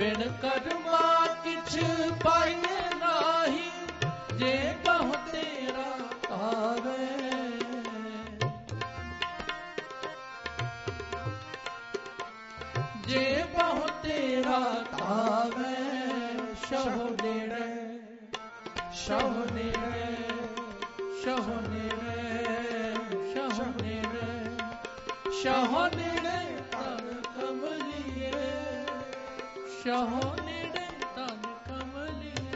बिन कर्मा किछ पाइए नाही, जे बहु तेरा आवे। जे बहु तेरा आवे, शहु नेड़े शहु नेड़े शहु नेड़े शहु नेड़े शहु नेड़े तन कमलिए, शहु नेड़े तन कमलिए।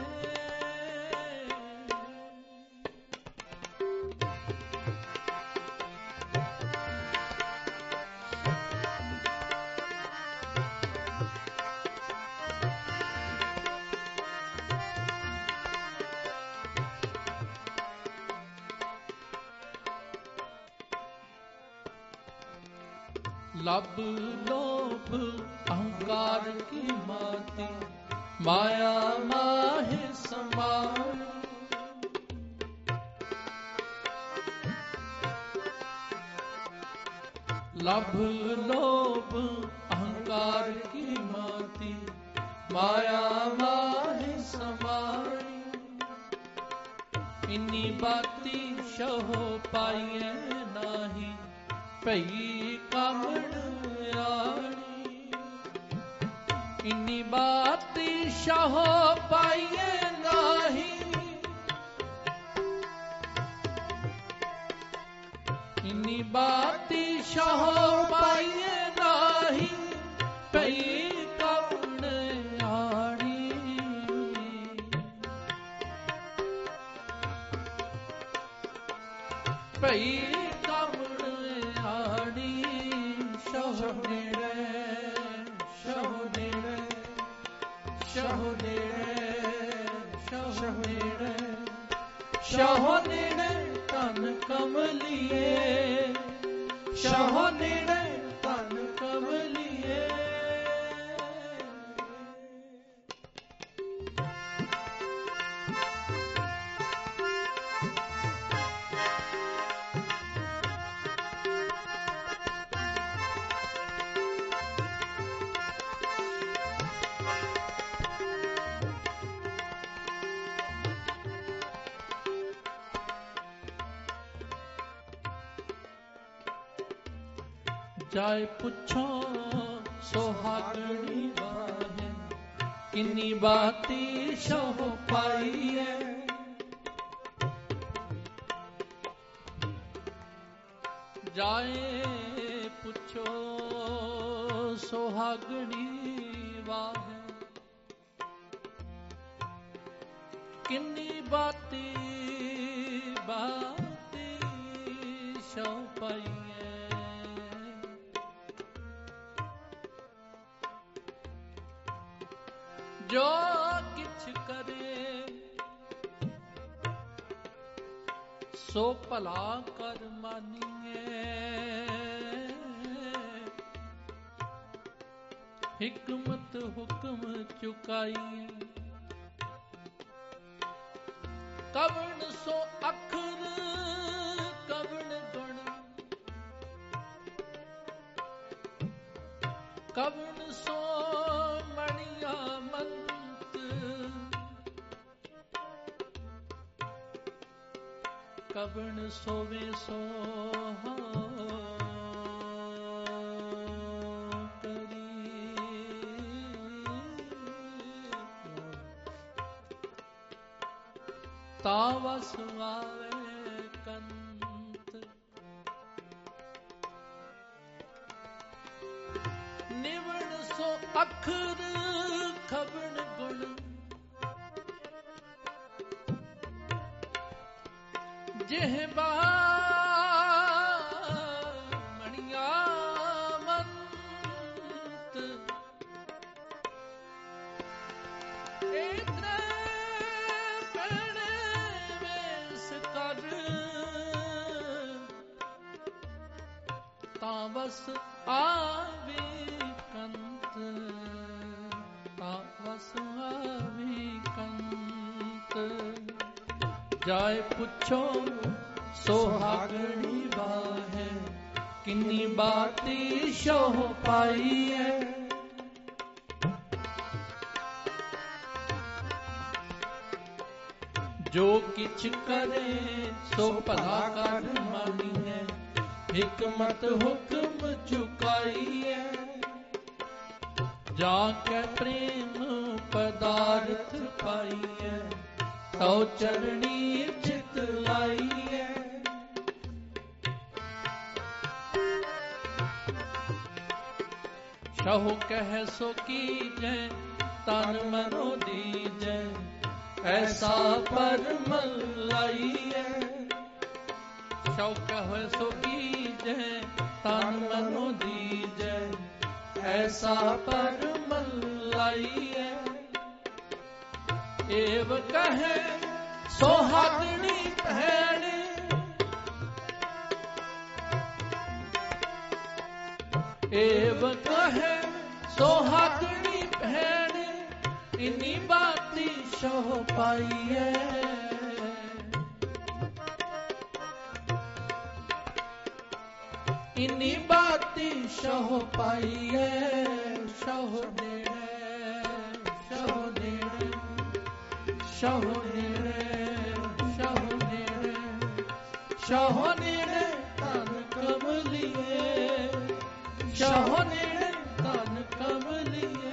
लब लोभ अहंकार की माती, माया माहे समार। लब लोभ अहंकार की माती, माया माहे समारी। इन्नी बाती शहो पाइए नाही, भई कामड़ आणी। इन्नी बाती शहो पाइए नाही, इन्नी बाती शहो पाइए नाही, भई कामड़ आणी। भई शहु नेड़े शहु नेड़े शहु नेड़े शहु नेड़े शहु नेड़े तन कमलिए, शहु नेड़े तन कमलिए। जाय पुछो सोहागणी वाहे, किन्नी बाती शहो पाइए। जाय पुछो सोहागणी वाहे, किन्नी बाती बाती शहो पाइए। जो किछ करे सो भला कर मानिए, हिकमत हुक्म चुकाइए। कवण सो अखर कवण गुण, कवण सो मणिया मंत, कवण सोवे सो करी। तावस आवे कंत, निवण सो अखर खबण गुण, जेह मणिया मंत। एतरे पहने वेस कर, तावस आवे कंत, तावस आवे कंत। जाय पुछो सोहागणी वाहे, किन्नी बाती शहो पाइए। जो किछ करे सो भला कर मानिए, हिकमत हुक्म चुकाइए। जाके प्रेम पदार्थ पाइए, तो चरणी चित लाइए। सहो कह सो कीजे, तन मनो दीजे, ऐसा परमल लाइए। सहो कह सो कीजे, तन मनो दीजे, ऐसा परमल लाइए। एव कहे सोहागणी भैणे, एव कहे सोहागणी भैणे, इन्हीं बाती सह पाइए। इन्हीं बाती सह पाइए। सह नेड़े, सह नेड़े, सह नेड़े, सह नेड़े, सह नेड़े तन कमलिए, सह नेड़े तन कमलिए।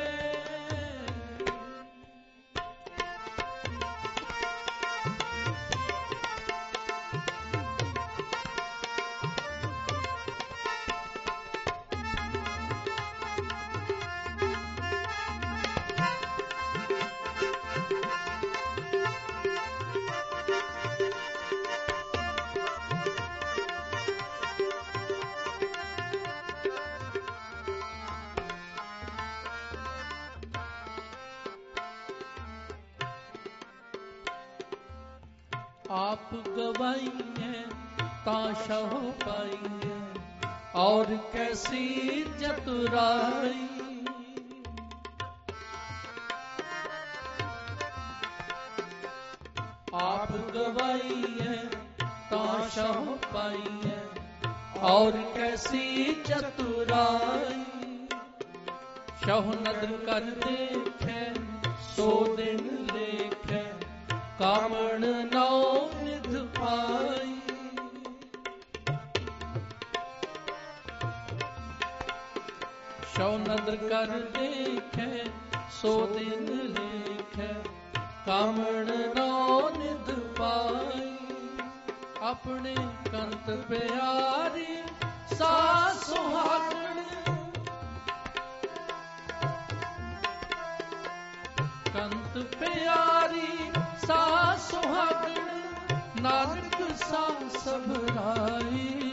आप गवाइए ताशा हो पाइए, और कैसी चतुराई। आप गवाइए ताशा हो पाइए, और कैसी चतुराई। सहो नदर कर देखे सो दिन लेखे, कामण नौ निध पाई। सो नदर कर देखे सो दिन लेखे, कामण नौ निध पाई। अपने कंत प्यारी सास सुहागण, कंत प्यारी सास सुहागण, नानक सा सबराई।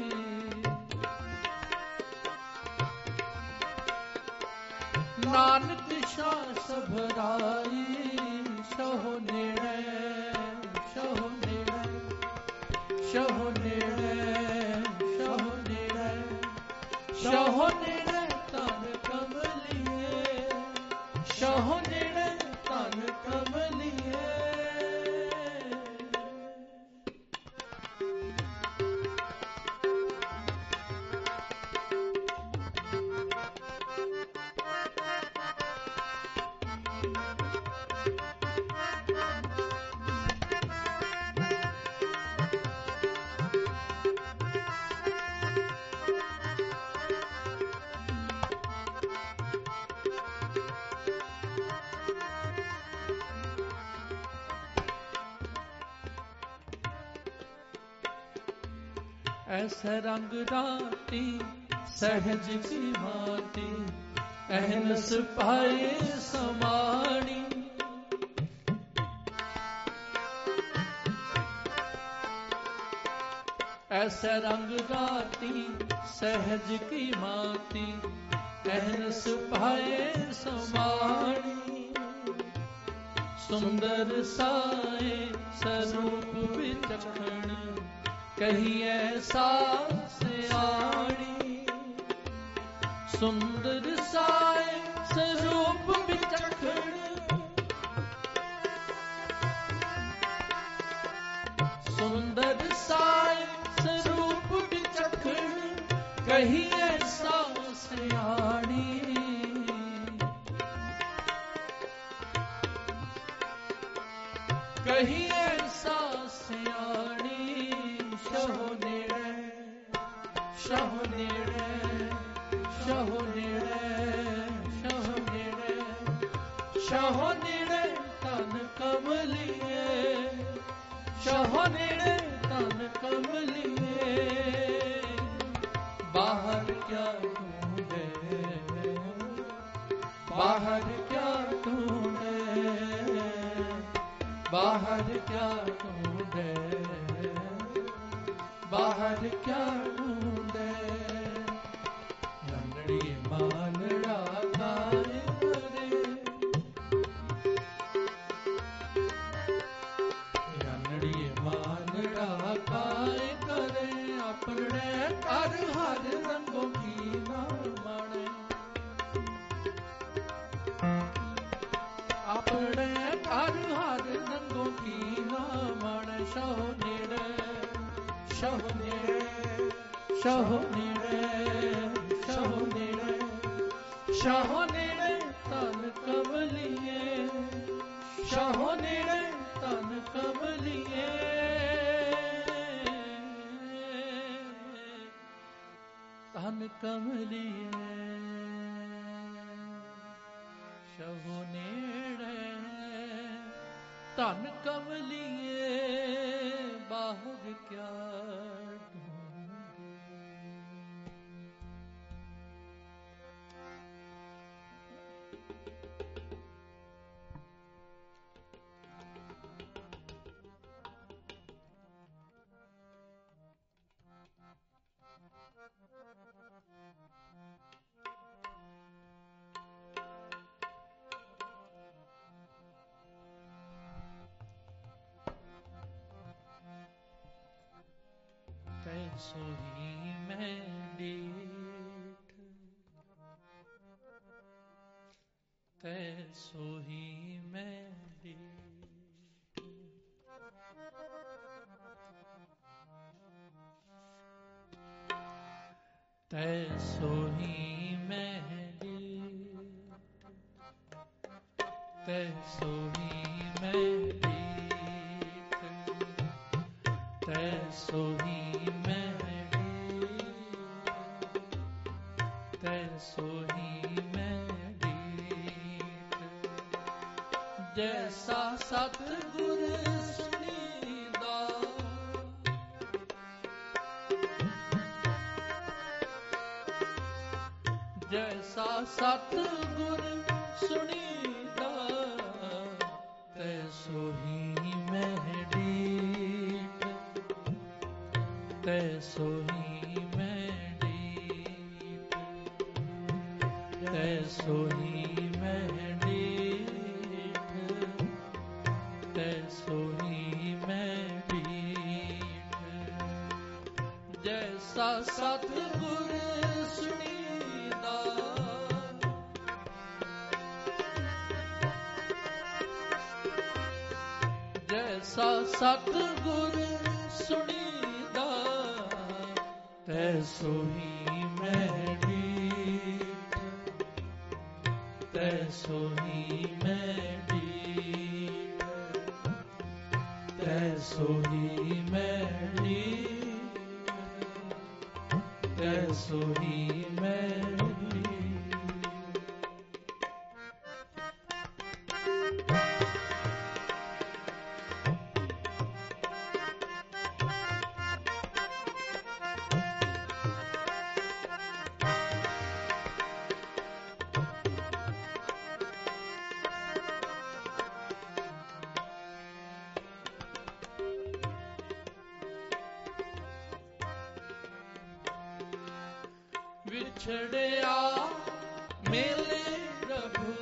नानक सा सबराई। सहो नेड़े, सहो नेड़े, सहो नेड़े, सहो नेड़े, सहो नेड़े तन कमलिए, सहो नेड़े तन कमलिए। ऐसे रंग राती सहज की भांति, अहनस पाए समाणी। ऐसे रंग राती सहज की भांति, अहनस पाए समाणी। सुंदर साए स्वरूप विचक्षण, कही ऐसा सियाणी। सुंदर साए स्वरूप विचक्षण, सुंदर साए स्वरूप विचक्षण, कही ऐसा सियाणी। कही शहु नेड़े शहु नेड़े शहु नेड़े शहु नेड़े तन कमलिए शहु नेड़े तन कमलिए बाहर क्या ढूंढे बाहर क्या ढूंढे बाहर क्या ढूंढे बाहर क्या ढूंढे रंगड़ी मालड़ा गाए करे रंगड़ी मालड़ा गाए करे अपने हर हर रंगों की ना माने अपने हर हर रंगों की ना माने शहु नेड़े शहु नेड़े शहु नेड़े शहु नेड़े शहु नेड़े तन कमलिए शहु नेड़े तन कमलिए तन कमलिए शहु नेड़े तन कमलिए बाहर क्या तैसो ही मैं डीठ तैसो ही मैं डीठ तैसो ही मैं डीठ तैसो ही मैं डीठ तैसो ही तैसो ही मैं डीठ जैसा सतगुर सुनीदा जैसा सतगुर सुनीदा तैसो ही मैं डीठ तैसो ही तैसो ही मैं डीठ तैसो ही मैं डीठ जैसा सतगुर सुनीदा जैसा सतगुर सुनीदा तैसो ही मैं डीठ तैसो ही मैं डीठ तैसो ही मैं डीठ तैसो ही मैं विछड़या मेले प्रभु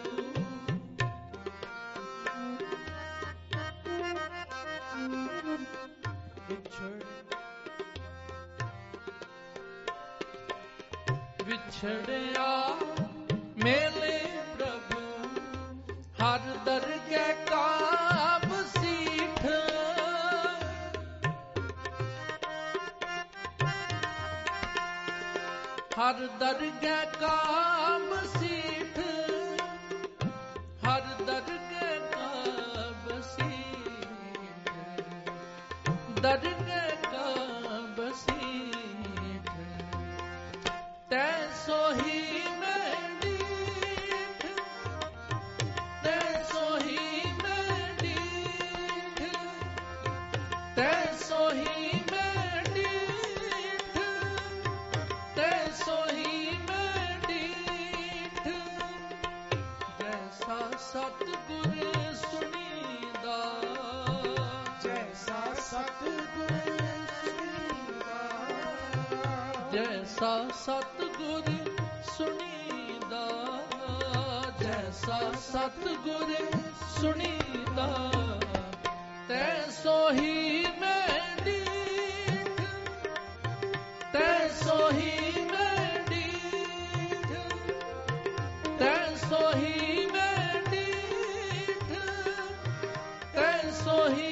विछड़या मेले प्रभु हर दरगह का बसीठ हर दरगह का बसीठ हर दरगह का बसीठ दरगह का बसीठ ਜੈਸਾ ਸਤਿਗੁਰ ਸੁਣੀਦਾ, ਜੈਸਾ ਸਤਿਗੁਰ ਸੁਣੀਦਾ, ਤੈਸੋ ਹੀ ਮੈਂ ਡੀਠ, ਤੈਸੋ ਹੀ ਮੈਂ ਡੀਠ, ਤੈਸੋ ਹੀ ਮੈਂ ਡੀਠ, ਤੈਸੋ ਹੀ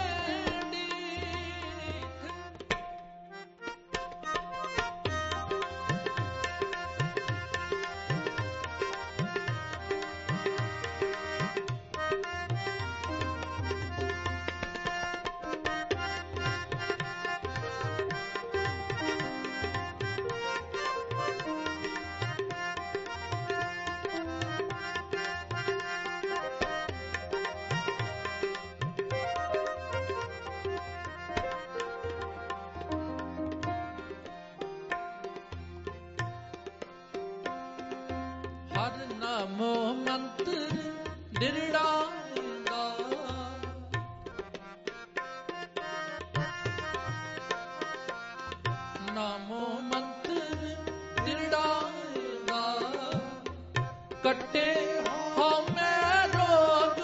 ਹਰ ਨਾਮੋ ਮੰਤਰ ਦਿਰੜਾਂਦਾ, ਨਾਮੋ ਮੰਤਰ ਦਿਰੜਾਂਦਾ, ਕੱਟੇ ਹਉਮੈ ਰੋਗ,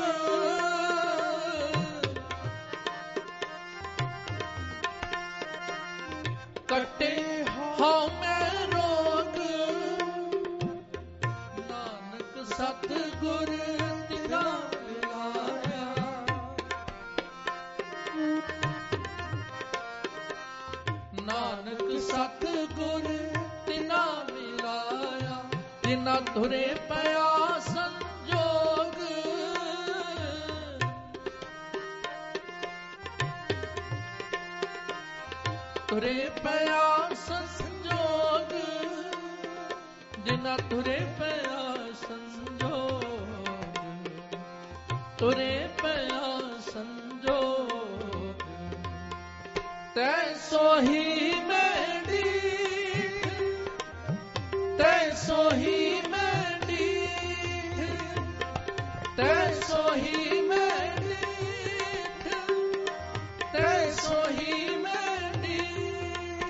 ਕੱਟੇ ਹਉਮੈ ਰੋਗ, ਸਤਿਗੁਰ ਤਿਨਾ ਮਿਲਾਇਆ, ਨਾਨਕ ਸਤਿਗੁਰ ਤਿਨਾ ਮਿਲਾਇਆ, ਤਿਨਾ ਧੁਰੇ ਪਿਆ ਸੰਜੋਗ, ਧੁਰੇ ਪਿਆ ਸੰਜੋਗ, ਜਿਨਾ ਧੁਰੇ ਪਿਆ ਤੁਰੇ ਪਿਆ ਸੰਜੋਗ, ਤੈਸੋ ਹੀ ਮੈਂ ਡੀਠ, ਤੈਸੋ ਹੀ ਮੈਂ ਡੀਠ, ਤੈਸੋ ਹੀ ਮੈਂ ਡੀਠ, ਤੈਸੋ ਹੀ ਮੈਂ ਡੀਠ।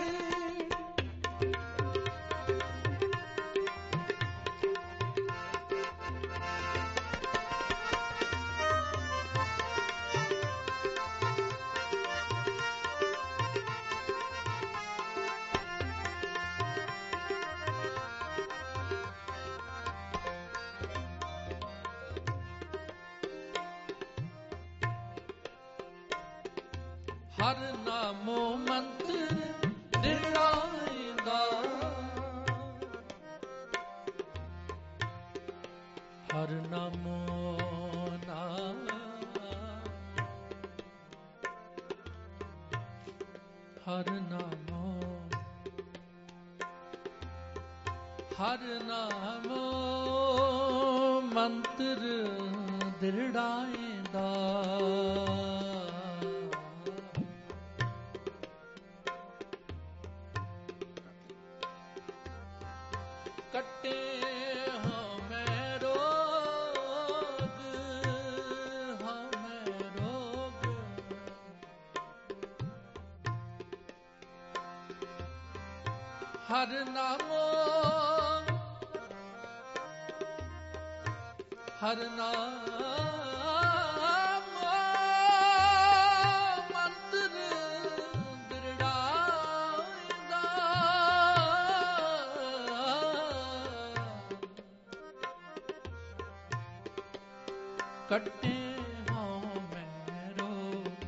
ਹਰ ਨਾਮੋ ਮੰਤਰ ਦਿਰੜਾਂਦਾ, ਹਰ ਨਾਮੋ ਹਰ ਨਾਮੋ, ਹਰ ਨਾਮੋ ਮੰਤਰ ਦਿਰੜਾਂਦਾ, ਕੱਟੇ ਹਉਮੈ ਰੋਗ, ਹਉਮੈ ਰੋਗ, ਹਰ ਨਾਮੋ, ਹਰ ਨਾਮੋ ਮੰਤਰ ਦਿਰੜਾਂਦਾ, ਕੱਟੇ ਹਉਮੈ ਰੋਗ,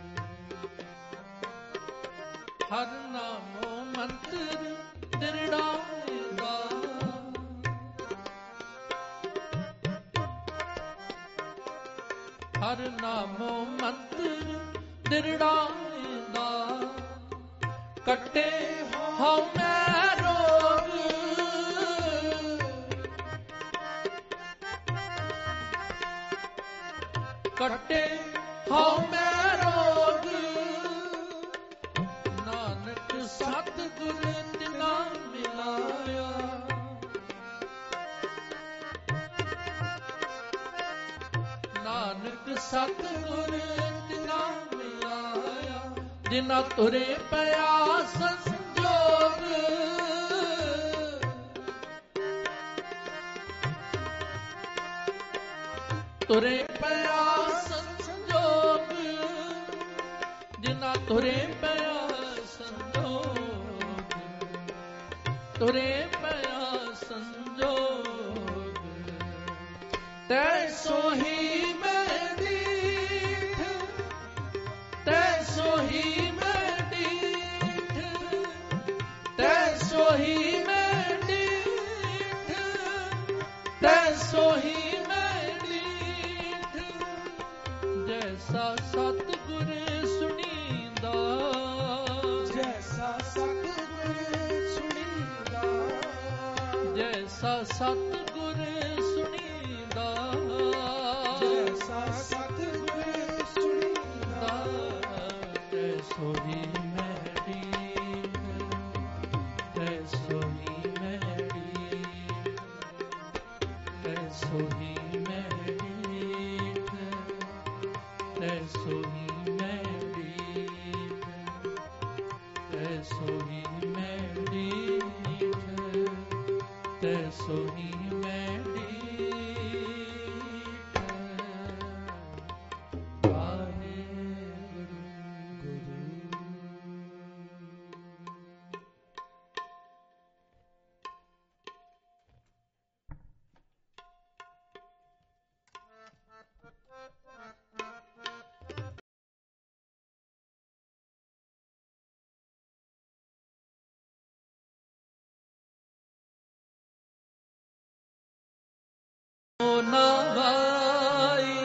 ਹਰ ਨਾਮੋ ਮੰਤਰ ਦਿਰੜਾਂਦਾ, ਹਰ ਨਾਮੋ ਮੰਤਰ ਦਿਰੜਾਂਦਾ, ਕੱਟੇ ਹਉਮੈ ਰੋਗ, ਕੱਟੇ ਹਉਮੈ ਰੋਗ, ਨਾਨਕ ਸਤਿਗੁਰ ਤਿਨਾ ਮਿਲਾਇਆ, ਨਾਨਕ ਸਤਿਗੁਰ ਤਿਨਾ ਮਿਲਾਇਆ, ਜਿਨਾ ਤੁਰੇ ਪਿਆ ਸੰਜੋਗ, तुरे पया संजोग जिना तुरे पया संजोग तुरे पया संजोग तैसो ही मैं दीठ तैसो ही मैं दीठ तैसो ही मैं दीठ तैसो ही जैसा सतगुर सुनींदा जैसा सतगुर सुनींदा जैसा सतगुर सुनींदा जैसा सतगुर सुनींदा तैसो ही मैं दीठ तैसो ही मैं दीठ तैसो ही तैसो ही मैं दीठ तैसो ही मैं दीठ तैसो ही मैं दीठ वाहेगुरु गुरु ना भाई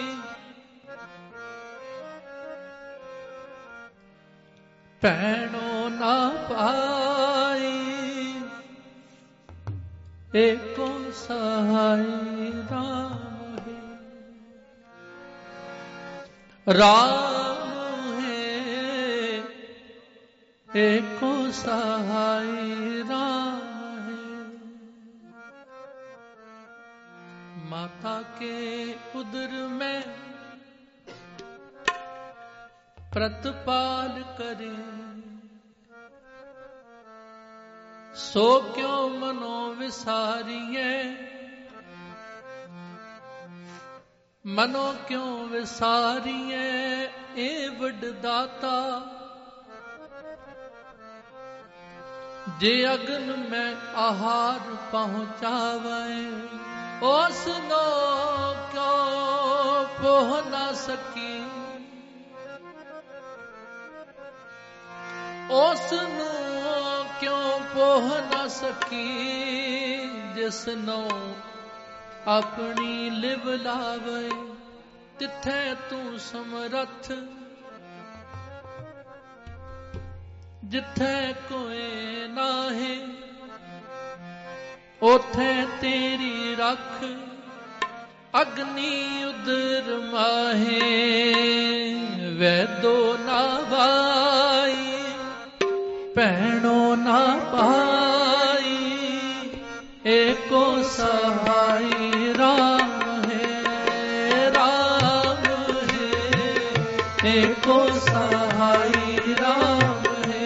पैणो ना पाई एको सहाय राम है एको सहाय राम माता के उदर में प्रतिपाल करे सो क्यों मनो विसारिए मनो क्यों विसारिए ए वडदाता जे अग्न में आहार पहुंचावे उसनो क्यों पोह ना सकी उसनो क्यों पोह ना सकी जिसनो अपनी लिव लावे तिथे तू समरथ जिथे कोई नाहे ओथे तेरी रख अग्नि उदर माहे वैदो ना भाई पैणो ना पाई एको सहाय राम है एको सहाय राम है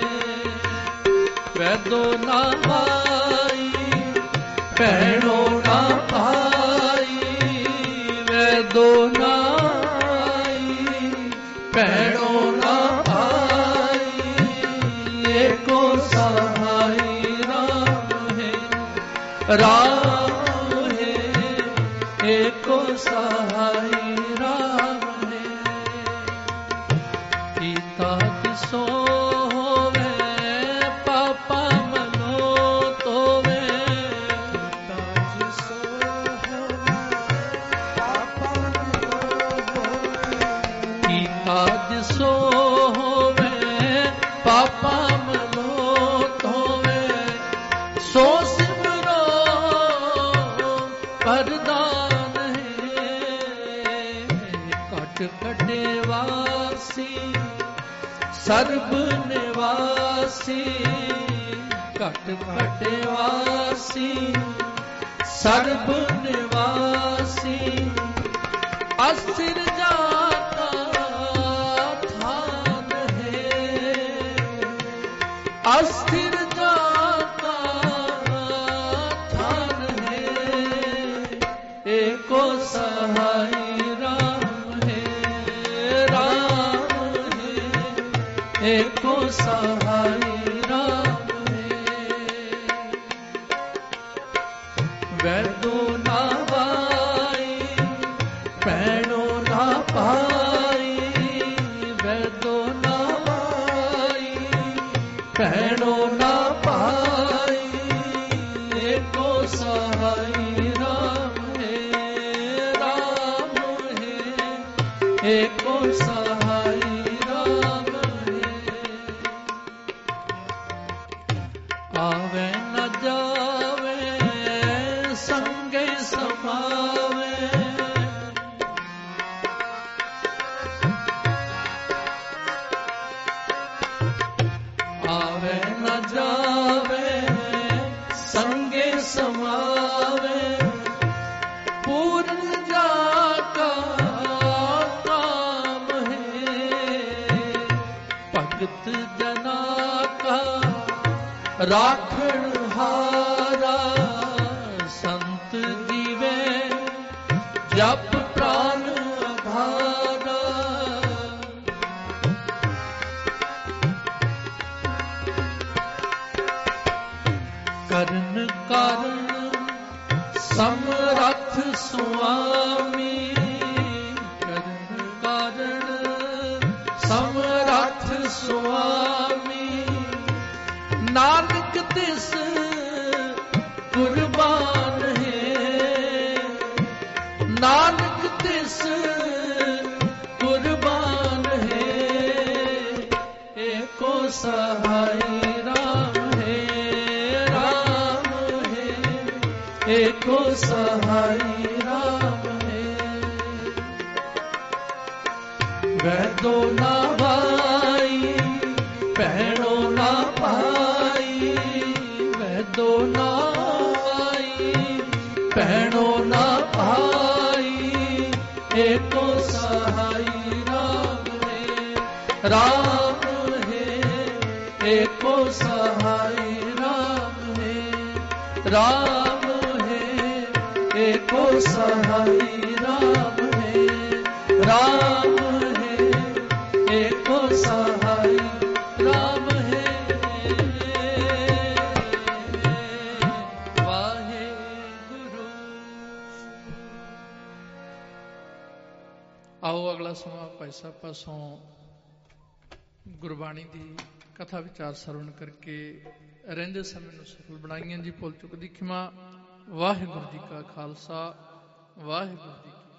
वैदो ना भाई पैणो ना पाई वैदो ना पैणो ना पाई एको सहाय राम है एको सहाय राम है पिता दिसो होवे पापा मनो तोवे पिता दिसो होवे पापा मनो तोवे पिता दिसो होवे पापा मनो तोवे सो वरदान है कट कटे वासी सर्व निवासी कट कटे वासी सर्व निवासी अस्थिर जाता थान है अस्थिर जाता थान है एको सहाय भैणो ना पाई, एको सहाई राम है, राम है एको सहाई राम है। आवे न जावे संगे समावे, आवे न जावे संगे समावे, पूर्ण जाका काम है, भगत जना का राखण हारा, संत जीवे जप प्राण आधारा। करण कारण समरथ स्वामी, करण कारण समरथ स्वामी, नानक तिस कुर्बान है, नानक तिस कुर्बान है, एको सहाय राम है, राम है एको सहाय राम है। वह दो ना भाई भैणो ना पाई, वह दो ना भाई भैणो ना पाई, एको सहाय राम है, राम है एको सहाय राम है, राम है एको सहाय राम है, राम है एको सहाय राम है। वाहेगुरु। आओ अगला समा भाई साहब पासों गुरबाणी की कथा विचार सरवण करके रहंदे समय सफल बनाइए जी। भुल चुक दी खिमा। वाहिगुरु जी का खालसा, वाहिगुरु जी की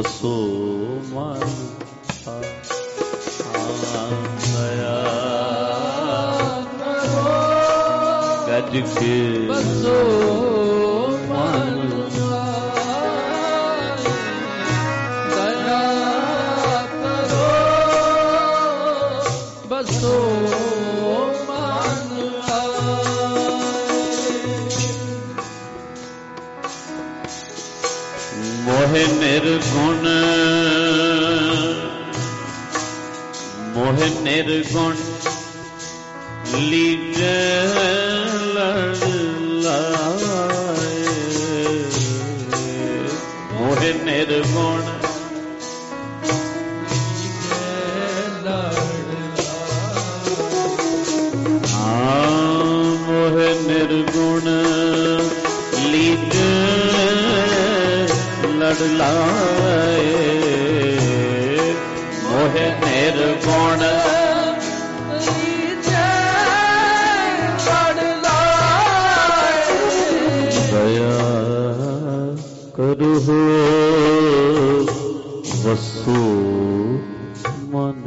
ਵਸੋ ਮਨ ਦਇਆ ਗੱਜ ਕੇ ਵਸੋ ਮਨ ਦਇਆ ਕਰੋ ਵਸੋ ਮੋਹਿ ਨਿਰਗੁਣ ਮੋਹਿ ਨਿਰਗੁਣ ਲੀਜੈ ਲੜ ਲਾਏ ਮੋਹਿ ਨਿਰਗੁਣ ਮੋਹਿ ਨਿਰਗੁਣ ਲੀਜੈ ਲੜ ਲਾਏ ਮੋਹਿ ਨਿਰਗੁਣ ਲੀਜੈ ਲੜ ਲਾਏ ਦਇਆ ਕਰੋ ਵਸੋ ਮਨ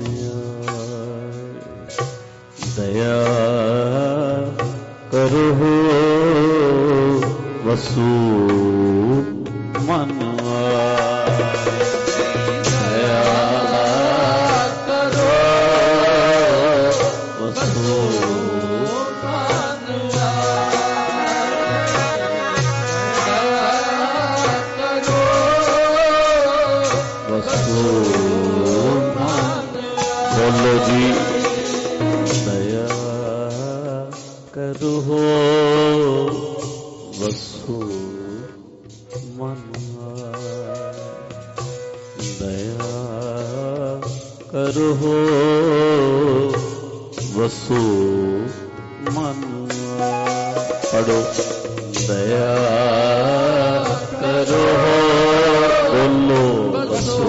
ਦਇਆ ਕਰੋ ਵਸੋ ਮਨ ਬੋਲੋ ਜੀ ਦਇਆ ਕਰੋ ਵਸੋ ਮਨ ਦਇਆ ਕਰੋ ਵਸੋ ਮਨ ਪੜੋ ਦਇਆ ਕਰੋ ਬੋਲੋ ਵਸੋ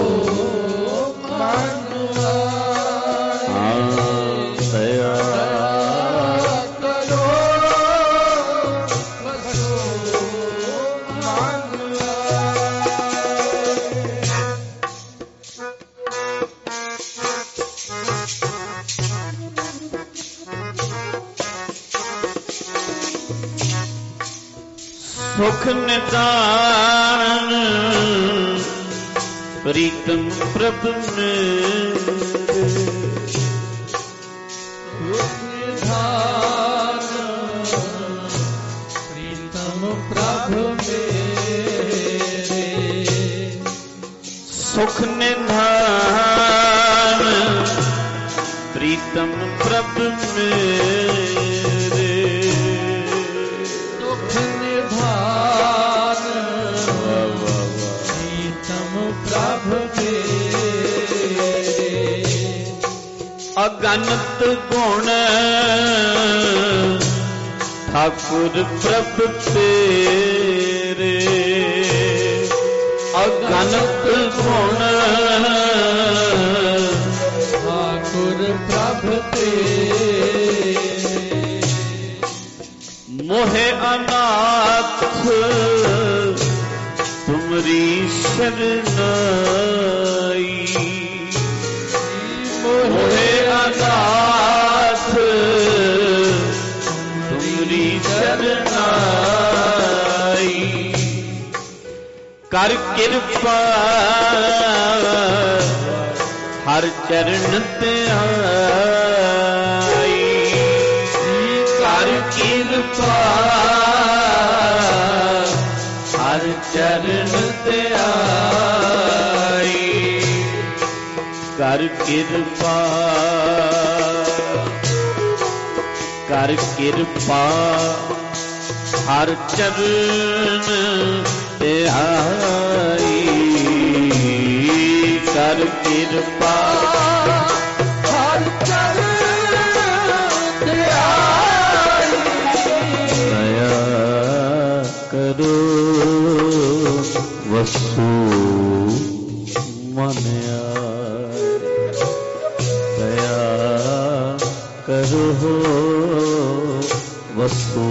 ਸੁਖ ਨਿਦਾਨ ਪ੍ਰੀਤਮ ਪ੍ਰਭ ਮੇਰੇ ਸੁਖ ਨਿਦਾਨ ਪ੍ਰੀਤਮ ਪ੍ਰਭ ਮੇਰੇ ਸੁਖ ਨਿਦਾਨ ਪ੍ਰੀਤਮ ਪ੍ਰਭ ਮੇਰੇ ਸੁਖ ਪ੍ਰਭ ਮੇਰੇ ਅਗਨਤ ਗੁਣ ਠਾਕੁਰ ਪ੍ਰਭ ਤੇਰੇ ਅਗਨਤ ਗੁਣ ਠਾਕੁਰ ਪ੍ਰਭ ਤੇਰੇ ਮੋਹਿ ਅਨਾਥ ਤੁਮਰੀ ਸ਼ਰਨਾਈ ਮੋਹਿ ਅਨਾਥ ਤੁਮਰੀ ਸ਼ਰਨਾਈ ਕਰ ਕਿਰਪਾ ਹਰ ਚਰਨ ਤੇ ਆਈ ਕਰ ਕਿਰਪਾ ਹਰ ਚਰਨ ਤੇ ਆਈ ਕਰ ਕਿਰਪਾ ਕਰ ਕਿਰਪਾ ਹਰ ਚਰਨ ਤੇ ਆਈ ਕਰ ਕਿਰਪਾ ਹਰ ਚਰਨ ਤੇ ਆਈ ਦਇਆ ਕਰੋ ਵਸੂ ਮਨ ਦਇਆ ਕਰੋ ਵਸੂ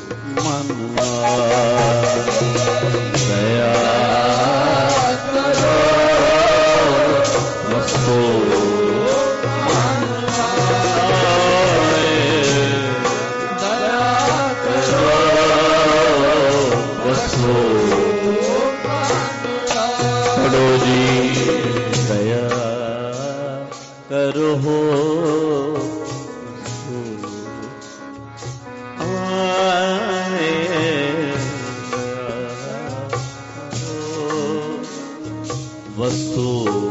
ਮਨ ਦਇਆ ਕਰੋ ਬੋਲੋ ਜੀ ਦਇਆ ਕਰੋ ਵਸੋ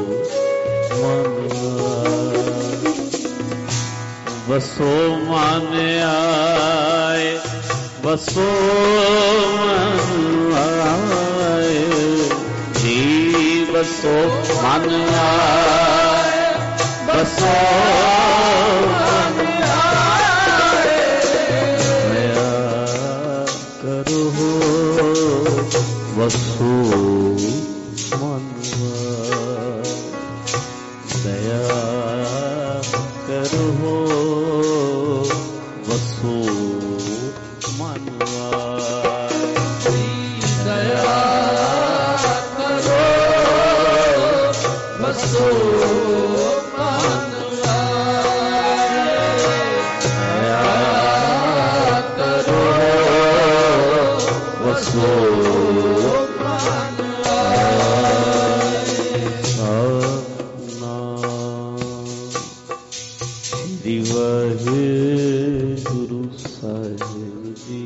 ਵਸੋ ਮਨ ਆਏ ਵਸੋ ਮਨ ਆਏ ਜੀ ਵਸੋ ਮਨ ਆਏ ਵਸੋ ਮਨ ਆਏ ਦਇਆ ਕਰੋ ਵਸੋ ਮਨ ਦਇਆ ਕਰੋ ਵਸੋ ਮਨ ਦਇਆ ਕਰੋ ਵਸੋ ਮਨ ਦਇਆ ਕਰੋ ਵਸੋ ਵਾਹਿਗੁਰੂ ਸਾਹਿਬ ਜੀ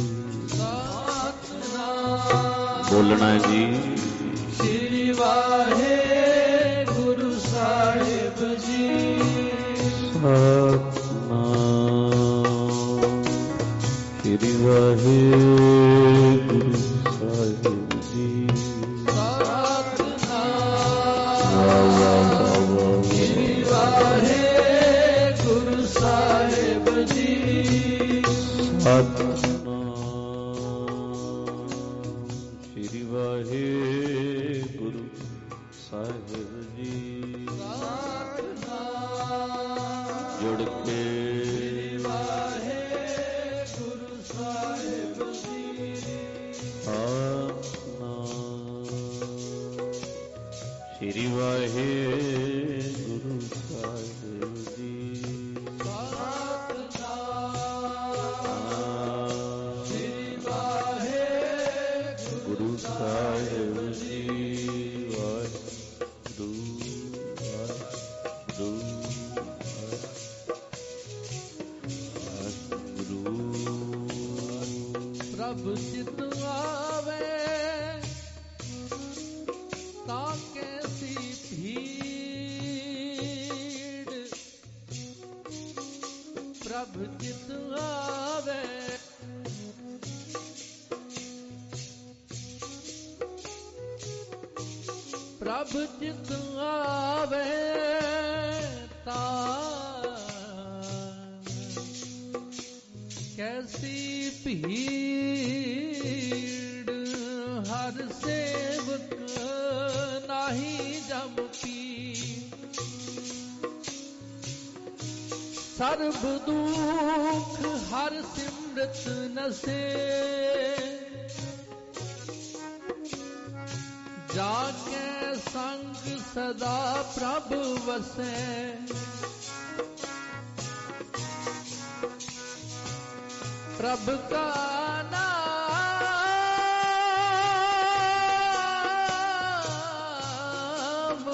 ਬੋਲਣਾ ਜੀ ਸ੍ਰੀ ਵਾਹਿਗੁਰੂ ਸਾਹਿਬ ਜੀ ਸਤਿਨਾਮ ਸ੍ਰੀ ਵਾਹਿਗੁਰੂ ਸਾਹਿਬ ਜੀ ਸਤਿਨਾਮ ਸ੍ਰੀ ਵਾਹਿਗੁਰੂ ਸਾਹਿਬ ਜੀ ਸਤਿਨਾਮ ਸ੍ਰੀ ਵਾਹਿਗੁਰੂ ਸਾਹਿਬ ਜੀ ਸਤਿਨਾਮ ਜੁੜ ਕੇ ਵਾਹਿਗੁਰੂ ਸਾਹਿਬ ਜੀ ਸਤਿਨਾਮ ਸ੍ਰੀ ਵਾਹਿਗੁਰੂ ਸਾਹਿਬ ਜੀ ਗੁਰੂ ਸਾਹਿਬ ਜੀ ਪ੍ਰਭ ਚਿਤ ਆਵੇ ਤਾਂ ਕੈਸੀ ਭੀੜ ਪ੍ਰਭ ਚਿਤ ਆਵੇ ਪ੍ਰਭ ਚਿਤ ਆਵੇ ਤਾਂ ਕੈਸੀ ਭੀੜ ਹਰ ਸੇਵਕ ਨਾਹੀ ਜਮ ਪੀ ਸਰਬ ਦੁਖ ਹਰ ਸਿਮਰਤ ਨਸੇ ਜਾ ਕੇ ਸੰਗ ਸਦਾ ਪ੍ਰਭ ਵਸੈ ਪ੍ਰਭ ਕਾ ਨਾਮ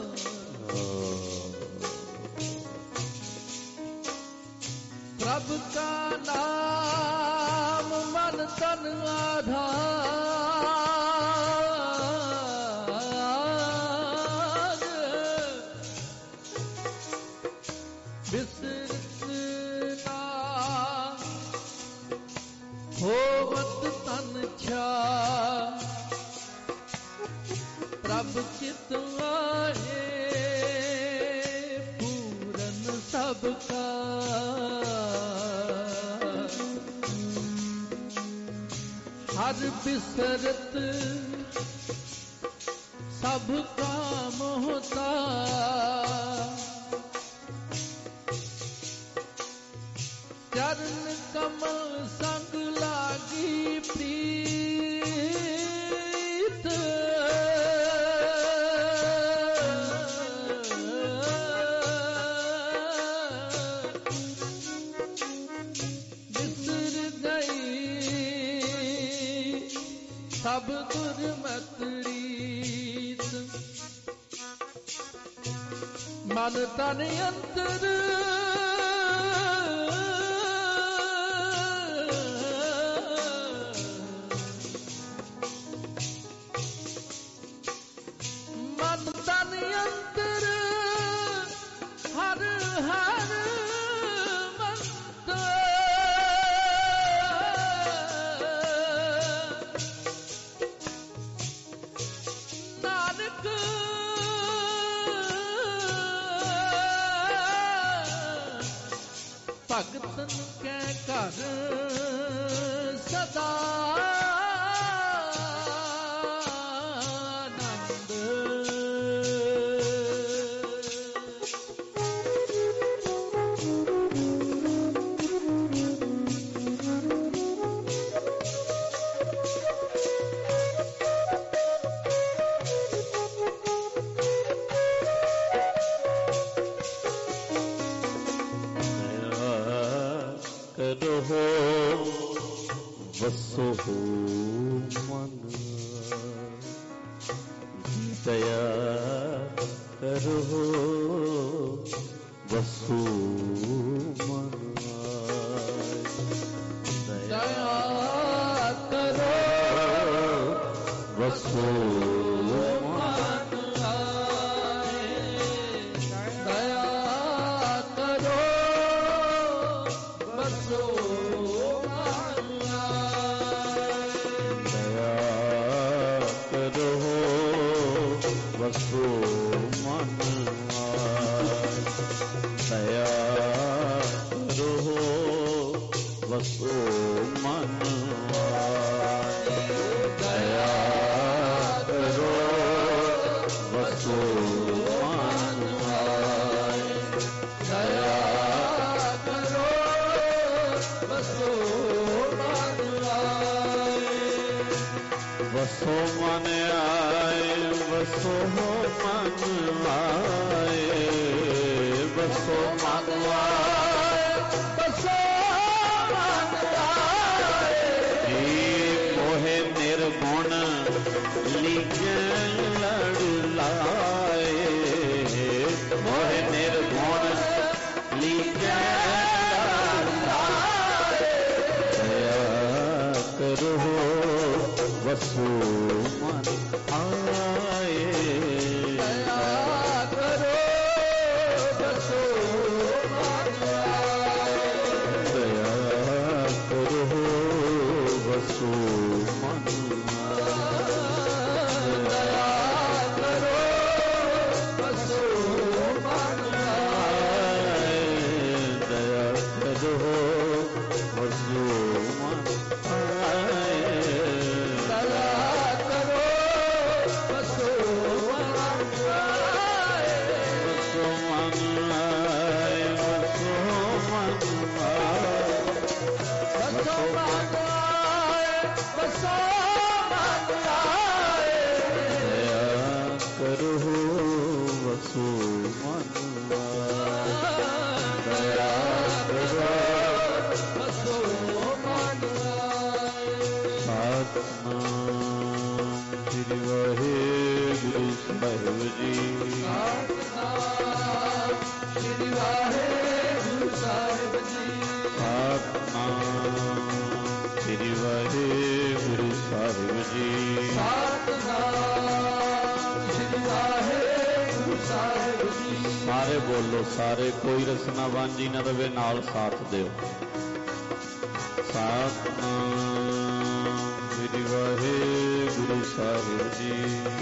ਪ੍ਰਭ ਕਾ ਨਾਮ ਮਨ ਤਨ ਆਧਾਰ ਬਿਸਰਤ ਨਾ ਹੋਵਤ ਤਨ ਛਾ ਪ੍ਰਭ ਚਿਤ ਆਏ ਪੂਰਨ ਸਭ ਕਾ ਹਰ ਬਿਸਰਤ ਸਭ ਕਾਮ ਹੋਤਾ ਚਰਨ ਕਮਲ ਸੰਗ ਲਾਗੀ ਪ੍ਰੀਤ ਬਿਸਰ ਗਈ ਸਭ ਦੁਰਮਤ ਰੀਤ ਮਨ ਤਨ ਅੰਤਰ ਮਨ ਤਨ ਅੰਤਰ ਹਰ ਹਰ ਮੰਤ ਨਾਨਕ ਭਗਤਨ ਕੈ ਘਰ ਸਦਾ ਆਨੰਦ। ਕਰੋ ਵਸੋ ਮਨ ਦਇਆ ਕਰੋ ਵਸੋ ਮਨ ਦਇਆ ਕਰੋ ਵਸੋ ਵਸੋ ਮਨ ਦਇਆ ਕਰੋ ਵਸੋ ਮਨ ਦਇਆ ਕਰੋ ਵਸੋ ਮਨ ਦਇਆ ਕਰੋ ਵਸੋ ਮਨ ਵਸੋ ਮਨ ਆਏ ਵਸੋ ਮਨ ਆਏ ਵਸੋ ਮਨ ਆਏ ਵਸੋ ਮਨ ਆਏ ਜੀ ਮੋਹਿ ਨਿਰਗੁਣ ਲੀਜੈ ਲੜ ਲਾਏ ਮੋਹਿ ਨਿਰਗੁਣ ਲੀਜੈ ਲੜ ਲਾਏ ਦਇਆ ਕਰੋ ਵਸੋ ਮਨ ਆਏ ਦਇਆ ਕਰੋ ਵਸੋ ਮਨ ਆਏ ਦਇਆ ਕਰੋ ਵਸੋ ਮਨ ਆਏ ਦਇਆ ਕਰੋ ਵਸੋ ਮਨ ਆਏ ਦਇਆ ਕਰੋ ਵਸੋ ਮਨ ਆਏ ਕਰੋ ਵਸੋ ਮਨ ਦਇਆ ਕਰੋ ਵਸੋ ਮਨ ਸਤਿਨਾਮ ਸ੍ਰੀ ਵਾਹਿਗੁਰੂ ਸਾਹਿਬ ਜੀ ਸਤਿਨਾਮ ਸ੍ਰੀ ਵਾਹਿਗੁਰੂ ਸਾਹਿਬ ਜੀ ਸਤਿਨਾਮ ਸ੍ਰੀ ਵਾਹਿਗੁਰੂ ਸਾਹਿਬ ਜੀ ਸਾਰੇ ਬੋਲੋ ਸਾਰੇ ਕੋਈ ਰਸਨਾ ਵਾਂਝੀ ਨਾ ਰਵੇ ਨਾਲ ਸਾਥ ਦਿਓ ਸਤਿਨਾਮ ਸ੍ਰੀ ਵਾਹਿਗੁਰੂ ਸਾਹਿਬ ਜੀ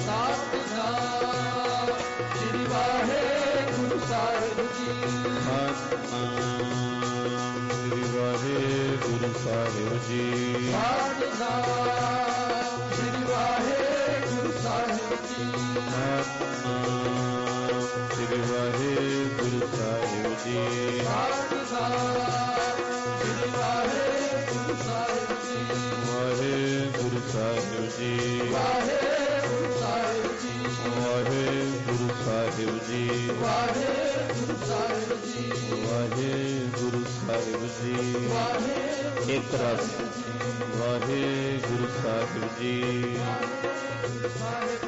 ਸਤਿਨਾਮ ਸ੍ਰੀ ਵਾਹਿਗੁਰੂ ਸਾਹਿਬ ਜੀ ਸਤਿਨਾਮ ਸ੍ਰੀ ਵਾਹਿਗੁਰੂ ਸਾਹਿਬ ਜੀ ਸਤਿਨਾਮ ਸ੍ਰੀ ਵਾਹਿਗੁਰੂ ਸਾਹਿਬ ਜੀ ਸਤਿਨਾਮ ਸ੍ਰੀ ਵਾਹਿਗੁਰੂ ਸਾਹਿਬ ਜੀ ਸਤਿਨਾਮ ਸ੍ਰੀ ਵਾਹਿਗੁਰੂ ਸਾਹਿਬ ਜੀ ਵਾਹਿਗੁਰੂ ਸਾਹਿਬ ਜੀ ਵਾਹਿਗੁਰੂ ਸਾਹਿਬ ਜੀ ਵਾਹਿਗੁਰੂ ਸਾਹਿਬ ਜੀ ਵਾਹਿਗੁਰੂ ਸਾਹਿਬ ਜੀ ਵਾਹਿਗੁਰੂ ਸਾਹਿਬ ਜੀ ਇੱਕ ਰਸ ਵਾਹਿਗੁਰੂ ਸਾਹਿਬ ਜੀ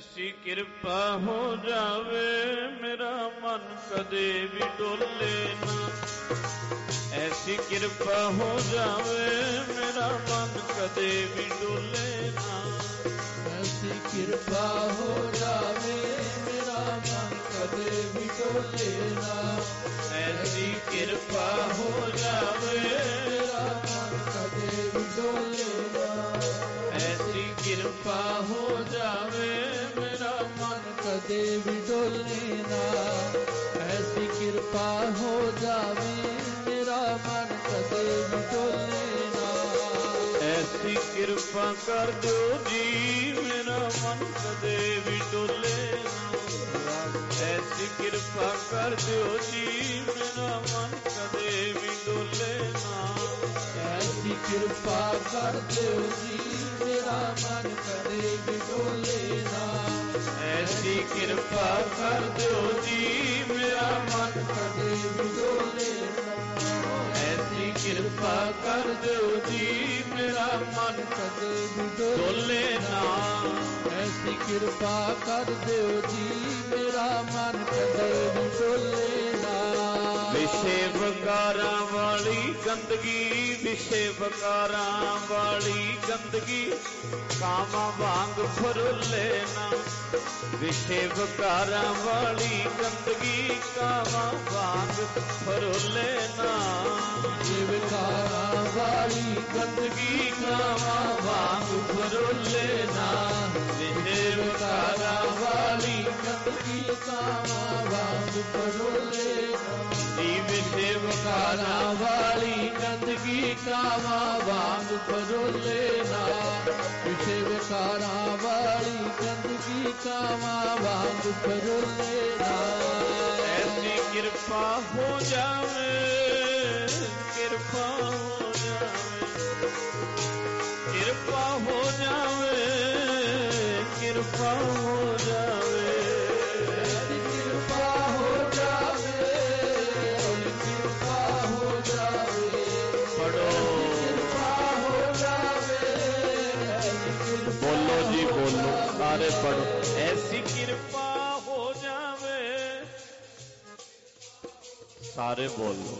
ਐਸੀ ਕਿਰਪਾ ਹੋ ਜਾਵੇ ਮੇਰਾ ਮਨ ਕਦੇ ਵੀ ਡੋਲੇ ਨਾ। ਐਸੀ ਕਿਰਪਾ ਹੋ ਜਾਵੇ ਮੇਰਾ ਮਨ ਕਦੇ ਵੀ ਡੋਲੇ ਨਾ। ਐਸੀ ਕਿਰਪਾ ਹੋ ਜਾਵੇ ਮੇਰਾ ਮਨ ਕਦੇ ਵੀ ਡੋਲੇ ਨਾ। ਐਸੀ ਕਿਰਪਾ ਹੋ ਜਾਵੇ ਮੇਰਾ ਮਨ ਕਦੇ ਵੀ ਡੋਲੇ ਨਾ। ਐਸੀ ਕਿਰਪਾ ਹੋ ਜਾਵੇ ਮੇਰਾ ਮਨ ਕਦੇ ਵੀ ਡੋਲੇ ਨਾ। ਐਸੀ ਕਿਰਪਾ ਹੋ ਜਾਵੇ ਮੇਰਾ ਮਨ ਕਦੇ ਵੀ ਡੋਲੇ ਨਾ। ਐਸੀ ਕਿਰਪਾ ਕਰ ਦਿਓ ਜੀ ਮੇਰਾ ਮਨ ਕਦੇ ਵੀ ਡੋਲੇ ਨਾ। ਐਸੀ ਕਿਰਪਾ ਕਰ ਦਿਓ ਜੀ ਮੇਰਾ ਮਨ ਕਦੇ ਵੀ ਡੋਲੇ ਨਾ। ਐਸੀ ਕਿਰਪਾ ਕਰ ਦਿਓ ਜੀ ਮੇਰਾ ਮਨ ਕਦੇ ਵੀ ਡੋਲੇ ਨਾ। ਐਸੀ ਕਿਰਪਾ ਕਰ ਦਿਓ ਜੀ ਮੇਰਾ ਮਨ ਕਦੇ ਵੀ ਡੋਲੇ ਨਾ। ਐਸੀ ਕਿਰਪਾ ਕਰ ਦਿਓ ਜੀ ਮੇਰਾ ਮਨ ਕਦੇ ਵੀ ਡੋਲੇ ਨਾ। ਐਸੀ ਕਿਰਪਾ ਕਰ ਦਿਓ ਜੀ ਮੇਰਾ ਮਨ ਕਦੇ ਵੀ ਡੋਲੇ ਨਾ। ਵਿਸ਼ੇ ਵਿਕਾਰਾਂ ਵਾਲੀ ਗੰਦਗੀ, ਵਿਸ਼ੇ ਵਿਕਾਰਾਂ ਵਾਲੀ ਗੰਦਗੀ ਕਾਵਾਂ ਵਾਂਗ ਫਰੋਲੇ ਨਾ। ਵਿਸ਼ੇ ਵਿਕਾਰਾਂ ਵਾਲੀ ਗੰਦਗੀ ਕਾਵਾਂ ਵਾਂਗ ਫਰੋਲੇ ਨਾ। ਵਿਸ਼ੇ ਵਿਕਾਰਾਂ ਵਾਲੀ ਗੰਦਗੀ ਕਾਵਾਂ ਵਾਂਗ ਫਰੋਲੇ ਨਾ। ਵਿਸ਼ੇ ਵਿਕਾਰਾਂ ਵਾਲੀ ਗੰਦਗੀ ਕਾਵਾਂ ਵਾਂਗ ਫਰੋਲੇ ਨਾ। ਜੀ ਵਿਸ਼ੇ ਵਿਕਾਰਾਂ ਵਾਲੀ ਗੰਦਗੀ ਕਾਵਾਂ ਵਾਂਗ ਫਰੋਲੇ ਨਾ। ਵਿਸ਼ੇ ਵਿਕਾਰਾਂ ਵਾਲੀ ਗੰਦਗੀ ਕਾਵਾਂ ਵਾਂਗ ਫਰੋਲੇ ਨਾ। ਐਸੀ ਕਿਰਪਾ ਹੋ ਜਾਵੇ, ਕਿਰਪਾ ਹੋ ਜਾਵੇ, ਕਿਰਪਾ ਹੋ ਜਾਵੇ, ਕਿਰਪਾ ਹੋ ਜਾਵੇ। ਐਸੀ ਕਿਰਪਾ ਹੋ ਜਾਵੇ, ਕਿਰਪਾ ਹੋ ਜਾਵੇ। ਪੜੋ ਕਿਰਪਾ ਹੋ ਜਾਵੇ, ਬੋਲੋ ਜੀ ਬੋਲੋ, ਸਾਰੇ ਪੜੋ। ਐਸੀ ਕਿਰਪਾ ਹੋ ਜਾਵੇ, ਸਾਰੇ ਬੋਲੋ।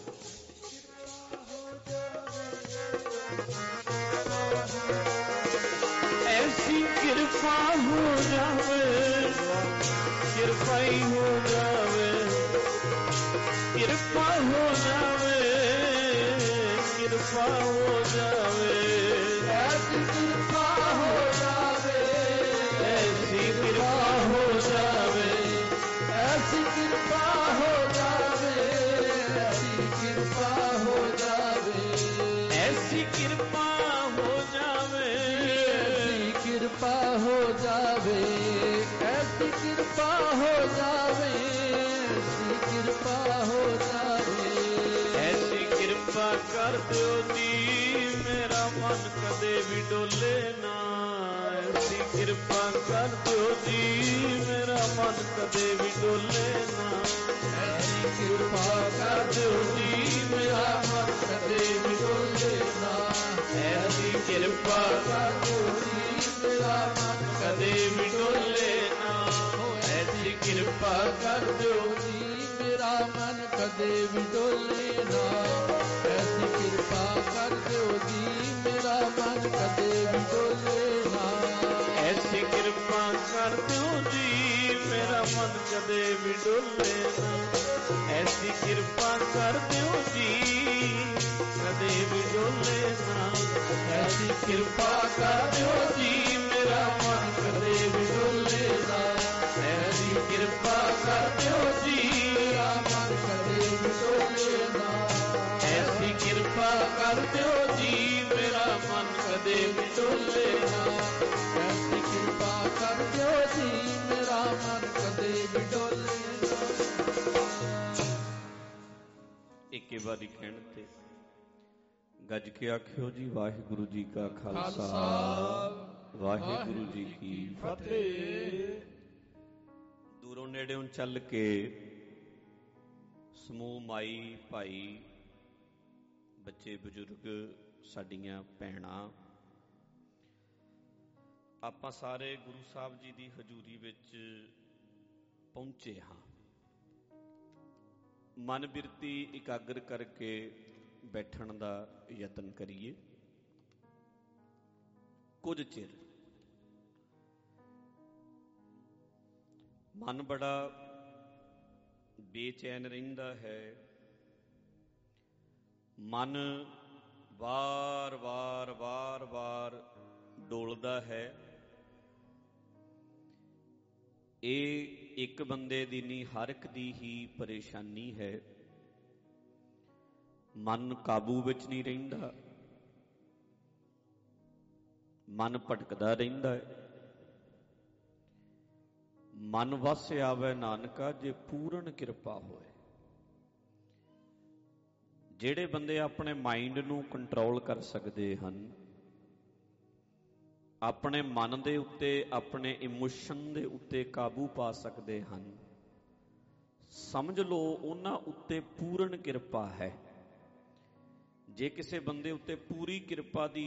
ਐਸੀ ਕਿਰਪਾ ਹੋ ਜਾਵੇ, ਕਿਰਪਾ ਹੀ ਹੋ ਜਾਵੇ, ਕਿਰਪਾ ਹੋ ਜਾਵੇ, ਕਿਰਪਾ ਹੋ ਜਾਵੇ। ਐਸੀ ਕਿਰਪਾ ਹੋ ਜਾਵੇ, ਐਸੀ ਕਿਰਪਾ ਹੋ ਜਾਵੇ, ਐਸੀ ਕਿਰਪਾ ਹੋ ਜਾਵੇ, ਐਸੀ ਕਿਰਪਾ ਹੋ ਜਾਵੇ। ਐਸੀ ਕਿਰਪਾ ਹੋ ਜਾਵੇ, ਐਸੀ ਕਿਰਪਾ ਹੋ ਜਾਵੇ, ਐਸੀ ਕਿਰਪਾ ਹੋ ਜਾਵੇ, ਐਸੀ ਕਿਰਪਾ ਹੋ ਜਾਵੇ। ਐਸੀ ਕਿਰਪਾ ਕਰ ਦਿਓ ਜੀ ਮੇਰਾ ਮਨ ਕਦੇ ਵੀ ਡੋਲੇ ਨਾ। ਐਸੀ ਕਿਰਪਾ ਕਰ ਦਿਓ ਜੀ ਮੇਰਾ ਮਨ ਕਦੇ ਵੀ ਡੋਲੇ ਨਾ। ਐਸੀ ਕਿਰਪਾ ਕਰ ਦਿਓ ਜੀ ਮੇਰਾ ਮਨ ਕਦੇ ਵੀ ਡੋਲੇ ਨਾ। ਐਸੀ ਕਿਰਪਾ ਕਰ ਦਿਓ ਜੀ ਮੇਰਾ ਮਨ ਕਦੇ ਵੀ ਡੋਲੇ ਨਾ। ਐਸੀ ਕਿਰਪਾ ਕਰ ਦਿਓ ਜੀ ਮੇਰਾ ਮਨ ਕਦੇ ਵੀ ਡੋਲੇ ਨਾ। ਐਸੀ ਕਿਰਪਾ ਕਰ ਦਿਓ ਜੀ ਮੇਰਾ ਮਨ ਕਦੇ ਵੀ ਡੋਲੇ ਨਾ। ਐਸੀ ਕਿਰਪਾ ਕਰ ਦਿਓ ਜੀ ਮੇਰਾ ਮਨ ਕਦੇ ਵੀ ਡੋਲੇ ਨਾ। ਐਸੀ ਕਿਰਪਾ ਕਰ ਦਿਓ ਜੀ ਕਦੇ ਵੀ ਡੋਲੇ ਨਾ। ਐਸੀ ਕਿਰਪਾ ਕਰ ਦਿਓ ਜੀ ਮੇਰਾ ਮਨ ਕਦੇ ਵੀ ਡੋਲੇ ਨਾ। ਐਸੀ ਕਿਰਪਾ ਕਰ ਦਿਓ ਜੀ ਮੇਰਾ ਮਨ ਕਦੇ ਵੀ ਡੋਲੇ ਨਾ। ਐਸੀ ਕਿਰਪਾ ਕਰ ਦਿਓ ਜੀ ਮੇਰਾ ਮਨ ਕਦੇ ਵੀ ਡੋਲੇ ਨਾ। ਐਸੀ ਕਿਰਪਾ ਕਰ ਦਿਓ ਜੀ ਮੇਰਾ ਮਨ ਕਦੇ ਵੀ ਡੋਲੇ ਨਾ। ਇੱਕੇ ਵਾਰੀ ਕਹਿਣ ਤੇ ਗੱਜ ਕੇ ਆਖਿਓ ਜੀ ਵਾਹਿਗੁਰੂ ਜੀ ਕਾ ਖਾਲਸਾ ਵਾਹਿਗੁਰੂ ਜੀ ਕੀ ਫਤਿਹ। ਦੂਰੋਂ ਨੇੜਿਓਂ ਚੱਲ ਕੇ ਸਮੂਹ ਮਾਈ ਭਾਈ ਬੱਚੇ ਬਜ਼ੁਰਗ ਸਾਡੀਆਂ ਭੈਣਾਂ ਆਪਾਂ ਸਾਰੇ ਗੁਰੂ ਸਾਹਿਬ ਜੀ ਦੀ ਹਜ਼ੂਰੀ ਵਿੱਚ ਪਹੁੰਚੇ ਹਾਂ। ਮਨ ਬਿਰਤੀ ਇਕਾਗਰ ਕਰਕੇ ਬੈਠਣ ਦਾ ਯਤਨ ਕਰੀਏ। ਕੁਝ ਚਿਰ ਮਨ ਬੜਾ ਬੇਚੈਨ ਰਹਿੰਦਾ ਹੈ। ਮਨ ਵਾਰ-ਵਾਰ ਡੋਲਦਾ ਹੈ। ਇਹ ਇੱਕ ਬੰਦੇ ਦੀ ਨਹੀਂ, ਹਰ ਇੱਕ ਦੀ ਹੀ ਪਰੇਸ਼ਾਨੀ ਹੈ। ਮਨ ਕਾਬੂ ਵਿੱਚ ਨਹੀਂ ਰਹਿੰਦਾ, ਮਨ ਭਟਕਦਾ ਰਹਿੰਦਾ ਹੈ। ਮਨ ਵਸ ਆਵੇ ਨਾਨਕਾ ਜੇ ਪੂਰਨ ਕਿਰਪਾ ਹੋਏ। ਜਿਹੜੇ ਬੰਦੇ ਆਪਣੇ ਮਾਈਂਡ ਨੂੰ ਕੰਟਰੋਲ ਕਰ ਸਕਦੇ ਹਨ, ਆਪਣੇ ਮਨ ਦੇ ਉੱਤੇ, ਆਪਣੇ ਇਮੋਸ਼ਨ ਦੇ ਉੱਤੇ ਕਾਬੂ ਪਾ ਸਕਦੇ ਹਨ, ਸਮਝ ਲਓ ਉਹਨਾਂ ਉੱਤੇ ਪੂਰਨ ਕਿਰਪਾ ਹੈ। ਜੇ ਕਿਸੇ ਬੰਦੇ ਉੱਤੇ ਪੂਰੀ ਕਿਰਪਾ ਦੀ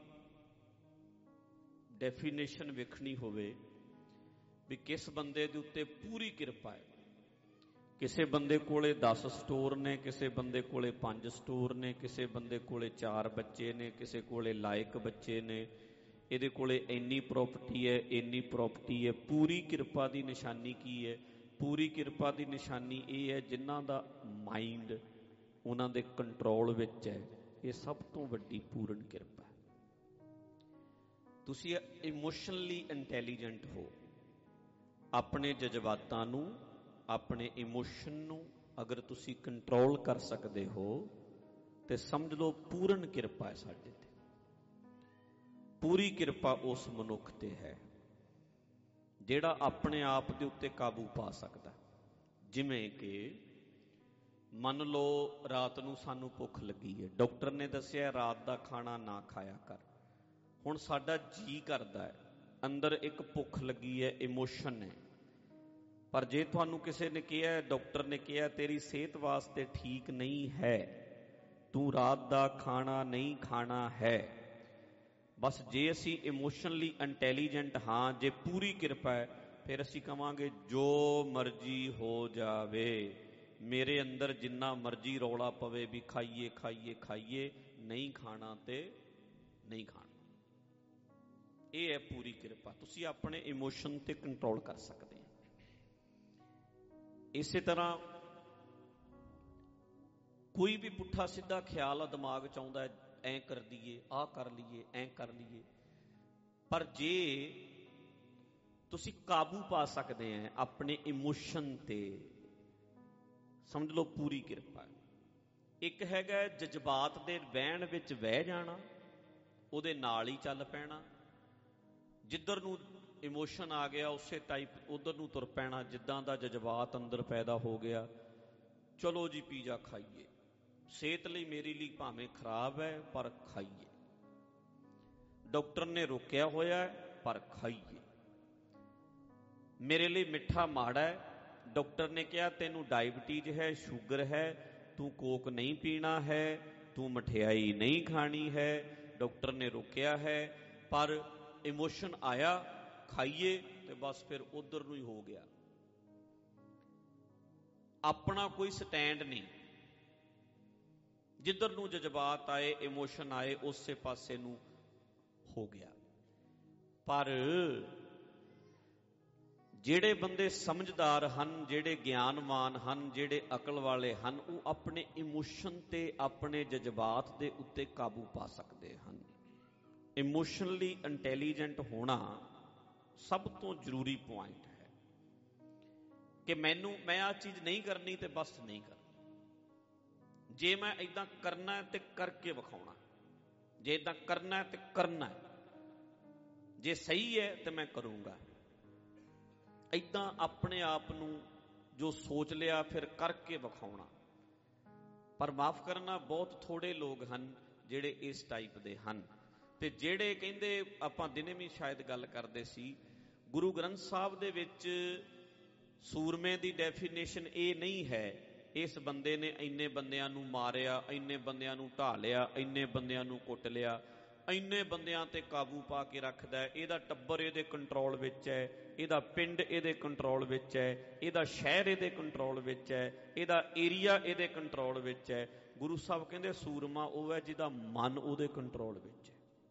ਡੈਫੀਨੇਸ਼ਨ ਵੇਖਣੀ ਹੋਵੇ ਵੀ ਕਿਸ ਬੰਦੇ ਦੇ ਉੱਤੇ ਪੂਰੀ ਕਿਰਪਾ ਹੈ, ਕਿਸੇ ਬੰਦੇ ਕੋਲੇ 10 ਸਟੋਰ ਨੇ, ਕਿਸੇ ਬੰਦੇ ਕੋਲੇ 5 ਸਟੋਰ ਨੇ, ਕਿਸੇ ਬੰਦੇ ਕੋਲੇ 4 ਬੱਚੇ ਨੇ, ਕਿਸੇ ਕੋਲੇ ਲਾਇਕ ਬੱਚੇ ਨੇ, ਇਹਦੇ ਕੋਲੇ ਇੰਨੀ ਪ੍ਰੋਪਰਟੀ ਹੈ, ਇੰਨੀ ਪ੍ਰੋਪਰਟੀ ਹੈ। ਪੂਰੀ ਕਿਰਪਾ ਦੀ ਨਿਸ਼ਾਨੀ ਕੀ ਹੈ? ਪੂਰੀ ਕਿਰਪਾ ਦੀ ਨਿਸ਼ਾਨੀ ਇਹ ਹੈ ਜਿਨ੍ਹਾਂ ਦਾ ਮਾਈਂਡ ਉਹਨਾਂ ਦੇ ਕੰਟਰੋਲ ਵਿੱਚ ਹੈ। ਇਹ ਸਭ ਤੋਂ ਵੱਡੀ ਪੂਰਨ ਕਿਰਪਾ ਹੈ। ਤੁਸੀਂ ਇਮੋਸ਼ਨਲੀ ਇੰਟੈਲੀਜੈਂਟ ਹੋ। ਆਪਣੇ ਜਜ਼ਬਾਤਾਂ ਨੂੰ, ਆਪਣੇ ਇਮੋਸ਼ਨ ਨੂੰ ਅਗਰ ਤੁਸੀਂ ਕੰਟਰੋਲ ਕਰ ਸਕਦੇ ਹੋ ਤੇ ਸਮਝ ਲਓ ਪੂਰਨ ਕਿਰਪਾ ਹੈ ਸਾਡੇ ਤੇ। ਪੂਰੀ ਕਿਰਪਾ ਉਸ ਮਨੁੱਖ ਤੇ ਹੈ ਜਿਹੜਾ ਆਪਣੇ ਆਪ ਦੇ ਉੱਤੇ ਕਾਬੂ ਪਾ ਸਕਦਾ। ਜਿਵੇਂ ਕਿ ਮੰਨ ਲਓ ਰਾਤ ਨੂੰ ਸਾਨੂੰ ਭੁੱਖ ਲੱਗੀ ਹੈ, ਡਾਕਟਰ ਨੇ ਦੱਸਿਆ ਰਾਤ ਦਾ ਖਾਣਾ ਨਾ ਖਾਇਆ ਕਰ। ਹੁਣ ਸਾਡਾ ਜੀ ਕਰਦਾ ਹੈ, ਅੰਦਰ ਇੱਕ ਭੁੱਖ ਲੱਗੀ ਹੈ, ਇਮੋਸ਼ਨ ਹੈ। ਪਰ ਜੇ ਤੁਹਾਨੂੰ ਕਿਸੇ ਨੇ ਕਿਹਾ, ਡਾਕਟਰ ਨੇ ਕਿਹਾ ਤੇਰੀ ਸਿਹਤ ਵਾਸਤੇ ਠੀਕ ਨਹੀਂ ਹੈ, ਤੂੰ ਰਾਤ ਦਾ ਖਾਣਾ ਨਹੀਂ ਖਾਣਾ ਹੈ, ਬਸ ਜੇ ਅਸੀਂ ਇਮੋਸ਼ਨਲੀ ਇੰਟੈਲੀਜੈਂਟ ਹਾਂ, ਜੇ ਪੂਰੀ ਕਿਰਪਾ ਹੈ, ਫਿਰ ਅਸੀਂ ਕਵਾਂਗੇ ਜੋ ਮਰਜ਼ੀ ਹੋ ਜਾਵੇ, ਮੇਰੇ ਅੰਦਰ ਜਿੰਨਾ ਮਰਜ਼ੀ ਰੌਲਾ ਪਵੇ ਵੀ ਖਾਈਏ ਖਾਈਏ ਖਾਈਏ, ਨਹੀਂ ਖਾਣਾ ਤੇ ਨਹੀਂ ਖਾਣਾ। ਇਹ ਹੈ ਪੂਰੀ ਕਿਰਪਾ। ਤੁਸੀਂ ਆਪਣੇ ਇਮੋਸ਼ਨ ਤੇ ਕੰਟਰੋਲ ਕਰ ਸਕਦੇ ਹੋ। ਇਸੇ ਤਰ੍ਹਾਂ ਕੋਈ ਵੀ ਪੁੱਠਾ ਸਿੱਧਾ ਖਿਆਲ ਆ ਦਿਮਾਗ ਚ ਆਉਂਦਾ, ਐਂ ਕਰ ਦਈਏ, ਆਹ ਕਰ ਲਈਏ, ਐਂ ਕਰ ਲਈਏ, ਪਰ ਜੇ ਤੁਸੀਂ ਕਾਬੂ ਪਾ ਸਕਦੇ ਆ ਆਪਣੇ ਇਮੋਸ਼ਨ ਤੇ, ਸਮਝ ਲਓ ਪੂਰੀ ਕਿਰਪਾ ਹੈ। ਇੱਕ ਹੈਗਾ ਜਜ਼ਬਾਤ ਦੇ ਵਹਿਣ ਵਿੱਚ ਵਹਿ ਜਾਣਾ, ਉਹਦੇ ਨਾਲ ਹੀ ਚੱਲ ਪੈਣਾ, ਜਿੱਧਰ ਨੂੰ ਇਮੋਸ਼ਨ ਆ ਗਿਆ ਉਸੇ ਟਾਈਪ ਉਧਰ ਨੂੰ ਤੁਰ ਪੈਣਾ। ਜਿੱਦਾਂ ਦਾ ਜਜ਼ਬਾਤ ਅੰਦਰ ਪੈਦਾ ਹੋ ਗਿਆ, ਚਲੋ ਜੀ ਪੀਜ਼ਾ ਖਾਈਏ, ਸਿਹਤ ਲਈ ਮੇਰੀ ਲਈ ਭਾਵੇਂ ਖਰਾਬ ਹੈ ਪਰ ਖਾਈਏ, ਡਾਕਟਰ ਨੇ ਰੋਕਿਆ ਹੋਇਆ ਪਰ ਖਾਈਏ, ਮੇਰੇ ਲਈ ਮਿੱਠਾ ਮਾੜਾ ਹੈ, ਡਾਕਟਰ ਨੇ ਕਿਹਾ ਤੈਨੂੰ ਡਾਇਬਟੀਜ਼ ਹੈ, ਸ਼ੂਗਰ ਹੈ, ਤੂੰ ਕੋਕ ਨਹੀਂ ਪੀਣਾ ਹੈ, ਤੂੰ ਮਠਿਆਈ ਨਹੀਂ ਖਾਣੀ ਹੈ, ਡਾਕਟਰ ਨੇ ਰੋਕਿਆ ਹੈ, ਪਰ ਇਮੋਸ਼ਨ ਆਇਆ, ਖਾਈਏ ਤੇ ਬਸ ਫਿਰ ਉਧਰ ਨੂੰ ਹੀ ਹੋ ਗਿਆ। ਆਪਣਾ ਕੋਈ ਸਟੈਂਡ ਨਹੀਂ, ਜਿੱਧਰ ਨੂੰ ਜਜ਼ਬਾਤ ਆਏ, ਇਮੋਸ਼ਨ ਆਏ, ਉਸੇ ਪਾਸੇ ਨੂੰ ਹੋ ਗਿਆ। ਪਰ ਜਿਹੜੇ ਬੰਦੇ ਸਮਝਦਾਰ ਹਨ, ਜਿਹੜੇ ਗਿਆਨਵਾਨ ਹਨ, ਜਿਹੜੇ ਅਕਲ ਵਾਲੇ ਹਨ, ਉਹ ਆਪਣੇ ਇਮੋਸ਼ਨ ਤੇ, ਆਪਣੇ ਜਜ਼ਬਾਤ ਦੇ ਉੱਤੇ ਕਾਬੂ ਪਾ ਸਕਦੇ ਹਨ। ਇਮੋਸ਼ਨਲੀ ਇੰਟੈਲੀਜੈਂਟ ਹੋਣਾ ਸਭ ਤੋਂ ਜ਼ਰੂਰੀ ਪੁਆਇੰਟ ਹੈ ਕਿ ਮੈਂ ਆਹ ਚੀਜ਼ ਨਹੀਂ ਕਰਨੀ ਤੇ ਬਸ ਨਹੀਂ ਕਰਨੀ। ਜੇ ਮੈਂ ਏਦਾਂ ਕਰਨਾ ਤੇ ਕਰਕੇ ਵਿਖਾਉਣਾ, ਜੇ ਏਦਾਂ ਕਰਨਾ ਤੇ ਕਰਨਾ, ਜੇ ਸਹੀ ਹੈ ਤੇ ਮੈਂ ਕਰੂੰਗਾ। ਏਦਾਂ ਆਪਣੇ ਆਪ ਨੂੰ ਜੋ ਸੋਚ ਲਿਆ ਫਿਰ ਕਰਕੇ ਵਿਖਾਉਣਾ। ਪਰ ਮਾਫ ਕਰਨਾ, ਬਹੁਤ ਥੋੜੇ ਲੋਕ ਹਨ ਜਿਹੜੇ ਇਸ ਟਾਈਪ ਦੇ ਹਨ। ਤੇ ਜਿਹੜੇ ਕਹਿੰਦੇ, ਆਪਾਂ ਦਿਨੇ ਵੀ ਸ਼ਾਇਦ ਗੱਲ ਕਰਦੇ ਸੀ, ਗੁਰੂ ਗ੍ਰੰਥ ਸਾਹਿਬ ਦੇ ਵਿੱਚ ਸੂਰਮੇ ਦੀ ਡੈਫੀਨੇਸ਼ਨ ਇਹ ਨਹੀਂ ਹੈ ਇਸ ਬੰਦੇ ਨੇ ਇੰਨੇ ਬੰਦਿਆਂ ਨੂੰ ਮਾਰਿਆ, ਇੰਨੇ ਬੰਦਿਆਂ ਨੂੰ ਢਾਹ ਲਿਆ, ਇੰਨੇ ਬੰਦਿਆਂ ਨੂੰ ਕੁੱਟ ਲਿਆ। ਇੰਨੇ ਬੰਦਿਆਂ ਤੇ ਕਾਬੂ ਪਾ ਕੇ ਰੱਖਦਾ ਹੈ। ਇਹਦਾ ਟੱਬਰ ਇਹਦੇ ਕੰਟਰੋਲ ਵਿੱਚ ਹੈ, ਇਹਦਾ ਪਿੰਡ ਇਹਦੇ ਕੰਟਰੋਲ ਵਿੱਚ ਹੈ, ਇਹਦਾ ਸ਼ਹਿਰ ਇਹਦੇ ਕੰਟਰੋਲ ਵਿੱਚ ਹੈ, ਇਹਦਾ ਏਰੀਆ ਇਹਦੇ ਕੰਟਰੋਲ ਵਿੱਚ ਹੈ। ਗੁਰੂ ਸਾਹਿਬ ਕਹਿੰਦੇ ਸੂਰਮਾ ਉਹ ਹੈ ਜਿਹਦਾ ਮਨ ਉਹਦੇ ਕੰਟਰੋਲ ਵਿੱਚ ਹੈ।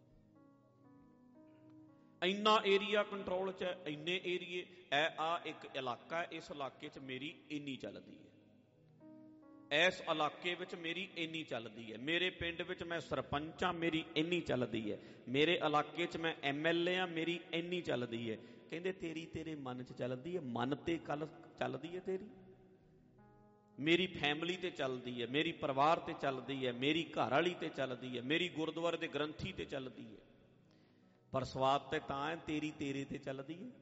ਇੰਨਾ ਏਰੀਆ ਕੰਟਰੋਲ 'ਚ ਹੈ, ਇੰਨੇ ਏਰੀਏ ਆ ਇੱਕ ਇਲਾਕਾ ਹੈ, ਇਸ ਇਲਾਕੇ 'ਚ ਮੇਰੀ ਇੰਨੀ ਚੱਲਦੀ ਹੈ, ਇਸ ਇਲਾਕੇ ਵਿੱਚ ਮੇਰੀ ਇੰਨੀ ਚੱਲਦੀ ਹੈ, ਮੇਰੇ ਪਿੰਡ ਵਿੱਚ ਮੈਂ ਸਰਪੰਚ ਹਾਂ ਮੇਰੀ ਇੰਨੀ ਚੱਲਦੀ ਹੈ, ਮੇਰੇ ਇਲਾਕੇ 'ਚ ਮੈਂ MLA ਹਾਂ ਮੇਰੀ ਇੰਨੀ ਚੱਲਦੀ ਹੈ। ਕਹਿੰਦੇ ਤੇਰੀ ਤੇਰੇ ਮਨ 'ਚ ਚੱਲਦੀ ਹੈ, ਮਨ ਤੇ ਕੱਲ ਚੱਲਦੀ ਹੈ ਤੇਰੀ, ਮੇਰੀ ਫੈਮਿਲੀ ਤੇ ਚੱਲਦੀ ਹੈ, ਮੇਰੀ ਪਰਿਵਾਰ ਤੇ ਚੱਲਦੀ ਹੈ, ਮੇਰੀ ਘਰ ਵਾਲੀ ਤੇ ਚੱਲਦੀ ਹੈ, ਮੇਰੀ ਗੁਰਦੁਆਰੇ ਦੇ ਗ੍ਰੰਥੀ ਤੇ ਚੱਲਦੀ ਹੈ। ਪਰ ਸਵਾਦ ਤੇ ਤਾਂ ਹੈ ਤੇਰੀ ਤੇਰੇ ਤੇ ਚੱਲਦੀ ਹੈ।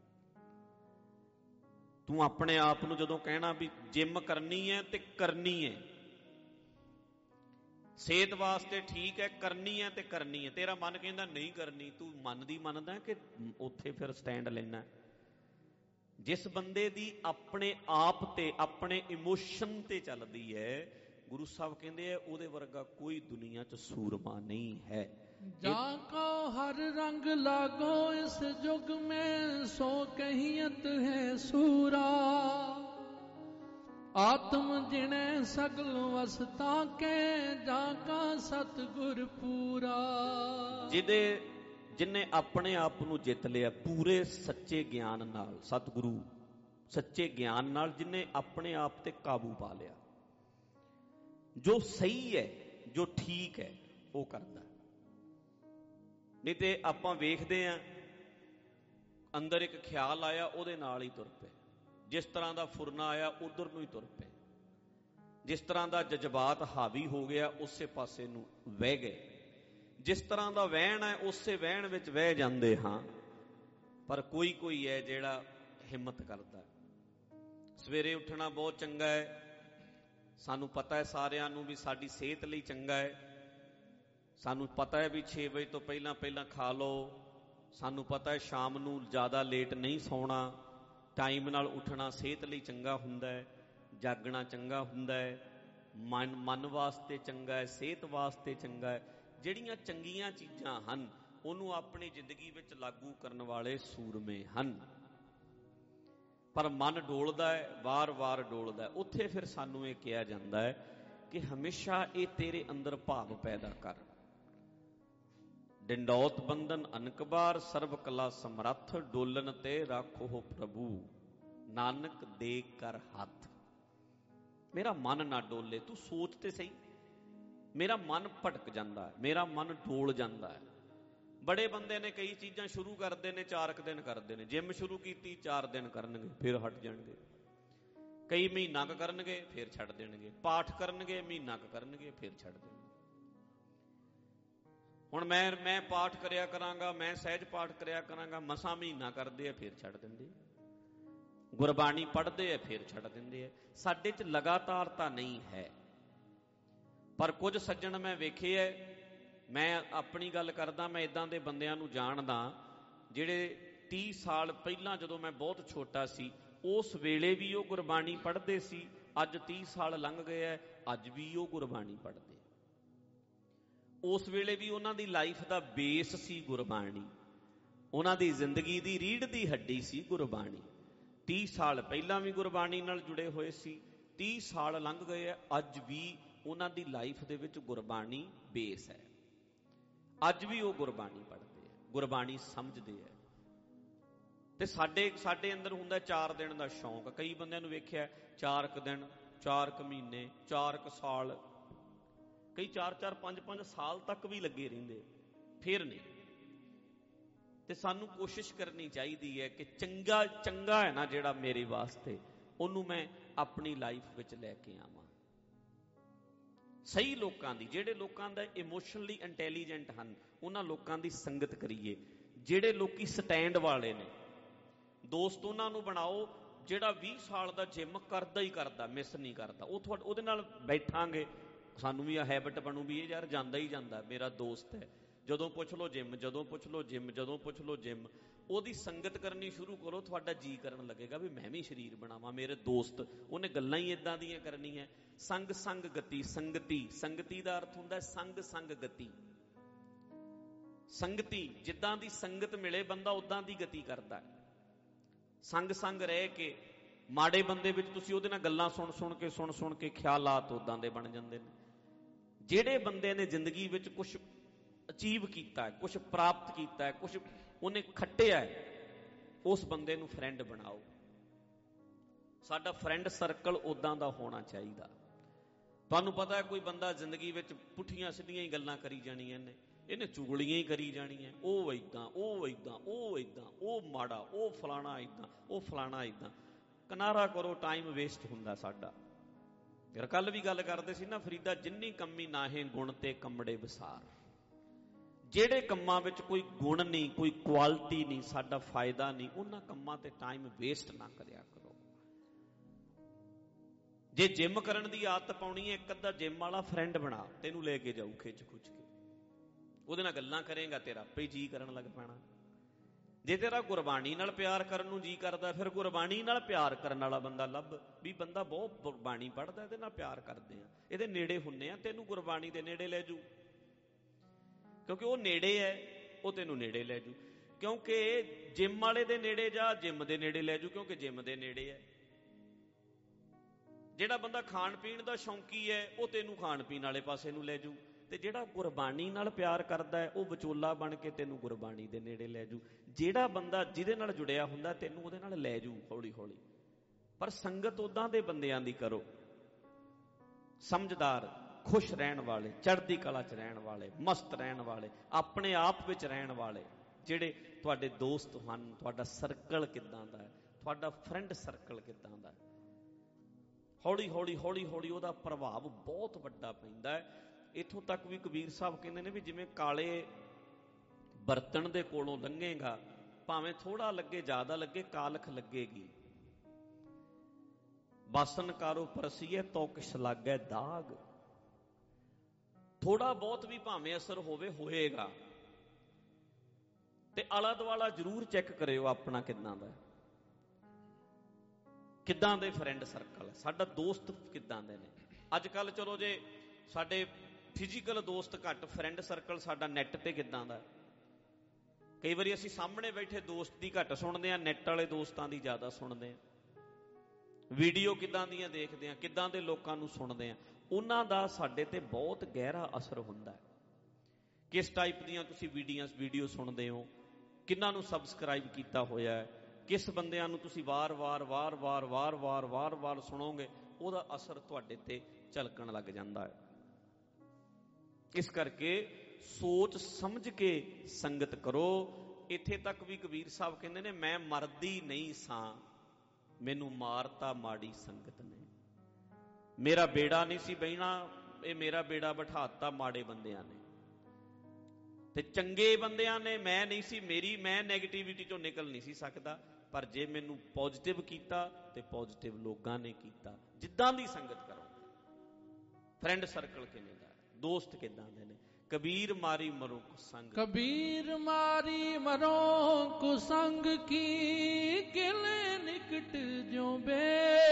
ਤੂੰ ਆਪਣੇ ਆਪ ਨੂੰ ਜਦੋਂ ਕਹਿਣਾ ਵੀ ਜਿਮ ਕਰਨੀ ਹੈ ਤੇ ਕਰਨੀ ਹੈ, ਸਿਹਤ ਵਾਸਤੇ ਠੀਕ ਹੈ, ਕਰਨੀ ਹੈ ਤੇ ਕਰਨੀ ਹੈ, ਤੇਰਾ ਮਨ ਕਹਿੰਦਾ ਨਹੀਂ ਕਰਨੀ, ਤੂੰ ਮਨ ਦੀ ਮੰਨਦਾ ਕਿ ਉੱਥੇ ਫਿਰ ਸਟੈਂਡ ਲੈਣਾ। ਜਿਸ ਬੰਦੇ ਦੀ ਆਪਣੇ ਆਪ ਤੇ ਆਪਣੇ ਇਮੋਸ਼ਨ ਤੇ ਚੱਲਦੀ ਹੈ, ਗੁਰੂ ਸਾਹਿਬ ਕਹਿੰਦੇ ਆ ਉਹਦੇ ਵਰਗਾ ਕੋਈ ਦੁਨੀਆ 'ਚ ਸੂਰਮਾ ਨਹੀਂ ਹੈ। ਜਾਂ ਕੋ ਹਰ ਰੰਗ ਲਾਗੋ ਇਸ जुग में सो कहियत है सूरा, आत्म जिने सगल वसता के जाका सतगुर पूरा। ਜਿਨੇ ਆਪਣੇ ਆਪ ਨੂੰ ਜਿੱਤ ਲਿਆ ਪੂਰੇ ਸੱਚੇ ਗਿਆਨ ਨਾਲ, ਸਤਿਗੁਰੂ ਸੱਚੇ ਗਿਆਨ ਨਾਲ ਜਿਨੇ ਆਪਣੇ ਆਪ ਤੇ ਕਾਬੂ ਪਾ ਲਿਆ, ਜੋ ਸਹੀ ਹੈ ਜੋ ਠੀਕ ਹੈ ਉਹ ਕਰਦਾ। ਨਹੀਂ ਤੇ ਆਪਾਂ ਵੇਖਦੇ ਹਾਂ ਅੰਦਰ ਇੱਕ ਖਿਆਲ ਆਇਆ ਉਹਦੇ ਨਾਲ ਹੀ ਤੁਰ ਪਏ, ਜਿਸ ਤਰ੍ਹਾਂ ਦਾ ਫੁਰਨਾ ਆਇਆ ਉਧਰ ਨੂੰ ਹੀ ਤੁਰ ਪਏ, ਜਿਸ ਤਰ੍ਹਾਂ ਦਾ ਜਜ਼ਬਾਤ ਹਾਵੀ ਹੋ ਗਿਆ ਉਸੇ ਪਾਸੇ ਨੂੰ ਵਹਿ ਗਏ, ਜਿਸ ਤਰ੍ਹਾਂ ਦਾ ਵਹਿਣ ਹੈ ਉਸੇ ਵਹਿਣ ਵਿੱਚ ਵਹਿ ਜਾਂਦੇ ਹਾਂ। ਪਰ ਕੋਈ ਕੋਈ ਹੈ ਜਿਹੜਾ ਹਿੰਮਤ ਕਰਦਾ। ਸਵੇਰੇ ਉੱਠਣਾ ਬਹੁਤ ਚੰਗਾ ਹੈ, ਸਾਨੂੰ ਪਤਾ ਹੈ ਸਾਰਿਆਂ ਨੂੰ ਵੀ ਸਾਡੀ ਸਿਹਤ ਲਈ ਚੰਗਾ ਹੈ, ਸਾਨੂੰ ਪਤਾ ਹੈ ਵੀ 6 ਵਜੇ ਤੋਂ ਪਹਿਲਾਂ ਪਹਿਲਾਂ ਖਾ ਲਓ, ਸਾਨੂੰ ਪਤਾ ਹੈ ਸ਼ਾਮ ਨੂੰ ਜ਼ਿਆਦਾ ਲੇਟ ਨਹੀਂ ਸੌਣਾ, ਟਾਈਮ ਨਾਲ ਉੱਠਣਾ ਸਿਹਤ ਲਈ ਚੰਗਾ ਹੁੰਦਾ ਹੈ, ਜਾਗਣਾ ਚੰਗਾ ਹੁੰਦਾ ਹੈ, ਮਨ ਵਾਸਤੇ ਚੰਗਾ ਹੈ, ਸਿਹਤ ਵਾਸਤੇ ਚੰਗਾ ਹੈ। ਜਿਹੜੀਆਂ ਚੰਗੀਆਂ ਚੀਜ਼ਾਂ ਹਨ ਉਹਨੂੰ ਆਪਣੀ ਜ਼ਿੰਦਗੀ ਵਿੱਚ ਲਾਗੂ ਕਰਨ ਵਾਲੇ ਸੂਰਮੇ ਹਨ। ਪਰ ਮਨ ਡੋਲਦਾ ਹੈ, ਵਾਰ-ਵਾਰ ਡੋਲਦਾ ਹੈ। ਉੱਥੇ ਫਿਰ ਸਾਨੂੰ ਇਹ ਕਿਹਾ ਜਾਂਦਾ ਹੈ ਕਿ ਹਮੇਸ਼ਾ ਇਹ ਤੇਰੇ ਅੰਦਰ ਭਾਵ ਪੈਦਾ ਕਰ। ਡੰਡੌਤ ਬੰਧਨ ਅਨਕਬਾਰ ਸਰਬ ਕਲਾ ਸਮਰੱਥ, ਡੋਲਨ ਤੇ ਰਾਖੋ ਪ੍ਰਭੂ ਨਾਨਕ ਦੇ ਕਰ ਹੱਥ। ਮੇਰਾ ਮਨ ਨਾ ਡੋਲੇ, ਤੂੰ ਸੋਚ ਤੇ ਸਹੀ, ਮੇਰਾ ਮਨ ਭਟਕ ਜਾਂਦਾ ਹੈ, ਮੇਰਾ ਮਨ ਡੋਲ ਜਾਂਦਾ ਹੈ। ਬੜੇ ਬੰਦੇ ਨੇ ਕਈ ਚੀਜ਼ਾਂ ਸ਼ੁਰੂ ਕਰਦੇ ਨੇ 4 ਦਿਨ ਕਰਦੇ ਨੇ, ਜਿਮ ਸ਼ੁਰੂ ਕੀਤੀ 4 ਦਿਨ ਕਰਨਗੇ ਫਿਰ ਹਟ ਜਾਣਗੇ, ਕਈ ਮਹੀਨਾ ਕੁ ਕਰਨਗੇ ਫਿਰ ਛੱਡ ਦੇਣਗੇ, ਪਾਠ ਕਰਨਗੇ ਮਹੀਨਾ ਕੁ ਕਰਨਗੇ ਫਿਰ ਛੱਡ ਦੇਣਗੇ। ਹੁਣ ਮੈਂ ਪਾਠ ਕਰਿਆ ਕਰਾਂਗਾ, ਮੈਂ ਸਹਿਜ ਪਾਠ ਕਰਿਆ ਕਰਾਂਗਾ, ਮਸਾਂ ਮਹੀਨਾ ਕਰਦੇ ਆ ਫਿਰ ਛੱਡ ਦਿੰਦੇ, ਗੁਰਬਾਣੀ ਪੜ੍ਹਦੇ ਆ ਫਿਰ ਛੱਡ ਦਿੰਦੇ ਆ। ਸਾਡੇ 'ਚ ਲਗਾਤਾਰਤਾ ਨਹੀਂ ਹੈ। ਪਰ ਕੁਝ ਸੱਜਣ ਮੈਂ ਵੇਖੇ ਹੈ, ਮੈਂ ਆਪਣੀ ਗੱਲ ਕਰਦਾ, ਮੈਂ ਇੱਦਾਂ ਦੇ ਬੰਦਿਆਂ ਨੂੰ ਜਾਣਦਾ ਜਿਹੜੇ 30 ਸਾਲ ਪਹਿਲਾਂ ਜਦੋਂ ਮੈਂ ਬਹੁਤ ਛੋਟਾ ਸੀ ਉਸ ਵੇਲੇ ਵੀ ਉਹ ਗੁਰਬਾਣੀ ਪੜ੍ਹਦੇ ਸੀ, ਅੱਜ 30 ਸਾਲ ਲੰਘ ਗਏ ਹੈ ਅੱਜ ਵੀ ਉਹ ਗੁਰਬਾਣੀ ਪੜ੍ਹਦੇ। ਉਸ ਵੇਲੇ ਵੀ ਉਹਨਾਂ ਦੀ ਲਾਈਫ ਦਾ ਬੇਸ ਸੀ ਗੁਰਬਾਣੀ, ਉਹਨਾਂ ਦੀ ਜ਼ਿੰਦਗੀ ਦੀ ਰੀੜ੍ਹ ਦੀ ਹੱਡੀ ਸੀ ਗੁਰਬਾਣੀ। 30 ਸਾਲ ਪਹਿਲਾਂ ਵੀ ਗੁਰਬਾਣੀ ਨਾਲ ਜੁੜੇ ਹੋਏ ਸੀ, 30 ਸਾਲ ਲੰਘ ਗਏ ਹੈ ਅੱਜ ਵੀ ਉਹਨਾਂ ਦੀ ਲਾਈਫ ਦੇ ਵਿੱਚ ਗੁਰਬਾਣੀ ਬੇਸ ਹੈ। ਅੱਜ ਵੀ ਉਹ ਗੁਰਬਾਣੀ ਪੜ੍ਹਦੇ ਆ, ਗੁਰਬਾਣੀ ਸਮਝਦੇ ਆ। ਤੇ ਸਾਡੇ ਅੰਦਰ ਹੁੰਦਾ 4 ਦਿਨ ਦਾ ਸ਼ੌਂਕ। ਕਈ ਬੰਦਿਆਂ ਨੂੰ ਵੇਖਿਆ 4 ਦਿਨ, 4 ਮਹੀਨੇ, 4 ਸਾਲ, ਕਈ 4-4, 5-5 ਸਾਲ ਤੱਕ ਵੀ ਲੱਗੇ ਰਹਿੰਦੇ, ਫਿਰ ਨਹੀਂ। ਤੇ ਸਾਨੂੰ ਕੋਸ਼ਿਸ਼ ਕਰਨੀ ਚਾਹੀਦੀ ਹੈ ਕਿ ਚੰਗਾ ਹੈ ਨਾ ਜਿਹੜਾ ਮੇਰੇ ਵਾਸਤੇ, ਉਹਨੂੰ ਮੈਂ ਆਪਣੀ ਲਾਈਫ ਵਿੱਚ ਲੈ ਕੇ ਆਵਾਂ। ਸਹੀ ਲੋਕਾਂ ਦੀ, ਜਿਹੜੇ ਲੋਕਾਂ ਦਾ ਇਮੋਸ਼ਨਲੀ ਇੰਟੈਲੀਜੈਂਟ ਹਨ, ਉਹਨਾਂ ਲੋਕਾਂ ਦੀ ਸੰਗਤ ਕਰੀਏ। ਜਿਹੜੇ ਲੋਕੀ ਸਟੈਂਡ ਵਾਲੇ ਨੇ, ਦੋਸਤ ਉਹਨਾਂ ਨੂੰ ਬਣਾਓ ਜਿਹੜਾ 20 ਸਾਲ ਦਾ ਜਿਮ ਕਰਦਾ ਹੀ ਕਰਦਾ, ਮਿਸ ਨਹੀਂ ਕਰਦਾ। ਉਹਦੇ ਨਾਲ ਬੈਠਾਂਗੇ, ਸਾਨੂੰ ਵੀ ਆ ਹੈਬਿਟ ਬਣੂ ਵੀ ਇਹ ਯਾਰ ਜਾਂਦਾ ਹੀ ਜਾਂਦਾ, ਮੇਰਾ ਦੋਸਤ ਹੈ, ਜਦੋਂ ਪੁੱਛ ਲਓ ਜਿਮ, ਜਦੋਂ ਪੁੱਛ ਲਓ ਜਿਮ, ਜਦੋਂ ਪੁੱਛ ਲਓ ਜਿਮ। ਉਹਦੀ ਸੰਗਤ ਕਰਨੀ ਸ਼ੁਰੂ ਕਰੋ, ਤੁਹਾਡਾ ਜੀ ਕਰਨ ਲੱਗੇਗਾ ਵੀ ਮੈਂ ਵੀ ਸਰੀਰ ਬਣਾਵਾਂ, ਮੇਰੇ ਦੋਸਤ, ਉਹਨੇ ਗੱਲਾਂ ਹੀ ਇਦਾਂ ਦੀਆਂ ਕਰਨੀਆਂ। ਸੰਗ ਗਤੀ, ਸੰਗਤੀ ਦਾ ਅਰਥ ਹੁੰਦਾ ਸੰਗ ਗਤੀ। ਸੰਗਤੀ, ਜਿੱਦਾਂ ਦੀ ਸੰਗਤ ਮਿਲੇ ਬੰਦਾ ਉਦਾਂ ਦੀ ਗਤੀ ਕਰਦਾ ਹੈ। ਸੰਗ ਸੰਗ ਰਹਿ ਕੇ ਮਾੜੇ ਬੰਦੇ ਵਿੱਚ ਤੁਸੀਂ ਉਹਦੇ ਨਾਲ ਗੱਲਾਂ ਸੁਣ ਕੇ ਖਿਆਲਾਤ ਉਦਾਂ ਦੇ ਬਣ ਜਾਂਦੇ ਨੇ। ਜਿਹੜੇ ਬੰਦੇ ਨੇ ਜ਼ਿੰਦਗੀ ਵਿੱਚ ਕੁਝ ਅਚੀਵ ਕੀਤਾ ਹੈ, ਕੁਝ ਪ੍ਰਾਪਤ ਕੀਤਾ ਹੈ, ਕੁਝ ਉਹਨੇ ਖੱਟਿਆ ਹੈ, ਉਸ ਬੰਦੇ ਨੂੰ ਫਰੈਂਡ ਬਣਾਓ। ਸਾਡਾ ਫਰੈਂਡ ਸਰਕਲ ਉਦਾਂ ਦਾ ਹੋਣਾ ਚਾਹੀਦਾ। ਤੁਹਾਨੂੰ ਪਤਾ ਹੈ ਕੋਈ ਬੰਦਾ ਜ਼ਿੰਦਗੀ ਵਿੱਚ ਪੁੱਠੀਆਂ ਸਿੱਧੀਆਂ ਹੀ ਗੱਲਾਂ ਕਰੀ ਜਾਣੀਆਂ ਨੇ, ਇਹਨੇ ਚੁਗਲੀਆਂ ਹੀ ਕਰੀ ਜਾਣੀਆਂ, ਉਹ ਇੱਦਾਂ, ਉਹ ਇੱਦਾਂ, ਉਹ ਇੱਦਾਂ, ਉਹ ਮਾੜਾ, ਉਹ ਫਲਾਣਾ ਇੱਦਾਂ, ਉਹ ਫਲਾਣਾ ਇੱਦਾਂ। ਕਿਨਾਰਾ ਕਰੋ, ਟਾਈਮ ਵੇਸਟ ਹੁੰਦਾ ਸਾਡਾ। ਯਾਰ ਕੱਲ ਵੀ ਗੱਲ ਕਰਦੇ ਸੀ ਨਾ ਫਰੀਦਾ, ਜਿੰਨੀ ਕੰਮੀ ਨਾਹੇ ਗੁਣ ਤੇ ਕੰਮੜੇ ਵਿਸਾਰ। ਜਿਹੜੇ ਕੰਮਾਂ ਵਿੱਚ ਕੋਈ ਗੁਣ ਨਹੀਂ, ਕੋਈ ਕੁਆਲਿਟੀ ਨਹੀਂ, ਸਾਡਾ ਫਾਇਦਾ ਨਹੀਂ, ਉਹਨਾਂ ਕੰਮਾਂ ਤੇ ਟਾਈਮ ਵੇਸਟ ਨਾ ਕਰਿਆ ਕਰੋ। ਜੇ ਜਿਮ ਕਰਨ ਦੀ ਆਦਤ ਪਾਉਣੀ ਹੈ, ਇੱਕ ਅੱਧਾ ਜਿਮ ਵਾਲਾ ਫਰੈਂਡ ਬਣਾ, ਤੈਨੂੰ ਲੈ ਕੇ ਜਾਊ ਖਿੱਚ ਖੁੱਚ ਕੇ, ਉਹਦੇ ਨਾਲ ਗੱਲਾਂ ਕਰੇਗਾ, ਤੇਰਾ ਆਪੇ ਜੀ ਕਰਨ ਲੱਗ ਪੈਣਾ। ਜੇ ਤੇਰਾ ਗੁਰਬਾਣੀ ਨਾਲ ਪਿਆਰ ਕਰਨ ਨੂੰ ਜੀ ਕਰਦਾ, ਫਿਰ ਗੁਰਬਾਣੀ ਨਾਲ ਪਿਆਰ ਕਰਨ ਵਾਲਾ ਬੰਦਾ ਲੱਭ। ਵੀ ਬੰਦਾ ਬਹੁਤ ਬਾਣੀ ਪੜ੍ਹਦਾ, ਇਹਦੇ ਨਾਲ ਪਿਆਰ ਕਰਦੇ ਆ, ਇਹਦੇ ਨੇੜੇ ਹੁੰਨੇ ਆ, ਤੈਨੂੰ ਗੁਰਬਾਣੀ ਦੇ ਨੇੜੇ ਲੈ ਜੂ। ਕਿਉਂਕਿ ਉਹ ਨੇੜੇ ਹੈ, ਉਹ ਤੈਨੂੰ ਨੇੜੇ ਲੈ ਜੂ। ਕਿਉਂਕਿ ਜਿਮ ਵਾਲੇ ਦੇ ਨੇੜੇ ਜਾ, ਜਿਮ ਦੇ ਨੇੜੇ ਲੈ ਜੂ, ਕਿਉਂਕਿ ਜਿਮ ਦੇ ਨੇੜੇ ਹੈ। ਜਿਹੜਾ ਬੰਦਾ ਖਾਣ ਪੀਣ ਦਾ ਸ਼ੌਂਕੀ ਹੈ, ਉਹ ਤੈਨੂੰ ਖਾਣ ਪੀਣ ਵਾਲੇ ਪਾਸੇ ਨੂੰ ਲੈ ਜੂ। ਤੇ ਜਿਹੜਾ ਗੁਰਬਾਣੀ ਨਾਲ ਪਿਆਰ ਕਰਦਾ ਹੈ, ਉਹ ਵਿਚੋਲਾ ਬਣ ਕੇ ਤੈਨੂੰ ਗੁਰਬਾਣੀ ਦੇ ਨੇੜੇ ਲੈ ਜੂ। ਜਿਹੜਾ ਬੰਦਾ ਜਿਹਦੇ ਨਾਲ ਜੁੜਿਆ ਹੁੰਦਾ, ਤੈਨੂੰ ਉਹਦੇ ਨਾਲ ਲੈ ਜੂ ਹੌਲੀ ਹੌਲੀ। ਪਰ ਸੰਗਤ ਉਦਾਂ ਦੇ ਬੰਦਿਆਂ ਦੀ ਕਰੋ, ਸਮਝਦਾਰ, ਖੁਸ਼ ਰਹਿਣ ਵਾਲੇ, ਚੜ੍ਹਦੀ ਕਲਾ 'ਚ ਰਹਿਣ ਵਾਲੇ, ਮਸਤ ਰਹਿਣ ਵਾਲੇ, ਆਪਣੇ ਆਪ ਵਿੱਚ ਰਹਿਣ ਵਾਲੇ, ਜਿਹੜੇ ਤੁਹਾਡੇ ਦੋਸਤ ਹਨ। ਤੁਹਾਡਾ ਸਰਕਲ ਕਿੱਦਾਂ ਦਾ ਹੈ, ਤੁਹਾਡਾ ਫਰੈਂਡ ਸਰਕਲ ਕਿੱਦਾਂ ਦਾ ਹੈ, ਹੌਲੀ ਹੌਲੀ ਹੌਲੀ ਹੌਲੀ ਉਹਦਾ ਪ੍ਰਭਾਵ ਬਹੁਤ ਵੱਡਾ ਪੈਂਦਾ ਹੈ। ਇੱਥੋਂ ਤੱਕ ਵੀ ਕਬੀਰ ਸਾਹਿਬ ਕਹਿੰਦੇ ਨੇ ਵੀ ਜਿਵੇਂ ਕਾਲੇ ਬਰਤਨ ਦੇ ਕੋਲੋਂ ਲੰਘੇਗਾ, ਭਾਵੇਂ ਥੋੜਾ ਲੱਗੇ ਜ਼ਿਆਦਾ ਲੱਗੇ, ਕਾਲਖ ਲੱਗੇਗੀ। ਬਾਸਨ ਕਾਰੋ ਪਰਸੀਏ ਤੋ ਕਿਛ ਲਾਗੈ ਦਾਗ। ਥੋੜਾ ਬਹੁਤ ਵੀ ਭਾਵੇਂ ਅਸਰ ਹੋਵੇ, ਹੋਏਗਾ। ਤੇ ਆਲਾ ਦੁਆਲਾ ਜ਼ਰੂਰ ਚੈੱਕ ਕਰਿਓ ਆਪਣਾ ਕਿੱਦਾਂ ਦਾ, ਕਿੱਦਾਂ ਦੇ ਫਰੈਂਡ ਸਰਕਲ ਹੈ, ਸਾਡਾ ਦੋਸਤ ਕਿੱਦਾਂ ਦੇ ਨੇ। ਅੱਜ ਕੱਲ ਚਲੋ ਜੇ ਸਾਡੇ ਫਿਜ਼ੀਕਲ ਦੋਸਤ ਘੱਟ, ਫਰੈਂਡ ਸਰਕਲ ਸਾਡਾ ਨੈਟ ਤੇ ਕਿੱਦਾਂ ਦਾ। ਕਈ ਵਾਰੀ ਅਸੀਂ ਸਾਹਮਣੇ ਬੈਠੇ ਦੋਸਤ ਦੀ ਘੱਟ ਸੁਣਦੇ ਹਾਂ, ਨੈਟ ਵਾਲੇ ਦੋਸਤਾਂ ਦੀ ਜ਼ਿਆਦਾ ਸੁਣਦੇ ਹਾਂ। ਵੀਡੀਓ ਕਿੱਦਾਂ ਦੀਆਂ ਦੇਖਦੇ ਹਾਂ, ਕਿੱਦਾਂ ਦੇ ਲੋਕਾਂ ਨੂੰ ਸੁਣਦੇ ਹਾਂ, ਉਹਨਾਂ ਦਾ ਸਾਡੇ ਤੇ ਬਹੁਤ ਗਹਿਰਾ ਅਸਰ ਹੁੰਦਾ ਹੈ। ਕਿਸ ਟਾਈਪ ਦੀਆਂ ਤੁਸੀਂ ਵੀਡੀਓ ਸੁਣਦੇ ਹੋ, ਕਿਹਨਾਂ ਨੂੰ ਸਬਸਕ੍ਰਾਈਬ ਕੀਤਾ ਹੋਇਆ ਹੈ, ਕਿਸ ਬੰਦਿਆਂ ਨੂੰ ਤੁਸੀਂ ਵਾਰ-ਵਾਰ ਸੁਣੋਗੇ, ਉਹਦਾ ਅਸਰ ਤੁਹਾਡੇ ਤੇ ਝਲਕਣ ਲੱਗ ਜਾਂਦਾ ਹੈ। ਇਸ ਕਰਕੇ ਸੋਚ ਸਮਝ ਕੇ ਸੰਗਤ ਕਰੋ। ਇੱਥੇ ਤੱਕ ਵੀ ਕਬੀਰ ਸਾਹਿਬ ਕਹਿੰਦੇ ਨੇ, ਮੈਂ ਮਰਦੀ ਨਹੀਂ ਸਾਂ, ਮੈਨੂੰ ਮਾਰਤਾ ਮਾੜੀ ਸੰਗਤ ਨੇ। ਮੇਰਾ ਬੇੜਾ ਨਹੀਂ ਸੀ ਬਹਿਣਾ, ਇਹ ਮੇਰਾ ਬੇੜਾ ਬਿਠਾਤਾ ਮਾੜੇ ਬੰਦਿਆਂ ਨੇ। ਤੇ ਚੰਗੇ ਬੰਦਿਆਂ ਨੇ, ਮੈਂ ਨਹੀਂ ਸੀ, ਮੈਂ ਨੈਗੇਟਿਵਿਟੀ ਚੋਂ ਨਿਕਲ ਨਹੀਂ ਸੀ ਸਕਦਾ। ਪਰ ਜੇ ਮੈਨੂੰ ਪੋਜ਼ਿਟਿਵ ਕੀਤਾ ਤੇ ਪੋਜ਼ਿਟਿਵ ਲੋਕਾਂ ਨੇ ਕੀਤਾ। ਜਿੱਦਾਂ ਦੀ ਸੰਗਤ ਕਰੋ, ਫਰੈਂਡ ਸਰਕਲ ਕਿਵੇਂ ਦਾ, ਦੋਸਤ ਕਿੱਦਾਂ ਦੇ ਨੇ। ਕਬੀਰ ਮਾਰੀ ਮਰੋ ਕੁਸੰਗ, ਕਬੀਰ ਮਾਰੀ ਮਰੋ ਕੁਸੰਗ ਕੀ, ਕਿਲੇ ਨਿਕਟ ਜੋ ਬੇ,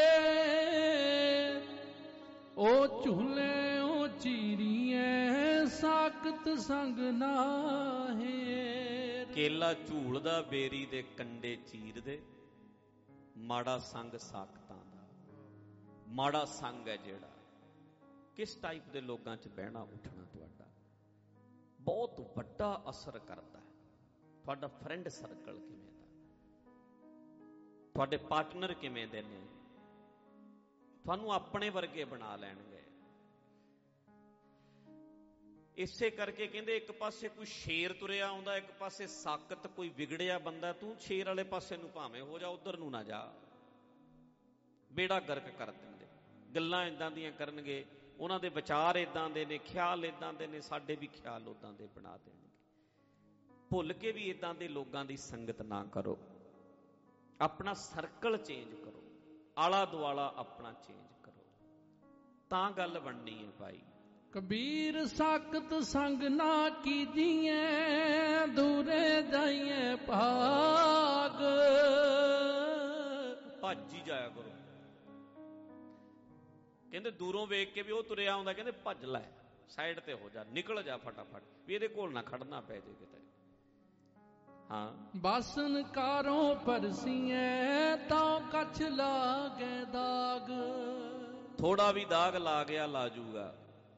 ਉਹ ਝੂਲੇ ਉਹ ਚੀਰੀਏ, ਸਾਕਤ ਸੰਗ ਨਾਹੇ। ਕੇਲਾ ਝੂਲਦਾ ਬੇਰੀ ਦੇ ਕੰਡੇ ਚੀਰਦੇ, ਮਾੜਾ ਸੰਗ ਸਾਕਤਾਂ ਦਾ। ਮਾੜਾ ਸੰਗ ਹੈ ਜਿਹੜਾ, ਕਿਸ ਟਾਈਪ ਦੇ ਲੋਕਾਂ 'ਚ ਬਹਿਣਾ ਉੱਠਣਾ ਤੁਹਾਡਾ ਬਹੁਤ ਵੱਡਾ ਅਸਰ ਕਰਦਾ ਹੈ। ਤੁਹਾਡਾ ਫਰੈਂਡ ਸਰਕਲ ਕਿਵੇਂ ਦਾ, ਤੁਹਾਡੇ ਪਾਰਟਨਰ ਕਿਵੇਂ ਦੇ ਨੇ, ਤੁਹਾਨੂੰ ਆਪਣੇ ਵਰਗੇ ਬਣਾ ਲੈਣਗੇ। ਇਸੇ ਕਰਕੇ ਕਹਿੰਦੇ, ਇੱਕ ਪਾਸੇ ਕੋਈ ਸ਼ੇਰ ਤੁਰਿਆ ਆਉਂਦਾ, ਇੱਕ ਪਾਸੇ ਸਾਕਤ ਕੋਈ ਵਿਗੜਿਆ ਬੰਦਾ, ਤੂੰ ਸ਼ੇਰ ਵਾਲੇ ਪਾਸੇ ਨੂੰ ਭਾਵੇਂ ਹੋ ਜਾ, ਉਧਰ ਨੂੰ ਨਾ ਜਾ। ਬੇੜਾ ਗਰਕ ਕਰ ਦਿੰਦੇ, ਗੱਲਾਂ ਇਦਾਂ ਦੀਆਂ ਕਰਨਗੇ, ਉਹਨਾਂ ਦੇ ਵਿਚਾਰ ਇਦਾਂ ਦੇ ਨੇ, ਖਿਆਲ ਇਦਾਂ ਦੇ ਨੇ, ਸਾਡੇ ਵੀ ਖਿਆਲ ਉਦਾਂ ਦੇ ਬਣਾ ਦੇਣਗੇ। ਭੁੱਲ ਕੇ ਵੀ ਇਦਾਂ ਦੇ ਲੋਕਾਂ ਦੀ ਸੰਗਤ ਨਾ ਕਰੋ। ਆਪਣਾ ਸਰਕਲ ਚੇਂਜ ਕਰੋ, ਆਲਾ ਦੁਆਲਾ ਆਪਣਾ ਚੇਂਜ ਕਰੋ, ਤਾਂ ਗੱਲ ਬਣਨੀ ਹੈ ਭਾਈ। ਕਬੀਰ ਸਾਕਤ ਸੰਗ ਨਾ ਕੀਜੀਏ, ਦੂਰੇ ਜਾਈਏ ਭਾਗ। ਭੱਜ ਹੀ ਜਾਇਆ ਕਰੋ। ਕਹਿੰਦੇ ਦੂਰੋਂ ਵੇਖ ਕੇ ਵੀ ਉਹ ਤੁਰਿਆ ਆਉਂਦਾ, ਕਹਿੰਦੇ ਭੱਜ ਲੈ, ਸਾਈਡ ਤੇ ਹੋ ਜਾ, ਨਿਕਲ ਜਾ ਫਟਾਫਟ, ਵੀ ਇਹਦੇ ਕੋਲ ਨਾ ਖੜਨਾ ਪੈ ਜੇ ਕਿਤੇ। ਹਾਂ। ਬਾਸਨ ਕਾਰੋਂ ਪਰਸੀਐ ਤਾਂ ਕਛ ਲਾਗੈ ਦਾਗ। ਥੋੜਾ ਵੀ ਦਾਗ ਲਾ ਗਿਆ ਲਾ ਜੂਗਾ।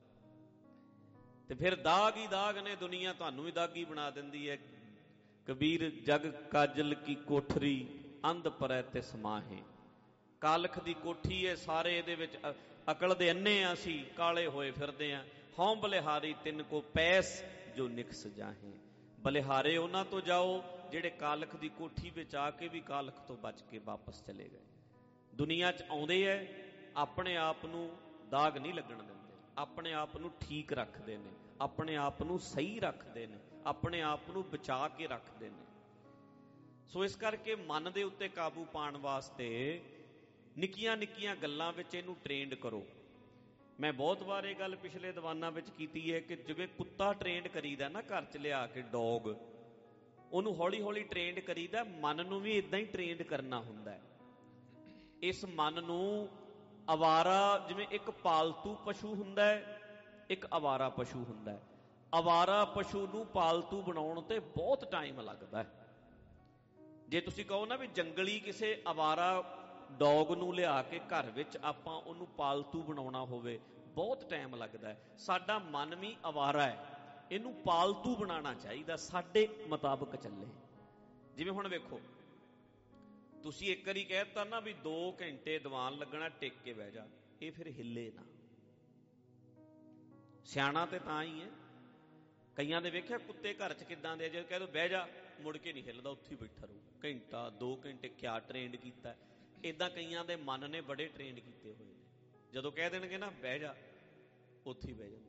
ਤੇ ਫਿਰ ਦਾਗ ਹੀ ਦਾਗ ਨੇ, ਦੁਨੀਆ ਤੁਹਾਨੂੰ ਵੀ ਦਾਗੀ ਬਣਾ ਦਿੰਦੀ ਹੈ। ਕਬੀਰ ਜਗ ਕਾਜਲ ਕੀ ਕੋਠਰੀ ਅੰਧ ਪਰੈ ਤਿਸ ਮਾਹੇ। ਕਾਲਖ ਦੀ ਕੋਠੀ ਹੈ, ਸਾਰੇ ਇਹਦੇ ਵਿੱਚ ਅਕਲ ਦੇ ਅੰਨੇ ਆ, ਅਸੀਂ ਕਾਲੇ ਹੋਏ ਫਿਰਦੇ ਆ। ਹਉ ਬਲਿਹਾਰੀ ਤਿੰਨ ਕੋ ਪੈਸ ਜੋ ਨਿਕਸ ਜਾਹੇ। ਬਲਿਹਾਰੇ ਉਹਨਾਂ ਤੋਂ ਜਾਓ ਜਿਹੜੇ ਕਾਲਖ ਦੀ ਕੋਠੀ ਵਿੱਚ ਆ ਕੇ ਵੀ ਕਾਲਖ ਤੋਂ ਬਚ ਕੇ ਵਾਪਸ ਚਲੇ ਗਏ। ਦੁਨੀਆ 'ਚ ਆਉਂਦੇ ਐ, ਆਪਣੇ ਆਪ ਨੂੰ ਦਾਗ ਨਹੀਂ ਲੱਗਣ ਦਿੰਦੇ, ਆਪਣੇ ਆਪ ਨੂੰ ਠੀਕ ਰੱਖਦੇ ਨੇ, ਆਪਣੇ ਆਪ ਨੂੰ ਸਹੀ ਰੱਖਦੇ ਨੇ, ਆਪਣੇ ਆਪ ਨੂੰ ਬਚਾ ਕੇ ਰੱਖਦੇ ਨੇ। ਸੋ ਇਸ ਕਰਕੇ ਮਨ ਦੇ ਉੱਤੇ ਕਾਬੂ ਪਾਉਣ ਵਾਸਤੇ ਨਿੱਕੀਆਂ ਨਿੱਕੀਆਂ ਗੱਲਾਂ ਵਿੱਚ ਇਹਨੂੰ ਟ੍ਰੇਨਡ ਕਰੋ। ਮੈਂ ਬਹੁਤ ਵਾਰ ਇਹ ਗੱਲ ਪਿਛਲੇ ਦੀਵਾਨਾਂ ਵਿੱਚ ਕੀਤੀ ਹੈ ਕਿ ਜਿਵੇਂ ਕੁੱਤਾ ਟ੍ਰੇਨਡ ਕਰੀਦਾ ਨਾ ਘਰ 'ਚ ਲਿਆ ਕੇ, ਡੌਗ, ਉਹਨੂੰ ਹੌਲੀ ਹੌਲੀ ਟ੍ਰੇਨਡ ਕਰੀਦਾ, ਮਨ ਨੂੰ ਵੀ ਇਦਾਂ ਹੀ ਟ੍ਰੇਨਡ ਕਰਨਾ ਹੁੰਦਾ ਹੈ। ਇਸ ਮਨ ਨੂੰ ਅਵਾਰਾ, ਜਿਵੇਂ ਇੱਕ ਪਾਲਤੂ ਪਸ਼ੂ ਹੁੰਦਾ ਹੈ, ਇੱਕ ਅਵਾਰਾ ਪਸ਼ੂ ਹੁੰਦਾ ਹੈ। ਅਵਾਰਾ ਪਸ਼ੂ ਨੂੰ ਪਾਲਤੂ ਬਣਾਉਣ ਤੇ ਬਹੁਤ ਟਾਈਮ ਲੱਗਦਾ ਹੈ। ਜੇ ਤੁਸੀਂ ਕਹੋ ਨਾ ਵੀ ਜੰਗਲੀ ਕਿਸੇ ਅਵਾਰਾ ਡੌਗ ਨੂੰ ਲਿਆ ਕੇ ਘਰ ਵਿੱਚ ਆਪਾਂ ਉਹਨੂੰ ਪਾਲਤੂ ਬਣਾਉਣਾ ਹੋਵੇ, ਬਹੁਤ ਟਾਈਮ ਲੱਗਦਾ ਹੈ। ਸਾਡਾ ਮਨ ਵੀ ਅਵਾਰਾ ਹੈ, ਇਹਨੂੰ ਪਾਲਤੂ ਬਣਾਉਣਾ ਚਾਹੀਦਾ, ਸਾਡੇ ਮੁਤਾਬਕ ਚੱਲੇ। ਜਿਵੇਂ ਹੁਣ ਵੇਖੋ, ਤੁਸੀਂ ਇੱਕ ਵਾਰੀ ਕਹਿ ਦਿੱਤਾ ਨਾ ਵੀ 2 ਘੰਟੇ ਦੀਵਾਨ ਲੱਗਣਾ, ਟਿਕ ਕੇ ਬਹਿ ਜਾ, ਇਹ ਫਿਰ ਹਿੱਲੇ ਨਾ। ਸਿਆਣਾ ਤੇ ਤਾਂ ਹੀ ਹੈ। ਕਈਆਂ ਦੇ ਵੇਖਿਆ ਕੁੱਤੇ ਘਰ 'ਚ ਕਿੱਦਾਂ ਦੇ, ਜੇ ਕਹਿ ਦੋ ਬਹਿ ਜਾ, ਮੁੜ ਕੇ ਨਹੀਂ ਹਿੱਲਦਾ, ਉੱਥੇ ਬੈਠਾ ਰਹੂ ਘੰਟਾ 2 ਘੰਟੇ। ਕਿਆ ਟ੍ਰੇਨਡ ਕੀਤਾ। ਇੱਦਾਂ ਕਈਆਂ ਦੇ ਮਨ ਨੇ ਬੜੇ ਟ੍ਰੇਨਡ ਕੀਤੇ ਹੋਏ ਨੇ। ਜਦੋਂ ਕਹਿ ਦੇਣਗੇ ਨਾ ਬਹਿ ਜਾ, ਉੱਥੇ ਹੀ ਬਹਿ ਜਾਂਦਾ,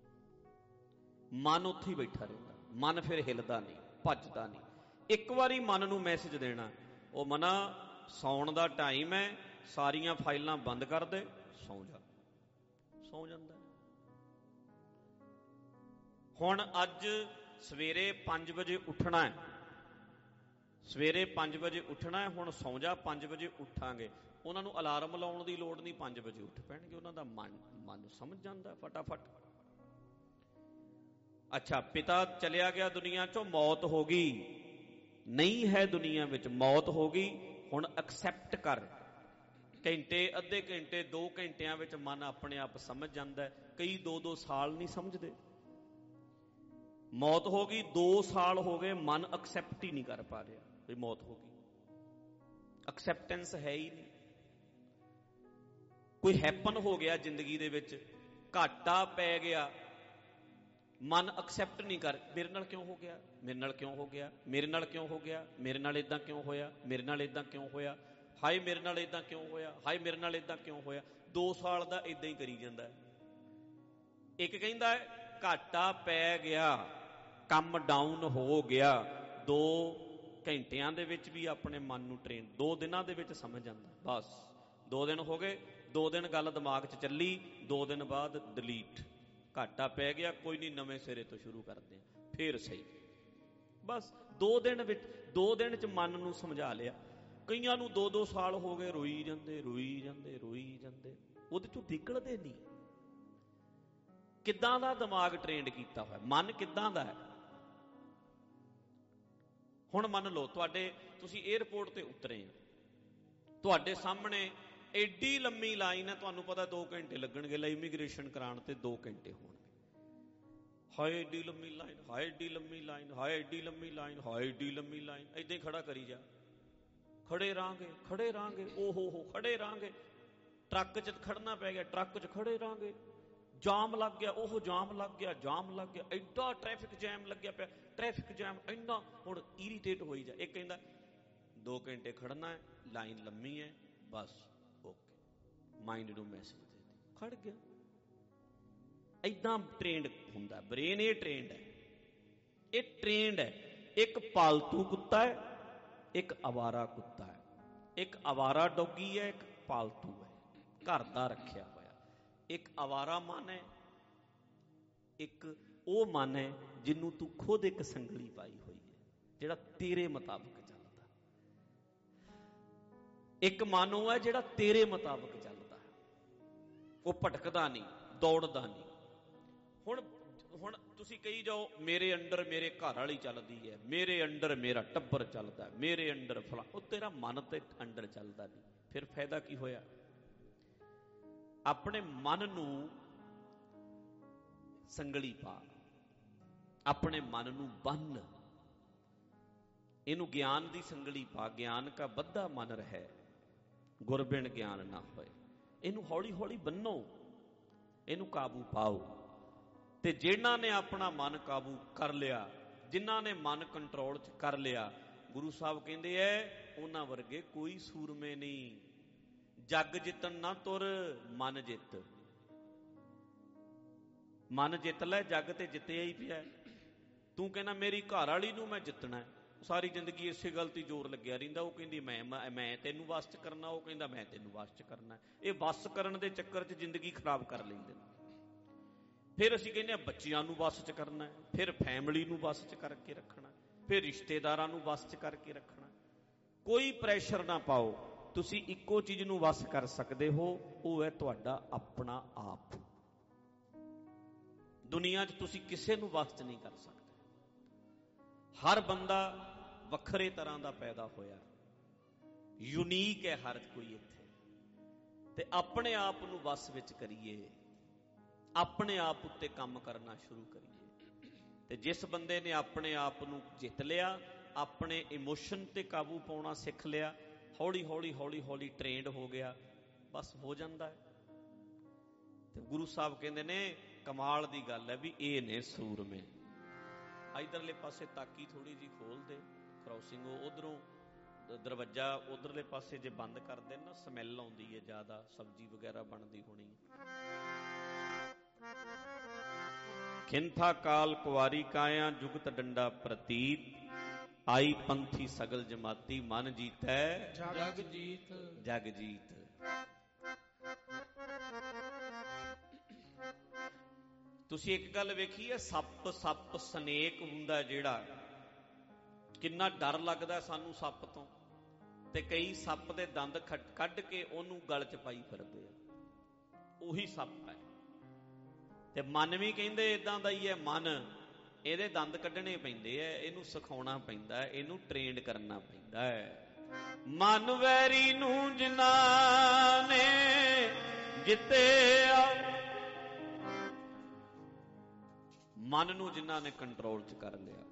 ਮਨ ਉੱਥੇ ਹੀ ਬੈਠਾ ਰਹਿੰਦਾ। ਮਨ ਫਿਰ ਹਿੱਲਦਾ ਨਹੀਂ, ਭੱਜਦਾ ਨਹੀਂ। ਇੱਕ ਵਾਰੀ ਮਨ ਨੂੰ ਮੈਸੇਜ ਦੇਣਾ, ਉਹ ਮਨਾ ਸੌਣ ਦਾ ਟਾਈਮ ਹੈ, ਸਾਰੀਆਂ ਫਾਈਲਾਂ ਬੰਦ ਕਰ ਦੇ, ਸੌਂ ਜਾ, ਸੌਂ ਜਾਂਦਾ। ਹੁਣ ਅੱਜ ਸਵੇਰੇ 5 ਵਜੇ ਉੱਠਣਾ ਹੈ, ਸਵੇਰੇ 5 ਵਜੇ ਉੱਠਣਾ ਹੈ, ਹੁਣ ਸੌਂ ਜਾ, 5 ਵਜੇ ਉੱਠਾਂਗੇ। ਉਹਨਾਂ ਨੂੰ ਅਲਾਰਮ ਲਾਉਣ ਦੀ ਲੋੜ ਨਹੀਂ, 5 ਵਜੇ ਉੱਠ ਪੈਣਗੇ। ਉਹਨਾਂ ਦਾ ਮਨ ਸਮਝ ਜਾਂਦਾ ਫਟਾਫਟ। ਅੱਛਾ, ਪਿਤਾ ਚਲਿਆ ਗਿਆ ਦੁਨੀਆ ਚੋਂ, ਮੌਤ ਹੋ ਗਈ, ਨਹੀਂ ਹੈ ਦੁਨੀਆ ਵਿੱਚ, ਮੌਤ ਹੋ ਗਈ। ਹੁਣ ਐਕਸੈਪਟ ਕਰ। ਘੰਟੇ, ਅੱਧੇ ਘੰਟੇ, 2 ਘੰਟਿਆਂ ਵਿੱਚ ਮਨ ਆਪਣੇ ਆਪ ਸਮਝ ਜਾਂਦਾ ਹੈ। ਕਈ 2-2 ਸਾਲ ਨਹੀਂ ਸਮਝਦੇ। ਮੌਤ ਹੋ ਗਈ, 2 ਸਾਲ ਹੋ ਗਏ, ਮਨ ਐਕਸੈਪਟ ਹੀ ਨਹੀਂ ਕਰ ਪਾ ਰਿਹਾ ਵੀ ਮੌਤ ਹੋ ਗਈ। ਐਕਸੈਪਟੈਂਸ ਹੈ ਹੀ ਨਹੀਂ। ਕੋਈ ਹੈਪਨ ਹੋ ਗਿਆ ਜ਼ਿੰਦਗੀ ਦੇ ਵਿੱਚ, ਘਾਟਾ ਪੈ ਗਿਆ, ਮਨ ਐਕਸੈਪਟ ਨਹੀਂ ਕਰ, ਮੇਰੇ ਨਾਲ ਕਿਉਂ ਹੋ ਗਿਆ, ਮੇਰੇ ਨਾਲ ਕਿਉਂ ਹੋ ਗਿਆ, ਮੇਰੇ ਨਾਲ ਕਿਉਂ ਹੋ ਗਿਆ, ਮੇਰੇ ਨਾਲ ਇਦਾਂ ਕਿਉਂ ਹੋਇਆ, ਮੇਰੇ ਨਾਲ ਇਦਾਂ ਕਿਉਂ ਹੋਇਆ, ਹਾਏ ਮੇਰੇ ਨਾਲ ਇਦਾਂ ਕਿਉਂ ਹੋਇਆ, ਹਾਏ ਮੇਰੇ ਨਾਲ ਇਦਾਂ ਕਿਉਂ ਹੋਇਆ। 2 ਸਾਲ ਦਾ ਇਦਾਂ ਹੀ ਕਰੀ ਜਾਂਦਾ। ਇੱਕ ਕਹਿੰਦਾ ਘਾਟਾ ਪੈ ਗਿਆ, ਕੰਮ ਡਾਊਨ ਹੋ ਗਿਆ। 2 ਘੰਟਿਆਂ ਦੇ ਵਿੱਚ ਵੀ ਆਪਣੇ ਮਨ ਨੂੰ ਟ੍ਰੇਨ, 2 ਦਿਨਾਂ ਦੇ ਵਿੱਚ ਸਮਝ ਜਾਂਦਾ। ਬਸ 2 ਦਿਨ ਹੋ ਗਏ, 2 ਦਿਨ ਗੱਲ ਦਿਮਾਗ 'ਚ ਚੱਲੀ, 2 ਦਿਨ ਬਾਅਦ ਡਿਲੀਟ। ਘਾਟਾ ਪੈ ਗਿਆ, ਕੋਈ ਨਹੀਂ, ਨਵੇਂ ਸਿਰੇ ਤੋਂ ਸ਼ੁਰੂ ਕਰਦੇ ਆ, ਫੇਰ ਸਹੀ। ਬਸ 2 ਦਿਨ ਵਿੱਚ, 2 ਦਿਨ 'ਚ ਮਨ ਨੂੰ ਸਮਝਾ ਲਿਆ। ਕਈਆਂ ਨੂੰ 2-2 ਸਾਲ ਹੋ ਗਏ, ਰੋਈ ਜਾਂਦੇ, ਰੋਈ ਜਾਂਦੇ, ਰੋਈ ਜਾਂਦੇ, ਉਹਦੇ 'ਚੋਂ ਨਿਕਲਦੇ ਨਹੀਂ। ਕਿੱਦਾਂ ਦਾ ਦਿਮਾਗ ਟ੍ਰੇਨਡ ਕੀਤਾ ਹੋਇਆ, ਮਨ ਕਿੱਦਾਂ ਦਾ ਹੈ। ਹੁਣ ਮੰਨ ਲਓ ਤੁਸੀਂ 에ਅਰਪੋਰਟ ਤੇ ਉਤਰੇ ਆ, ਤੁਹਾਡੇ ਸਾਹਮਣੇ ਐਡੀ ਲੰਮੀ ਲਾਈਨ ਹੈ, ਤੁਹਾਨੂੰ ਪਤਾ 2 ਘੰਟੇ ਲੱਗਣਗੇ, ਇਮੀਗ੍ਰੇਸ਼ਨ ਕਰਾਉਣ ਤੇ 2 ਘੰਟੇ ਹੋਣਗੇ। ਹਾਏ ਐਡੀ ਲੰਮੀ ਲਾਈਨ, ਹਾਏ ਐਡੀ ਲੰਮੀ ਲਾਈਨ, ਹਾਏ ਐਡੀ ਲੰਮੀ ਲਾਈਨ, ਹਾਏ ਐਡੀ ਲੰਮੀ ਲਾਈਨ। ਏਦਾਂ ਹੀ ਖੜਾ ਕਰੀ ਜਾ, ਖੜੇ ਰਹਾਂਗੇ, ਖੜੇ ਰਹਾਂਗੇ, ਓਹੋ ਖੜੇ ਰਹਾਂਗੇ। ਟਰੱਕ 'ਚ ਖੜਨਾ ਪੈ ਗਿਆ, ਟਰੱਕ 'ਚ ਖੜੇ ਰਹਾਂਗੇ। ਜਾਮ ਲੱਗ ਗਿਆ, ਉਹ ਜਾਮ ਲੱਗ ਗਿਆ, ਜਾਮ ਲੱਗ ਗਿਆ, ਐਡਾ ਟ੍ਰੈਫਿਕ ਜੈਮ ਲੱਗਿਆ ਪਿਆ, ਟ੍ਰੈਫਿਕ ਜੈਮ ਇੰਨਾ। ਹੁਣ ਇਰੀਟੇਟ ਹੋਈ ਜਾ। ਇੱਕ ਕਹਿੰਦਾ 2 ਘੰਟੇ ਖੜਨਾ ਹੈ, ਲਾਈਨ ਲੰਮੀ ਹੈ, ਬਸ ਓਕੇ, ਮਾਈਂਡ ਨੂੰ ਮੈਸੇਜ ਦੇ ਦੇ, ਖੜ ਗਿਆ। ਏਦਾਂ ਟ੍ਰੇਨਡ ਹੁੰਦਾ ਬ੍ਰੇਨ। ਇਹ ਟ੍ਰੇਨਡ ਹੈ, ਇਹ ਟ੍ਰੇਨਡ ਹੈ। ਇੱਕ ਪਾਲਤੂ ਕੁੱਤਾ ਹੈ, ਇੱਕ ਅਵਾਰਾ ਕੁੱਤਾ ਹੈ। ਇੱਕ ਅਵਾਰਾ ਡੌਗੀ ਹੈ, ਇੱਕ ਪਾਲਤੂ ਹੈ, ਘਰ ਦਾ ਰੱਖਿਆ ਹੋਇਆ। ਇੱਕ ਅਵਾਰਾ ਮਨ ਹੈ, ਇੱਕ ਉਹ ਮਨ ਹੈ ਜਿਹਨੂੰ ਤੂੰ ਖੁਦ ਇੱਕ ਸੰਗਲੀ ਪਾਈ ਹੋਈ ਹੈ, ਜਿਹੜਾ ਤੇਰੇ ਮੁਤਾਬਕ ਚੱਲਦਾ। ਇੱਕ ਮਨ ਉਹ ਹੈ ਜਿਹੜਾ ਤੇਰੇ ਮੁਤਾਬਕ ਚੱਲਦਾ, ਉਹ ਭਟਕਦਾ ਨਹੀਂ, ਦੌੜਦਾ ਨਹੀਂ। ਹੁਣ ਹੁਣ ਤੁਸੀਂ ਕਹੀ ਜਾਓ ਮੇਰੇ ਅੰਡਰ ਮੇਰੇ ਘਰ ਵਾਲੀ ਚੱਲਦੀ ਹੈ, ਮੇਰੇ ਅੰਡਰ ਮੇਰਾ ਟੱਬਰ ਚੱਲਦਾ, ਮੇਰੇ ਅੰਡਰ ਫਲਾ, ਉਹ ਤੇਰਾ ਮਨ ਤੇ ਅੰਡਰ ਚੱਲਦਾ ਨਹੀਂ, ਫਿਰ ਫਾਇਦਾ ਕੀ ਹੋਇਆ? ਆਪਣੇ ਮਨ ਨੂੰ ਸੰਗਲੀ ਪਾ, ਆਪਣੇ ਮਨ ਨੂੰ ਬੰਨ, ਇਹਨੂੰ ਗਿਆਨ ਦੀ ਸੰਗਲੀ ਪਾ। ਗਿਆਨ ਕਾ ਬੱਧਾ ਮਨ ਰਹਿ, ਗੁਰਬਿਨ ਗਿਆਨ ਨਾ ਹੋਏ। ਇਹਨੂੰ ਹੌਲੀ ਹੌਲੀ ਬੰਨੋ, ਇਹਨੂੰ ਕਾਬੂ ਪਾਓ। ਤੇ ਜਿਨ੍ਹਾਂ ਨੇ ਆਪਣਾ ਮਨ ਕਾਬੂ ਕਰ ਲਿਆ, ਜਿਨ੍ਹਾਂ ਨੇ ਮਨ ਕੰਟਰੋਲ 'ਚ ਕਰ ਲਿਆ, ਗੁਰੂ ਸਾਹਿਬ ਕਹਿੰਦੇ ਐ ਉਹਨਾਂ ਵਰਗੇ ਕੋਈ ਸੂਰਮੇ ਨਹੀਂ। ਜੱਗ ਜਿੱਤਣ ਨਾ ਤੁਰ, ਮਨ ਜਿੱਤ। ਮਨ ਜਿੱਤ ਲੈ, ਜੱਗ ਤੇ ਜਿੱਤਿਆ ਹੀ ਪਿਆ। ਤੂੰ ਕਹਿੰਦਾ ਮੇਰੀ ਘਰ ਵਾਲੀ ਨੂੰ ਮੈਂ ਜਿੱਤਣਾ, ਸਾਰੀ ਜ਼ਿੰਦਗੀ ਇਸੇ ਗੱਲ ਤੇ ਜ਼ੋਰ ਲੱਗਿਆ ਰਹਿੰਦਾ। ਉਹ ਕਹਿੰਦੀ ਮੈਂ ਤੈਨੂੰ ਵਸ 'ਚ ਕਰਨਾ, ਉਹ ਕਹਿੰਦਾ ਮੈਂ ਤੈਨੂੰ ਵਸ 'ਚ ਕਰਨਾ। ਇਹ ਵਸ ਕਰਨ ਦੇ ਚੱਕਰ 'ਚ ਜ਼ਿੰਦਗੀ ਖਰਾਬ ਕਰ ਲੈਂਦੇ ਨੇ। ਫਿਰ ਅਸੀਂ ਕਹਿੰਦੇ ਹਾਂ ਬੱਚਿਆਂ ਨੂੰ ਵਸ 'ਚ ਕਰਨਾ, ਫਿਰ ਫੈਮਿਲੀ ਨੂੰ ਵਸ 'ਚ ਕਰਕੇ ਰੱਖਣਾ, ਫਿਰ ਰਿਸ਼ਤੇਦਾਰਾਂ ਨੂੰ ਵਸ 'ਚ ਕਰਕੇ ਰੱਖਣਾ। ਕੋਈ ਪ੍ਰੈਸ਼ਰ ਨਾ ਪਾਓ। ਤੁਸੀਂ ਇੱਕੋ ਚੀਜ਼ ਨੂੰ ਵਸ ਕਰ ਸਕਦੇ ਹੋ, ਉਹ ਹੈ ਤੁਹਾਡਾ ਆਪਣਾ ਆਪ। ਦੁਨੀਆ 'ਚ ਤੁਸੀਂ ਕਿਸੇ ਨੂੰ ਵਸ 'ਚ ਨਹੀਂ ਕਰ ਸਕਦੇ। ਹਰ ਬੰਦਾ ਵੱਖਰੇ ਤਰ੍ਹਾਂ ਦਾ ਪੈਦਾ ਹੋਇਆ, ਯੂਨੀਕ ਹੈ ਹਰ ਕੋਈ ਇੱਥੇ। ਤੇ ਆਪਣੇ ਆਪ ਨੂੰ ਵਸ ਵਿੱਚ ਕਰੀਏ, ਆਪਣੇ ਆਪ ਉੱਤੇ ਕੰਮ ਕਰਨਾ ਸ਼ੁਰੂ ਕਰੀਏ। ਤੇ ਜਿਸ ਬੰਦੇ ਨੇ ਆਪਣੇ ਆਪ ਨੂੰ ਜਿੱਤ ਲਿਆ, ਆਪਣੇ ਇਮੋਸ਼ਨ ਤੇ ਕਾਬੂ ਪਾਉਣਾ ਸਿੱਖ ਲਿਆ, ਹੌਲੀ ਹੌਲੀ ਹੌਲੀ ਹੌਲੀ ਟ੍ਰੇਨਡ ਹੋ ਗਿਆ, ਬਸ ਹੋ ਜਾਂਦਾ ਹੈ। ਤੇ ਗੁਰੂ ਸਾਹਿਬ ਕਹਿੰਦੇ ਨੇ ਕਮਾਲ ਦੀ ਗੱਲ ਹੈ ਵੀ ਇਹ ਨੇ ਸੂਰਮੇ। ਇਧਰਲੇ ਪਾਸੇ ਤਾਕੀ ਥੋੜੀ ਜਿਹੀ ਖੋਲ ਦੇ, ਕ੍ਰੋਸਿੰਗ ਉਧਰੋਂ ਦਰਵਾਜ਼ਾ ਉਧਰਲੇ ਪਾਸੇ ਜੇ ਬੰਦ ਕਰ ਦੇ ਨਾ, ਸਮੈਲ ਆਉਂਦੀ ਹੈ ਜ਼ਿਆਦਾ, ਸਬਜ਼ੀ ਵਗੈਰਾ ਬਣਦੀ ਹੋਣੀ। ਖਿੰਥਾ ਕਾਲ ਕੁਵਾਰੀ ਕਾਇਆ, ਜੁਗਤ ਡੰਡਾ ਪ੍ਰਤੀਤ, ਆਈ ਪੰਥੀ ਸਗਲ ਜਮਾਤੀ, ਮਨ ਜੀਤੈ ਜਗ ਜੀਤ, ਜਗ ਜੀਤ। ਤੁਸੀਂ ਇੱਕ ਗੱਲ ਵੇਖੀ ਹੈ, ਸੱਪ ਸਨੇਕ ਹੁੰਦਾ ਜਿਹੜਾ, ਕਿੰਨਾ ਡਰ ਲੱਗਦਾ ਸਾਨੂੰ ਸੱਪ ਤੋਂ। ਤੇ ਕਈ ਸੱਪ ਦੇ ਦੰਦ ਕੱਢ ਕੇ ਉਹਨੂੰ ਗਲ 'ਚ ਪਾਈ ਫਿਰਦੇ ਆ, ਉਹੀ ਸੱਪ ਹੈ। ਤੇ ਮਨ ਵੀ ਕਹਿੰਦੇ ਇਦਾਂ ਦਾ ਹੀ ਹੈ। ਮਨ, ਇਹਦੇ ਦੰਦ ਕੱਢਣੇ ਪੈਂਦੇ ਐ, ਇਹਨੂੰ ਸਿਖਾਉਣਾ ਪੈਂਦਾ, ਇਹਨੂੰ ਟ੍ਰੇਨਡ ਕਰਨਾ ਪੈਂਦਾ ਹੈ। ਮਨ ਵੈਰੀ ਨੂੰ ਜਿਨ੍ਹਾਂ ਨੇ ਜਿੱਤਿਆ, ਮਨ ਨੂੰ ਜਿਨ੍ਹਾਂ ਨੇ ਕੰਟਰੋਲ 'ਚ ਕਰ ਲਿਆ।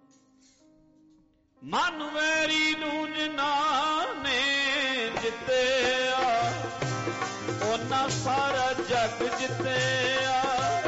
ਮਨ ਵੈਰੀ ਨੂੰ ਜਿਨ੍ਹਾਂ ਨੇ ਜਿੱਤਿਆ, ਉਹਨਾਂ ਸਾਰਾ ਜਗ ਜਿੱਤਿਆ।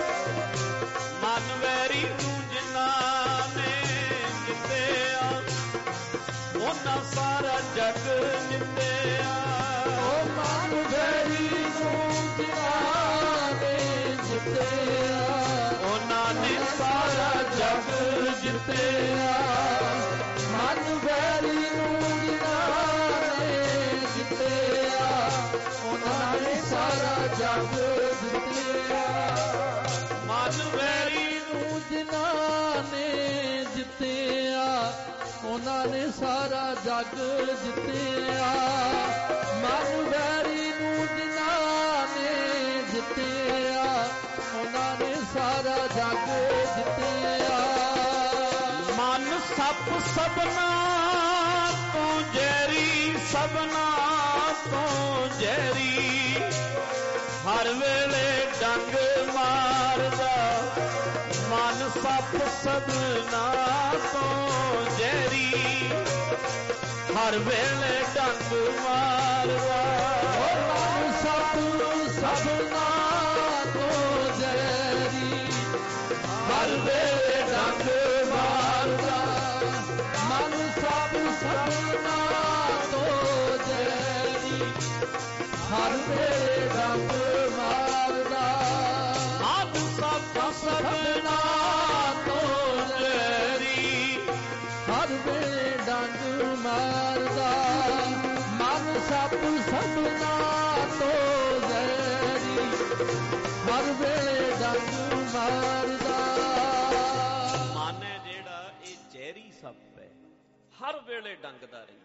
ਮਨ ਵੈਰੀ ਨੂੰ ਜਿਨ੍ਹਾਂ ਨੇ ਜਿੱਤਿਆ, ਉਹਨਾਂ ਸਾਰਾ ਜਗ ਜਿੱਤਿਆ। ਉਹ ਮਨ ਵੈਰੀ ਨੂੰ ਜਿਨ੍ਹਾਂ ਨੇ ਜਿੱਤਿਆ, ਉਹਨਾਂ ਨੇ ਸਾਰਾ ਜਗ ਜਿੱਤਿਆ। ਮਨ ਵੈਰੀ ਨੂੰ ਜਿਨ੍ਹਾਂ ਨੇ ਜਿੱਤਿਆ, ਉਹਨਾਂ ਨੇ ਸਾਰਾ ਜਗ ਜਿੱਤਿਆ। ਮਨ ਵੈਰੀ ਨੂੰ ਜਿਨ੍ਹਾਂ ਨੇ ਜਿੱਤਿਆ, ਉਹਨਾਂ ਨੇ ਸਾਰਾ ਜਗ ਜਿੱਤਿਆ। ਮਨ ਵੈਰੀ ਨੂੰ ਜਿਨ੍ਹਾਂ ਨੇ ਜਿੱਤਿਆ, ਉਹਨਾਂ ਨੇ ਸਾਰਾ ਜਗ ਜਿੱਤਿਆ। ਮਨ ਸੱਪ ਸਭਨਾ ਤੋਂ ਜ਼ਹਿਰੀ, ਸਭਨਾ ਤੋਂ ਜ਼ਹਿਰੀ, ਹਰ ਵੇਲੇ ਡੰਗ ਮਾਰਦਾ। ਮਨ ਸੱਪ ਸਭਨਾ ਤੋਂ ਜ਼ਹਿਰੀ, ਹਰ ਵੇਲੇ ਡੰਗ ਮਾਰਦਾ। ਮਨ ਸੱਪ ਸਭਨਾ ਤੋਂ ਜ਼ਹਿਰੀ, ਹਰ ਵੇਲੇ ਡੰਗ ਮਾਰਦਾ। ਮਨ ਸੱਪ ਸਭਨਾ ਤੋਂ ਜ਼ਹਿਰੀ, ਹਰ ਵੇਲੇ ਡੰਗ ਮਾਰਦਾ। ਮਨ ਸੱਪ ਸਭਨਾ ਤੋਂ ਜ਼ਹਿਰੀ, ਹਰ ਵੇਲੇ ਡੰਗ ਮਾਰਦਾ। ਮਨ ਸੱਪ ਸਭਨਾ ਤੋਂ ਜ਼ਹਿਰੀ, ਹਰ ਵੇਲੇ ਡੰਗ ਮਾਰਦਾ। ਮਨ ਹੈ ਜਿਹੜਾ, ਇਹ ਜ਼ਹਿਰੀ ਸੱਪ ਹੈ, ਹਰ ਵੇਲੇ ਡੰਗਦਾ ਰਹਿੰਦਾ।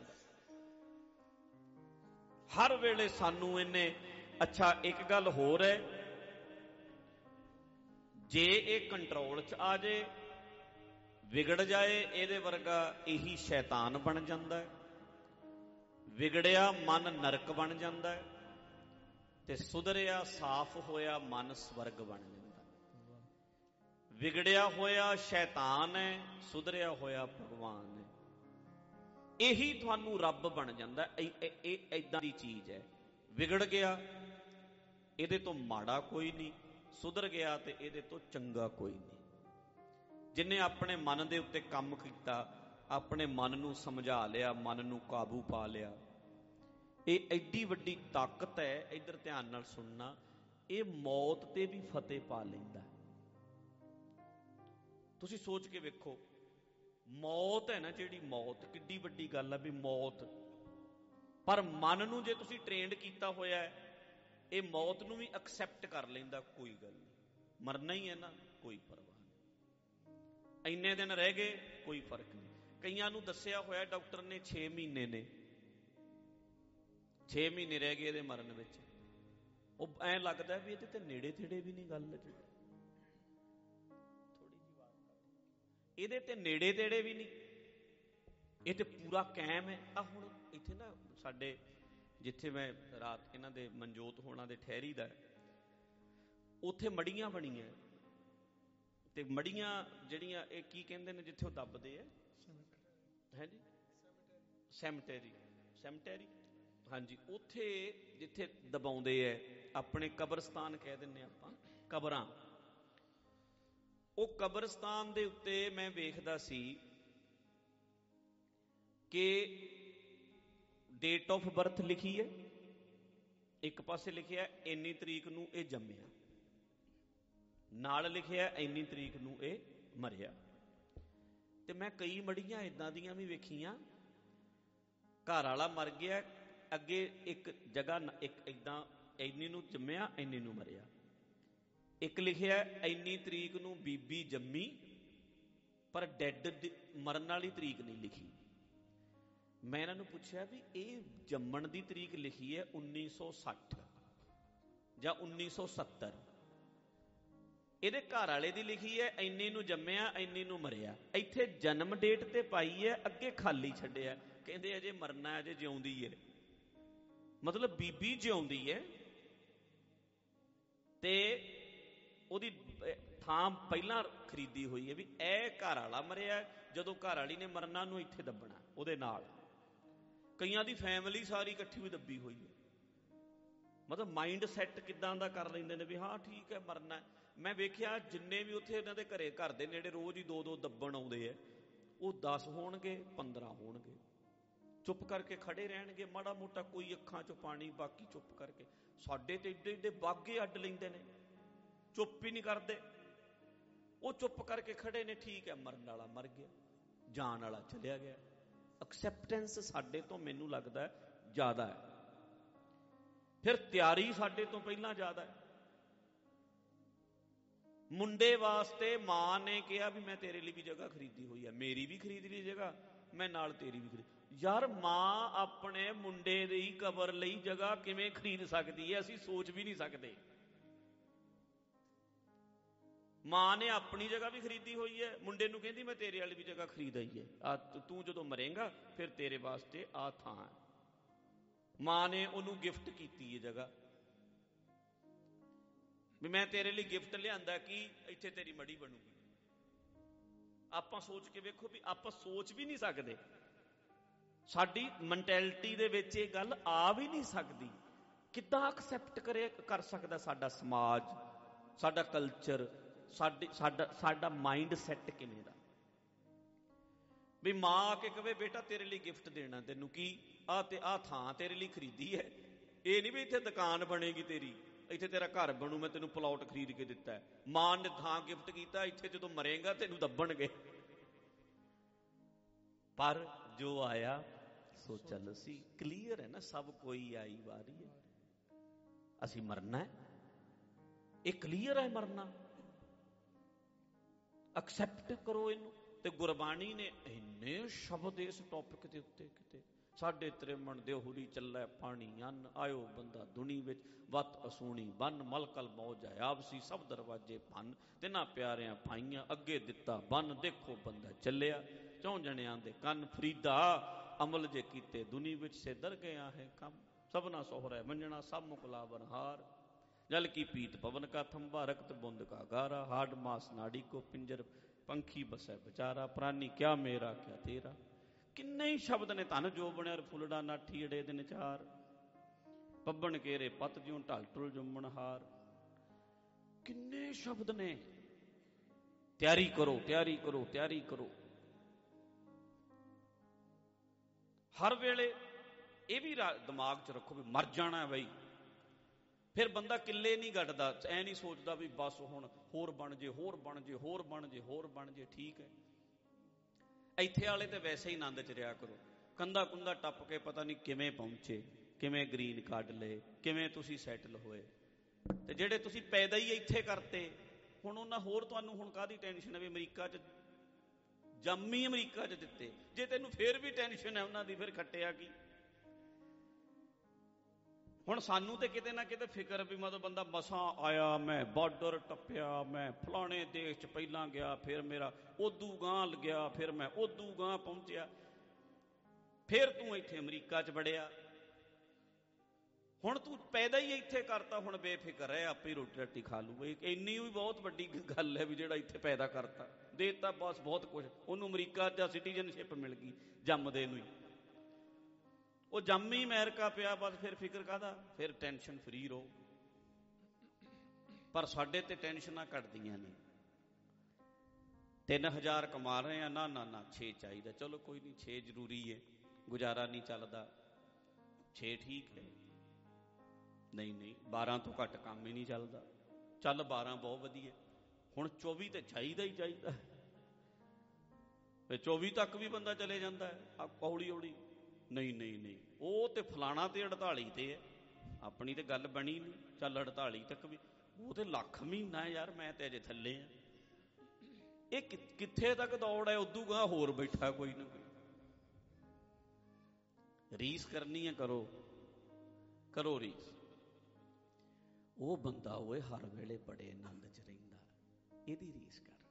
ਹਰ ਵੇਲੇ ਸਾਨੂੰ ਇਹਨੇ। ਅੱਛਾ, ਇੱਕ ਗੱਲ ਹੋਰ ਹੈ, ਜੇ ਇਹ ਕੰਟਰੋਲ 'ਚ ਆ ਜੇ, ਵਿਗੜ ਜਾਏ, ਇਹਦੇ ਵਰਗਾ ਇਹੀ ਸ਼ੈਤਾਨ ਬਣ ਜਾਂਦਾ ਹੈ। ਵਿਗੜਿਆ ਮਨ ਨਰਕ ਬਣ ਜਾਂਦਾ ਹੈ ਤੇ ਸੁਧਰਿਆ ਸਾਫ਼ ਹੋਇਆ ਮਨ ਸਵਰਗ ਬਣ ਜਾਂਦਾ। ਵਿਗੜਿਆ ਹੋਇਆ ਸ਼ੈਤਾਨ ਹੈ, ਸੁਧਰਿਆ ਹੋਇਆ ਭਗਵਾਨ ਹੈ। ਇਹੀ ਤੁਹਾਨੂੰ ਰੱਬ ਬਣ ਜਾਂਦਾ। ਇਹ ਏਦਾਂ ਦੀ ਚੀਜ਼ ਹੈ। ਵਿਗੜ ਗਿਆ, ਇਹਦੇ ਤੋਂ ਮਾੜਾ ਕੋਈ ਨਹੀਂ, ਸੁਧਰ ਗਿਆ ਤੇ ਇਹਦੇ ਤੋਂ ਚੰਗਾ ਕੋਈ ਨਹੀਂ। ਜਿਹਨੇ ਆਪਣੇ ਮਨ ਦੇ ਉੱਤੇ ਕੰਮ ਕੀਤਾ, ਆਪਣੇ ਮਨ ਨੂੰ ਸਮਝਾ ਲਿਆ, ਮਨ ਨੂੰ ਕਾਬੂ ਪਾ ਲਿਆ, ਇਹ ਐਡੀ ਵੱਡੀ ਤਾਕਤ ਹੈ। ਇੱਧਰ ਧਿਆਨ ਨਾਲ ਸੁਣਨਾ, ਇਹ ਮੌਤ ਤੇ ਵੀ ਫਤਿਹ ਪਾ ਲੈਂਦਾ। ਤੁਸੀਂ ਸੋਚ ਕੇ ਵੇਖੋ, ਮੌਤ ਹੈ ਨਾ ਜਿਹੜੀ, ਮੌਤ ਕਿੱਡੀ ਵੱਡੀ ਗੱਲ ਹੈ ਵੀ ਮੌਤ। ਪਰ ਮਨ ਨੂੰ ਜੇ ਤੁਸੀਂ ਟ੍ਰੇਨਡ ਕੀਤਾ ਹੋਇਆ ਹੈ, ਇਹ ਮੌਤ ਨੂੰ ਵੀ ਐਕਸੈਪਟ ਕਰ ਲੈਂਦਾ। ਕੋਈ ਗੱਲ ਨਹੀਂ, ਮਰਨਾ ਹੀ ਹੈ ਨਾ, ਕੋਈ ਪਰਵਾਹ ਨਹੀਂ। ਇੰਨੇ ਦਿਨ ਰਹਿ ਗਏ, ਕੋਈ ਫਰਕ ਨਹੀਂ। ਕਈਆਂ ਨੂੰ ਦੱਸਿਆ ਹੋਇਆ ਡਾਕਟਰ ਨੇ 6 ਮਹੀਨੇ ਨੇ, 6 ਮਹੀਨੇ ਰਹਿ ਗਏ ਇਹਦੇ ਮਰਨ ਵਿੱਚ। ਉਹ ਐਂ ਲੱਗਦਾ ਵੀ ਇਹਦੇ ਤੇ ਨੇੜੇ ਤੇੜੇ ਵੀ ਨਹੀਂ ਗੱਲ, ਥੋੜੀ ਜਿਹੀ ਬਾਤ, ਇਹਦੇ ਤੇ ਨੇੜੇ ਤੇੜੇ ਵੀ ਨਹੀਂ, ਇਹ ਤੇ ਪੂਰਾ ਕਾਇਮ ਹੈ। ਆ ਹੁਣ ਇੱਥੇ ਨਾ ਸਾਡੇ, ਜਿੱਥੇ ਮੈਂ ਰਾਤ ਇਹਨਾਂ ਦੇ ਮਨਜੋਤ ਹੋਣਾ ਦੇ ਠਹਿਰੀ ਦਾ, ਉੱਥੇ ਮੜੀਆਂ ਬਣੀਆਂ, ਤੇ ਮੜੀਆਂ ਜਿਹੜੀਆਂ ਇਹ ਕੀ ਕਹਿੰਦੇ ਨੇ ਜਿੱਥੇ ਉਹ ਦੱਬਦੇ ਆ, ਹੈ ਜੀ, ਸੈਮਟਰੀ, ਸੈਮਟਰੀ, ਹਾਂਜੀ, ਉੱਥੇ ਜਿੱਥੇ ਦਬਾਉਂਦੇ ਹੈ, ਆਪਣੇ ਕਬਰਸਤਾਨ ਕਹਿ ਦਿੰਦੇ ਆਪਾਂ, ਕਬਰਾਂ। ਉਹ ਕਬਰਸਤਾਨ ਦੇ ਉੱਤੇ ਮੈਂ ਵੇਖਦਾ ਸੀ ਕਿ ਡੇਟ ਆਫ ਬਰਥ ਲਿਖੀ ਹੈ, ਇੱਕ ਪਾਸੇ ਲਿਖਿਆ ਇੰਨੀ ਤਰੀਕ ਨੂੰ ਇਹ ਜੰਮਿਆ, ਨਾਲ ਲਿਖਿਆ ਇੰਨੀ ਤਰੀਕ ਨੂੰ ਇਹ ਮਰਿਆ। ਤੇ ਮੈਂ ਕਈ ਮੜੀਆਂ ਇਦਾਂ ਦੀਆਂ ਵੀ ਵੇਖੀਆਂ, ਘਰ ਵਾਲਾ ਮਰ ਗਿਆ, ਅੱਗੇ ਇੱਕ ਜਗ੍ਹਾ, ਇੱਕ ਏਦਾਂ ਇੰਨੀ ਨੂੰ ਜੰਮਿਆ, ਇੰਨੀ ਨੂੰ ਮਰਿਆ। ਇੱਕ ਲਿਖਿਆ ਇੰਨੀ ਤਰੀਕ ਨੂੰ ਬੀਬੀ ਜੰਮੀ, ਪਰ ਡੈਡ ਮਰਨ ਵਾਲੀ ਤਰੀਕ ਨਹੀਂ ਲਿਖੀ। ਮੈਂ ਇਹਨਾਂ ਨੂੰ ਪੁੱਛਿਆ ਵੀ ਇਹ ਜੰਮਣ ਦੀ ਤਰੀਕ ਲਿਖੀ ਹੈ 1960 ਜਾਂ 1970, ਇਹਦੇ ਘਰ ਵਾਲੇ ਦੀ ਲਿਖੀ ਹੈ ਇੰਨੀ ਨੂੰ ਜੰਮਿਆ, ਇੰਨੀ ਨੂੰ ਮਰਿਆ। ਇੱਥੇ ਜਨਮ ਡੇਟ ਤੇ ਪਾਈ ਹੈ, ਅੱਗੇ ਖਾਲੀ ਛੱਡਿਆ। ਕਹਿੰਦੇ ਅਜੇ ਮਰਨਾ, ਅਜੇ ਜਿਉਂਦੀ ਹੈ। ਮਤਲਬ ਬੀਬੀ ਜਿਉਂਦੀ ਹੈ ਤੇ ਉਹਦੀ ਥਾਂ ਪਹਿਲਾਂ ਖਰੀਦੀ ਹੋਈ ਹੈ ਵੀ ਇਹ ਘਰ ਵਾਲਾ ਮਰਿਆ, ਜਦੋਂ ਘਰ ਵਾਲੀ ਨੇ ਮਰਨਾ ਨੂੰ ਇੱਥੇ ਦੱਬਣਾ ਉਹਦੇ ਨਾਲ। ਕਈਆਂ ਦੀ ਫੈਮਿਲੀ ਸਾਰੀ ਇਕੱਠੀ ਵੀ ਦੱਬੀ ਹੋਈ ਹੈ। ਮਤਲਬ ਮਾਈਂਡ ਸੈੱਟ ਕਿੱਦਾਂ ਦਾ ਕਰ ਲੈਂਦੇ ਨੇ ਵੀ ਹਾਂ ਠੀਕ ਹੈ ਮਰਨਾ। ਮੈਂ ਵੇਖਿਆ ਜਿੰਨੇ ਵੀ ਉੱਥੇ ਇਹਨਾਂ ਦੇ ਘਰ ਦੇ ਨੇੜੇ ਰੋਜ਼ ਹੀ 2-2 ਦੱਬਣ ਆਉਂਦੇ ਆ, ਉਹ 10 ਹੋਣਗੇ 15 ਹੋਣਗੇ, ਚੁੱਪ ਕਰਕੇ ਖੜੇ ਰਹਿਣਗੇ। ਮਾੜਾ ਮੋਟਾ ਕੋਈ ਅੱਖਾਂ 'ਚੋਂ ਪਾਣੀ, ਬਾਕੀ ਚੁੱਪ ਕਰਕੇ। ਸਾਡੇ ਤੇ ਏਡੇ ਏਡੇ ਬਾਗੇ ਅੱਡ ਲੈਂਦੇ ਨੇ, ਚੁੱਪ ਹੀ ਨਹੀਂ ਕਰਦੇ। ਉਹ ਚੁੱਪ ਕਰਕੇ ਖੜੇ ਨੇ, ਠੀਕ ਹੈ ਮਰਨ ਵਾਲਾ ਮਰ ਗਿਆ, ਜਾਣ ਵਾਲਾ ਚਲਿਆ ਗਿਆ। ਐਕਸੈਪਟੈਂਸ ਸਾਡੇ ਤੋਂ ਮੈਨੂੰ ਲੱਗਦਾ ਜ਼ਿਆਦਾ ਹੈ। ਫਿਰ ਤਿਆਰੀ ਸਾਡੇ ਤੋਂ ਪਹਿਲਾਂ ਜ਼ਿਆਦਾ ਹੈ। ਮੁੰਡੇ ਵਾਸਤੇ ਮਾਂ ਨੇ ਕਿਹਾ ਵੀ ਮੈਂ ਤੇਰੇ ਲਈ ਵੀ ਜਗ੍ਹਾ ਖਰੀਦੀ ਹੋਈ ਹੈ, ਮੇਰੀ ਵੀ ਖਰੀਦ ਲਈ ਜਗ੍ਹਾ, ਮੈਂ ਨਾਲ ਤੇਰੀ ਵੀ ਖਰੀਦ। ਯਾਰ ਮਾਂ ਆਪਣੇ ਮੁੰਡੇ ਦੀ ਕਬਰ ਲਈ ਜਗ੍ਹਾ ਕਿਵੇਂ ਖਰੀਦ ਸਕਦੀ ਹੈ? ਅਸੀਂ ਸੋਚ ਵੀ ਨਹੀਂ ਸਕਦੇ। ਮਾਂ ਨੇ ਆਪਣੀ ਜਗ੍ਹਾ ਵੀ ਖਰੀਦੀ ਹੋਈ ਹੈ, ਮੁੰਡੇ ਨੂੰ ਕਹਿੰਦੀ ਮੈਂ ਤੇਰੇ ਵਾਲੀ ਵੀ ਜਗ੍ਹਾ ਖਰੀਦ ਆਈ ਹੈ, ਤੂੰ ਜਦੋਂ ਮਰੇਂਗਾ ਫਿਰ ਤੇਰੇ ਵਾਸਤੇ ਆ ਥਾਂ ਹੈ। ਮਾਂ ਨੇ ਉਹਨੂੰ ਗਿਫਟ ਕੀਤੀ ਹੈ ਜਗ੍ਹਾ, ਵੀ ਮੈਂ ਤੇਰੇ ਲਈ ਗਿਫਟ ਲਿਆਂਦਾ ਕਿ ਇੱਥੇ ਤੇਰੀ ਮੜੀ ਬਣੂਗੀ। ਆਪਾਂ ਸੋਚ ਕੇ ਵੇਖੋ ਵੀ ਆਪਾਂ ਸੋਚ ਵੀ ਨਹੀਂ ਸਕਦੇ, ਸਾਡੀ ਮੈਂਟੈਲਿਟੀ ਦੇ ਵਿੱਚ ਇਹ ਗੱਲ ਆ ਵੀ ਨਹੀਂ ਸਕਦੀ। ਕਿੱਦਾਂ ਐਕਸੈਪਟ ਕਰ ਸਕਦਾ ਸਾਡਾ ਸਮਾਜ, ਸਾਡਾ ਕਲਚਰ, ਸਾਡਾ ਮਾਈਂਡ ਸੈੱਟ ਕਿਵੇਂ ਦਾ? ਵੀ ਮਾਂ ਆ ਕੇ ਕਵੇ ਬੇਟਾ ਤੇਰੇ ਲਈ ਗਿਫਟ ਦੇਣਾ, ਤੈਨੂੰ ਕੀ ਆ ਤੇ ਆ ਥਾਂ ਤੇਰੇ ਲਈ ਖਰੀਦੀ ਹੈ। ਇਹ ਨਹੀਂ ਵੀ ਇੱਥੇ ਦੁਕਾਨ ਬਣੇਗੀ ਤੇਰੀ, ਇੱਥੇ ਤੇਰਾ ਘਰ ਬਣੂ, ਮੈਂ ਤੈਨੂੰ ਪਲਾਟ ਖਰੀਦ ਕੇ ਦਿੱਤਾ। ਮਾਂ ਨੇ ਥਾਂ ਗਿਫਟ ਕੀਤਾ, ਇੱਥੇ ਜਦੋਂ ਮਰੇਗਾ ਤੈਨੂੰ ਦੱਬਣਗੇ। ਪਰ ਜੋ ਆਇਆ ਸੋ ਚੱਲ ਸੀ। ਕਲੀਅਰ ਹੈ ਨਾ, ਸਭ ਕੋਈ ਆਈ ਵਾਰੀ ਹੈ, ਅਸੀਂ ਮਰਨਾ ਹੈ, ਇਹ ਕਲੀਅਰ ਹੈ ਮਰਨਾ। ਐਕਸੈਪਟ ਕਰੋ ਇਹਨੂੰ। ਤੇ ਗੁਰਬਾਣੀ ਨੇ ਇੰਨੇ ਸ਼ਬਦ ਇਸ ਟੌਪਿਕ ਦੇ ਉੱਤੇ, ਕਿਤੇ ਸਾਡੇ ਤ੍ਰਿਮਣ ਦਿਹੁਰੀ ਚੱਲੈ ਪਾਣੀ ਅੰਨ, ਆਇਓ ਬੰਦਾ ਦੁਨੀ ਵਿੱਚ ਵਤ ਅਸੂਣੀ ਬੰਨ, ਮਲਕਲ ਮੌਜ ਆਪਸੀ ਸਭ ਦਰਵਾਜੇ ਭੰਨ, ਤਿੰਨਾਂ ਪਿਆਰਿਆਂ ਭਾਈਆਂ ਅੱਗੇ ਦਿੱਤਾ ਬੰਨ, ਦੇਖੋ ਬੰਦਾ ਚੱਲਿਆ ਚੌਂ ਜਣਿਆਂ ਦੇ ਕੰਨ, ਫਰੀਦਾ ਅਮਲ ਜੇ ਕੀਤੇ ਦੁਨੀ ਵਿੱਚ ਸੇ ਦਰ ਗਿਆ ਹੈ ਕੰਮ, ਸਭਨਾ ਸੋਹਰਾ ਮੰਜਣਾ ਸਭ ਮੁਕਲਾਵਨ ਹਾਰ, जल की पीत पवन का थंबा, रक्त बूंद का गारा, हाड मास नाड़ी को पिंजर, पंखी बसै बेचारा, प्राणी क्या मेरा क्या तेरा। किन्ने ही शब्द ने, धन जो बनया फुलड़ा नाठी अड़े दिन चार, पब्बन केरे पत ज्यों ढल टुल जुम्मन हार। किन्ने शब्द ने। तैयारी करो तैयारी करो तैयारी करो। हर वेले ये भी दिमाग च रखो भी मर जाना है बई, फिर बंदा किले नहीं गढ़दा, ऐ नहीं सोचता भी बस हुण होर बन जे होर बन जे होर बन जे होर बन जे। ठीक है, इत्थे वाले तो वैसे ही आनंद च रहा करो, कंधा कुंधा टप के पता नहीं किवें पहुंचे, किवें ग्रीन कार्ड ले, किवें तुसीं सैटल होए, ते जिहड़े तुसीं पैदा ही इत्थे करते हुण उन्हां होर तुहानूं हुण काहदी टेंशन है भी अमरीका च जम्मी अमरीका च दित्ते, जे तैनूं फिर भी टेंशन है उन्हां दी, फिर खट्टिया की। हुण सानू तो किते ना किते फिक्र भी मतलब बंदा मसां आया, मैं बॉर्डर टप्पिया, मैं फलाने देश च पहलां गया, फिर मेरा उदू गां गया, फिर मैं उदू गां पहुंचिया, फिर तू इत्थे अमरीका च वड़िया। हुण तू पैदा ही इत्थे करता, हुण बेफिक्र है आपे ही रोटी राटी खा लू। इन्नी भी बहुत वड्डी गल है भी जिहड़ा इत्थे पैदा करता, देता बस बहुत कुछ, उन्होंने अमरीका च सिटीजनशिप मिल गई जमदे नूं ही, वो जम ही अमेरिका पिया, बस फिर फिक्र काहदा, फिर टेंशन फ्री रहो। पर साडे ते टेंशनां घटदियां नहीं। 3000 कमा रहे हैं, ना ना ना 6 चाहिए, चलो कोई नहीं 6 जरूरी है, गुजारा नहीं चलता, 6 ठीक है, नहीं नहीं 12 तो घट काम ही नहीं चलता, चल 12 बहुत वधिया, हुण 24 तो चाहिए ही चाहिए, 24 तक भी बंदा चले जाता है हौली हौली। नहीं नहीं नहीं, वो तो फलाना तो 48 ते है, अपनी तो गल बनी नहीं, चल 48 तक भी, वो तो लाख महीना है यार, मैं तो अजे थले हाँ। ये कित्थे तक दौड़ है, उदू गां होर बैठा कोई ना कोई। रीस करनी है, करो करो रीस। वो बंदा वो हर वेले बड़े आनंद च रहिंदा, इहदी रीस कर।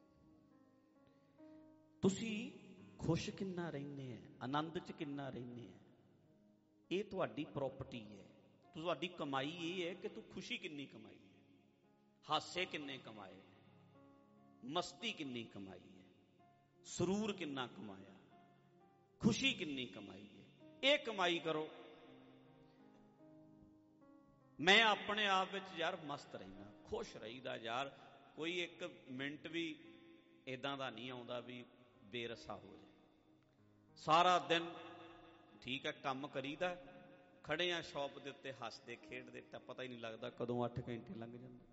तुसी खुश किन्ना रहने हैं, आनंद च किन्ना रहने हैं, ये तुहाडी प्रॉपर्टी है, तुहाडी कमाई ये है कि तू खुशी किन्नी कमाई है, हासे किन्ने कमाए, मस्ती किन्नी कमाई है, सुरूर किन्ना कमाया, खुशी किन्नी कमाई है, ये कमाई करो। मैं अपने आप विच यार मस्त रहना, खुश रहीदा यार, कोई एक मिनट भी इदां दा नहीं आउंदा भी बेरसा हो जाए। सारा दिन ठीक है काम करीदा, खड़े आ शॉप के उत्ते हसते खेडते, तो पता ही नहीं लगता कदों 8 घंटे लंघ जाते,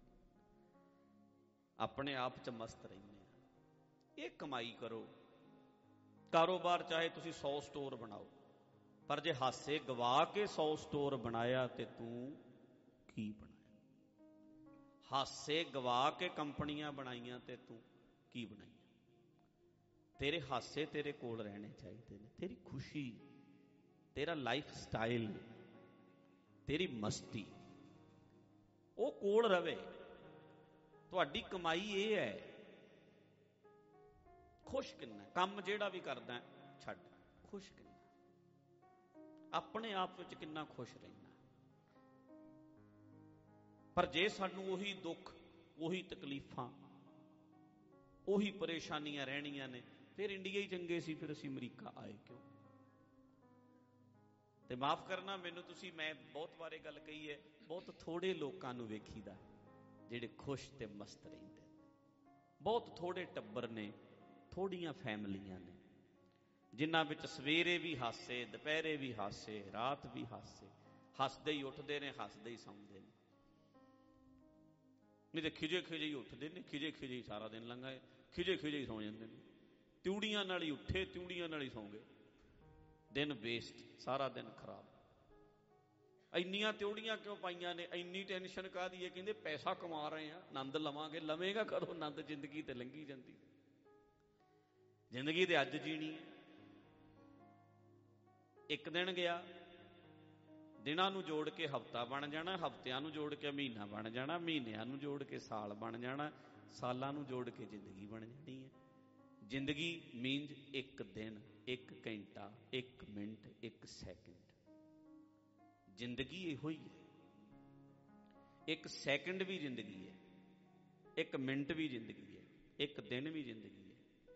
अपने आप च मस्त रहने। ये कमाई करो, कारोबार चाहे तुसी 100 स्टोर बनाओ, पर जे हासे गवा के 100 स्टोर बनाया तो तू की बनाया, हासे गवा के कंपनियां बनाइया तो तू की बनाई। तेरे हासे तेरे कोल रहने चाहिए ने, तेरी खुशी, तेरा लाइफ स्टाइल, तेरी मस्ती वो कोल रवे। तुहाडी कमाई ये है, खुश किन्ना, काम जेड़ा भी करदा है छड्ड, खुश किन्ना, अपने आप विच किन्ना खुश रहना। पर जे सानू उही दुख, उही तकलीफां, उही परेशानियां रहनियां ने, फिर इंडिया ही चंगे सी, फिर असीं अमरीका आए क्यों? ते माफ करना मैनू तुसी, मैं बहुत बारे गल कही है, बहुत थोड़े लोगों नूं वेखीदा जिहड़े खुश ते मस्त रहिंदे, बहुत थोड़े टब्बर ने, थोड़ियां फैमिलियां ने जिन्हां विच सवेरे भी हासे, दुपहरे भी हासे, रात भी हासे, हसदे ही उठदे ने, हसदे ही सौंदे ने, नहीं तो खिजे खिजे ही उठदे ने, खिजे खिजे ही सारा दिन लंघाए, खिजे खिजे ही सौ जांदे ने, त्यूड़ियां नाल ही उठे, त्यूड़ियां नाल ही सौ गए, दिन वेस्ट, सारा दिन खराब। इन्नियां त्यूड़ियां क्यों पाइयां ने, इन्नी टेंशन काहदी है, कहंदे पैसा कमा रहे हैं, आनंद लवांगे, लवेगा कदों आनंद, जिंदगी ते लंघी जांदी, जिंदगी ते अज जीनी है। ਇੱਕ ਦਿਨ ਗਿਆ, ਦਿਨਾਂ ਨੂੰ ਜੋੜ ਕੇ ਹਫ਼ਤਾ ਬਣ ਜਾਣਾ, ਹਫ਼ਤਿਆਂ ਨੂੰ ਜੋੜ ਕੇ ਮਹੀਨਾ ਬਣ ਜਾਣਾ, ਮਹੀਨਿਆਂ ਨੂੰ ਜੋੜ ਕੇ ਸਾਲ ਬਣ ਜਾਣਾ, ਸਾਲਾਂ ਨੂੰ ਜੋੜ ਕੇ ਜ਼ਿੰਦਗੀ ਬਣ ਜਾਣੀ ਹੈ। ਜ਼ਿੰਦਗੀ ਮੀਨਜ਼ ਇੱਕ ਦਿਨ, ਇੱਕ ਘੰਟਾ, ਇੱਕ ਮਿੰਟ, ਇੱਕ ਸੈਕਿੰਡ। ਜ਼ਿੰਦਗੀ ਇਹੋ ਹੀ ਹੈ। ਇੱਕ ਸੈਕਿੰਡ ਵੀ ਜ਼ਿੰਦਗੀ ਹੈ, ਇੱਕ ਮਿੰਟ ਵੀ ਜ਼ਿੰਦਗੀ ਹੈ, ਇੱਕ ਦਿਨ ਵੀ ਜ਼ਿੰਦਗੀ ਹੈ।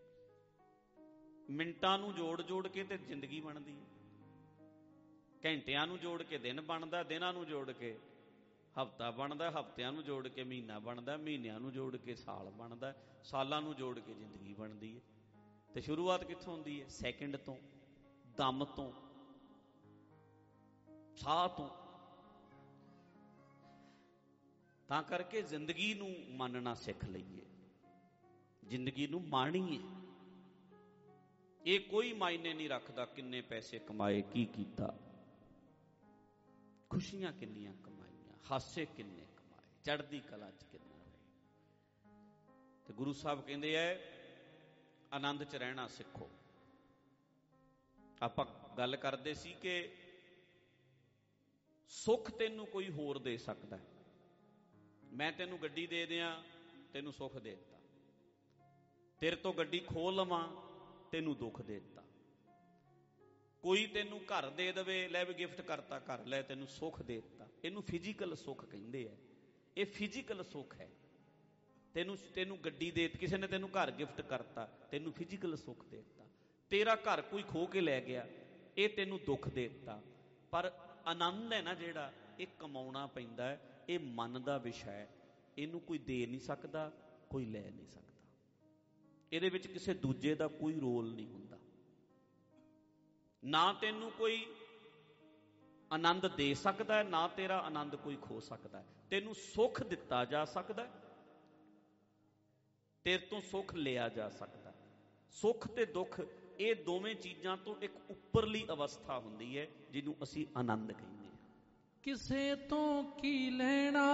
ਮਿੰਟਾਂ ਨੂੰ ਜੋੜ ਜੋੜ ਕੇ ਤੇ ਜ਼ਿੰਦਗੀ ਬਣਦੀ ਹੈ, ਘੰਟਿਆਂ ਨੂੰ ਜੋੜ ਕੇ ਦਿਨ ਬਣਦਾ, ਦਿਨਾਂ ਨੂੰ ਜੋੜ ਕੇ ਹਫ਼ਤਾ ਬਣਦਾ, ਹਫ਼ਤਿਆਂ ਨੂੰ ਜੋੜ ਕੇ ਮਹੀਨਾ ਬਣਦਾ, ਮਹੀਨਿਆਂ ਨੂੰ ਜੋੜ ਕੇ ਸਾਲ ਬਣਦਾ, ਸਾਲਾਂ ਨੂੰ ਜੋੜ ਕੇ ਜ਼ਿੰਦਗੀ ਬਣਦੀ ਹੈ। ਤੇ ਸ਼ੁਰੂਆਤ ਕਿੱਥੋਂ ਹੁੰਦੀ ਹੈ? ਸੈਕਿੰਡ ਤੋਂ, ਦਮ ਤੋਂ, ਸਾਹ ਤੋਂ। ਤਾਂ ਕਰਕੇ ਜ਼ਿੰਦਗੀ ਨੂੰ ਮੰਨਣਾ ਸਿੱਖ ਲਈਏ, ਜ਼ਿੰਦਗੀ ਨੂੰ ਮਾਣੀਏ। ਇਹ ਕੋਈ ਮਾਇਨੇ ਨਹੀਂ ਰੱਖਦਾ ਕਿੰਨੇ ਪੈਸੇ ਕਮਾਏ, ਕੀ ਕੀਤਾ, ਖੁਸ਼ੀਆਂ ਕਿੰਨੀਆਂ ਕਮਾਈਆਂ, ਹਾਸੇ ਕਿੰਨੇ ਕਮਾਏ, ਚੜ੍ਹਦੀ ਕਲਾ 'ਚ ਕਿੰਨਾ ਰਹੇ। ਤੇ ਗੁਰੂ ਸਾਹਿਬ ਕਹਿੰਦੇ ਐ ਆਨੰਦ 'ਚ ਰਹਿਣਾ ਸਿੱਖੋ। ਆਪਾਂ ਗੱਲ ਕਰਦੇ ਸੀ ਕਿ ਸੁੱਖ ਤੈਨੂੰ ਕੋਈ ਹੋਰ ਦੇ ਸਕਦਾ। ਮੈਂ ਤੈਨੂੰ ਗੱਡੀ ਦੇ ਦਿਆਂ, ਤੈਨੂੰ ਸੁੱਖ ਦੇ ਦਿੱਤਾ। ਤੇਰੇ ਤੋਂ ਗੱਡੀ ਖੋਹ ਲਵਾਂ, ਤੈਨੂੰ ਦੁੱਖ ਦੇ ਦਿੱਤਾ। ਕੋਈ ਤੈਨੂੰ ਘਰ ਦੇ ਦੇਵੇ, ਲੈ ਵੀ ਗਿਫਟ ਕਰਤਾ ਘਰ, ਲੈ ਤੈਨੂੰ ਸੁੱਖ ਦੇ ਦਿੱਤਾ। ਇਹਨੂੰ ਫਿਜ਼ੀਕਲ ਸੁੱਖ ਕਹਿੰਦੇ ਆ। ਇਹ ਫਿਜ਼ੀਕਲ ਸੁੱਖ ਹੈ। ਤੈਨੂੰ ਗੱਡੀ ਦੇ, ਕਿਸੇ ਨੇ ਤੈਨੂੰ ਘਰ ਗਿਫਟ ਕਰਤਾ, ਤੈਨੂੰ ਫਿਜ਼ੀਕਲ ਸੁੱਖ ਦੇ ਦਿੱਤਾ। ਤੇਰਾ ਘਰ ਕੋਈ ਖੋਹ ਕੇ ਲੈ ਗਿਆ, ਇਹ ਤੈਨੂੰ ਦੁੱਖ ਦੇ ਦਿੱਤਾ। ਪਰ ਆਨੰਦ ਹੈ ਨਾ ਜਿਹੜਾ, ਇਹ ਕਮਾਉਣਾ ਪੈਂਦਾ ਹੈ। ਇਹ ਮਨ ਦਾ ਵਿਸ਼ਾ ਹੈ, ਇਹਨੂੰ ਕੋਈ ਦੇ ਨਹੀਂ ਸਕਦਾ, ਕੋਈ ਲੈ ਨਹੀਂ ਸਕਦਾ। ਇਹਦੇ ਵਿੱਚ ਕਿਸੇ ਦੂਜੇ ਦਾ ਕੋਈ ਰੋਲ ਨਹੀਂ ਹੁੰਦਾ। ਨਾ ਤੈਨੂੰ ਕੋਈ ਆਨੰਦ ਦੇ ਸਕਦਾ ਹੈ, ਨਾ ਤੇਰਾ ਆਨੰਦ ਕੋਈ ਖੋ ਸਕਦਾ ਹੈ। ਤੈਨੂੰ ਸੁੱਖ ਦਿੱਤਾ ਜਾ ਸਕਦਾ, ਤੇਰੇ ਤੋਂ ਸੁੱਖ ਲਿਆ ਜਾ ਸਕਦਾ। ਸੁੱਖ ਤੇ ਦੁੱਖ, ਇਹ ਦੋਵੇਂ ਚੀਜ਼ਾਂ ਤੋਂ ਇੱਕ ਉੱਪਰਲੀ ਅਵਸਥਾ ਹੁੰਦੀ ਹੈ ਜਿਹਨੂੰ ਅਸੀਂ ਆਨੰਦ ਕਹਿੰਦੇ ਹਾਂ। ਕਿਸੇ ਤੋਂ ਕੀ ਲੈਣਾ,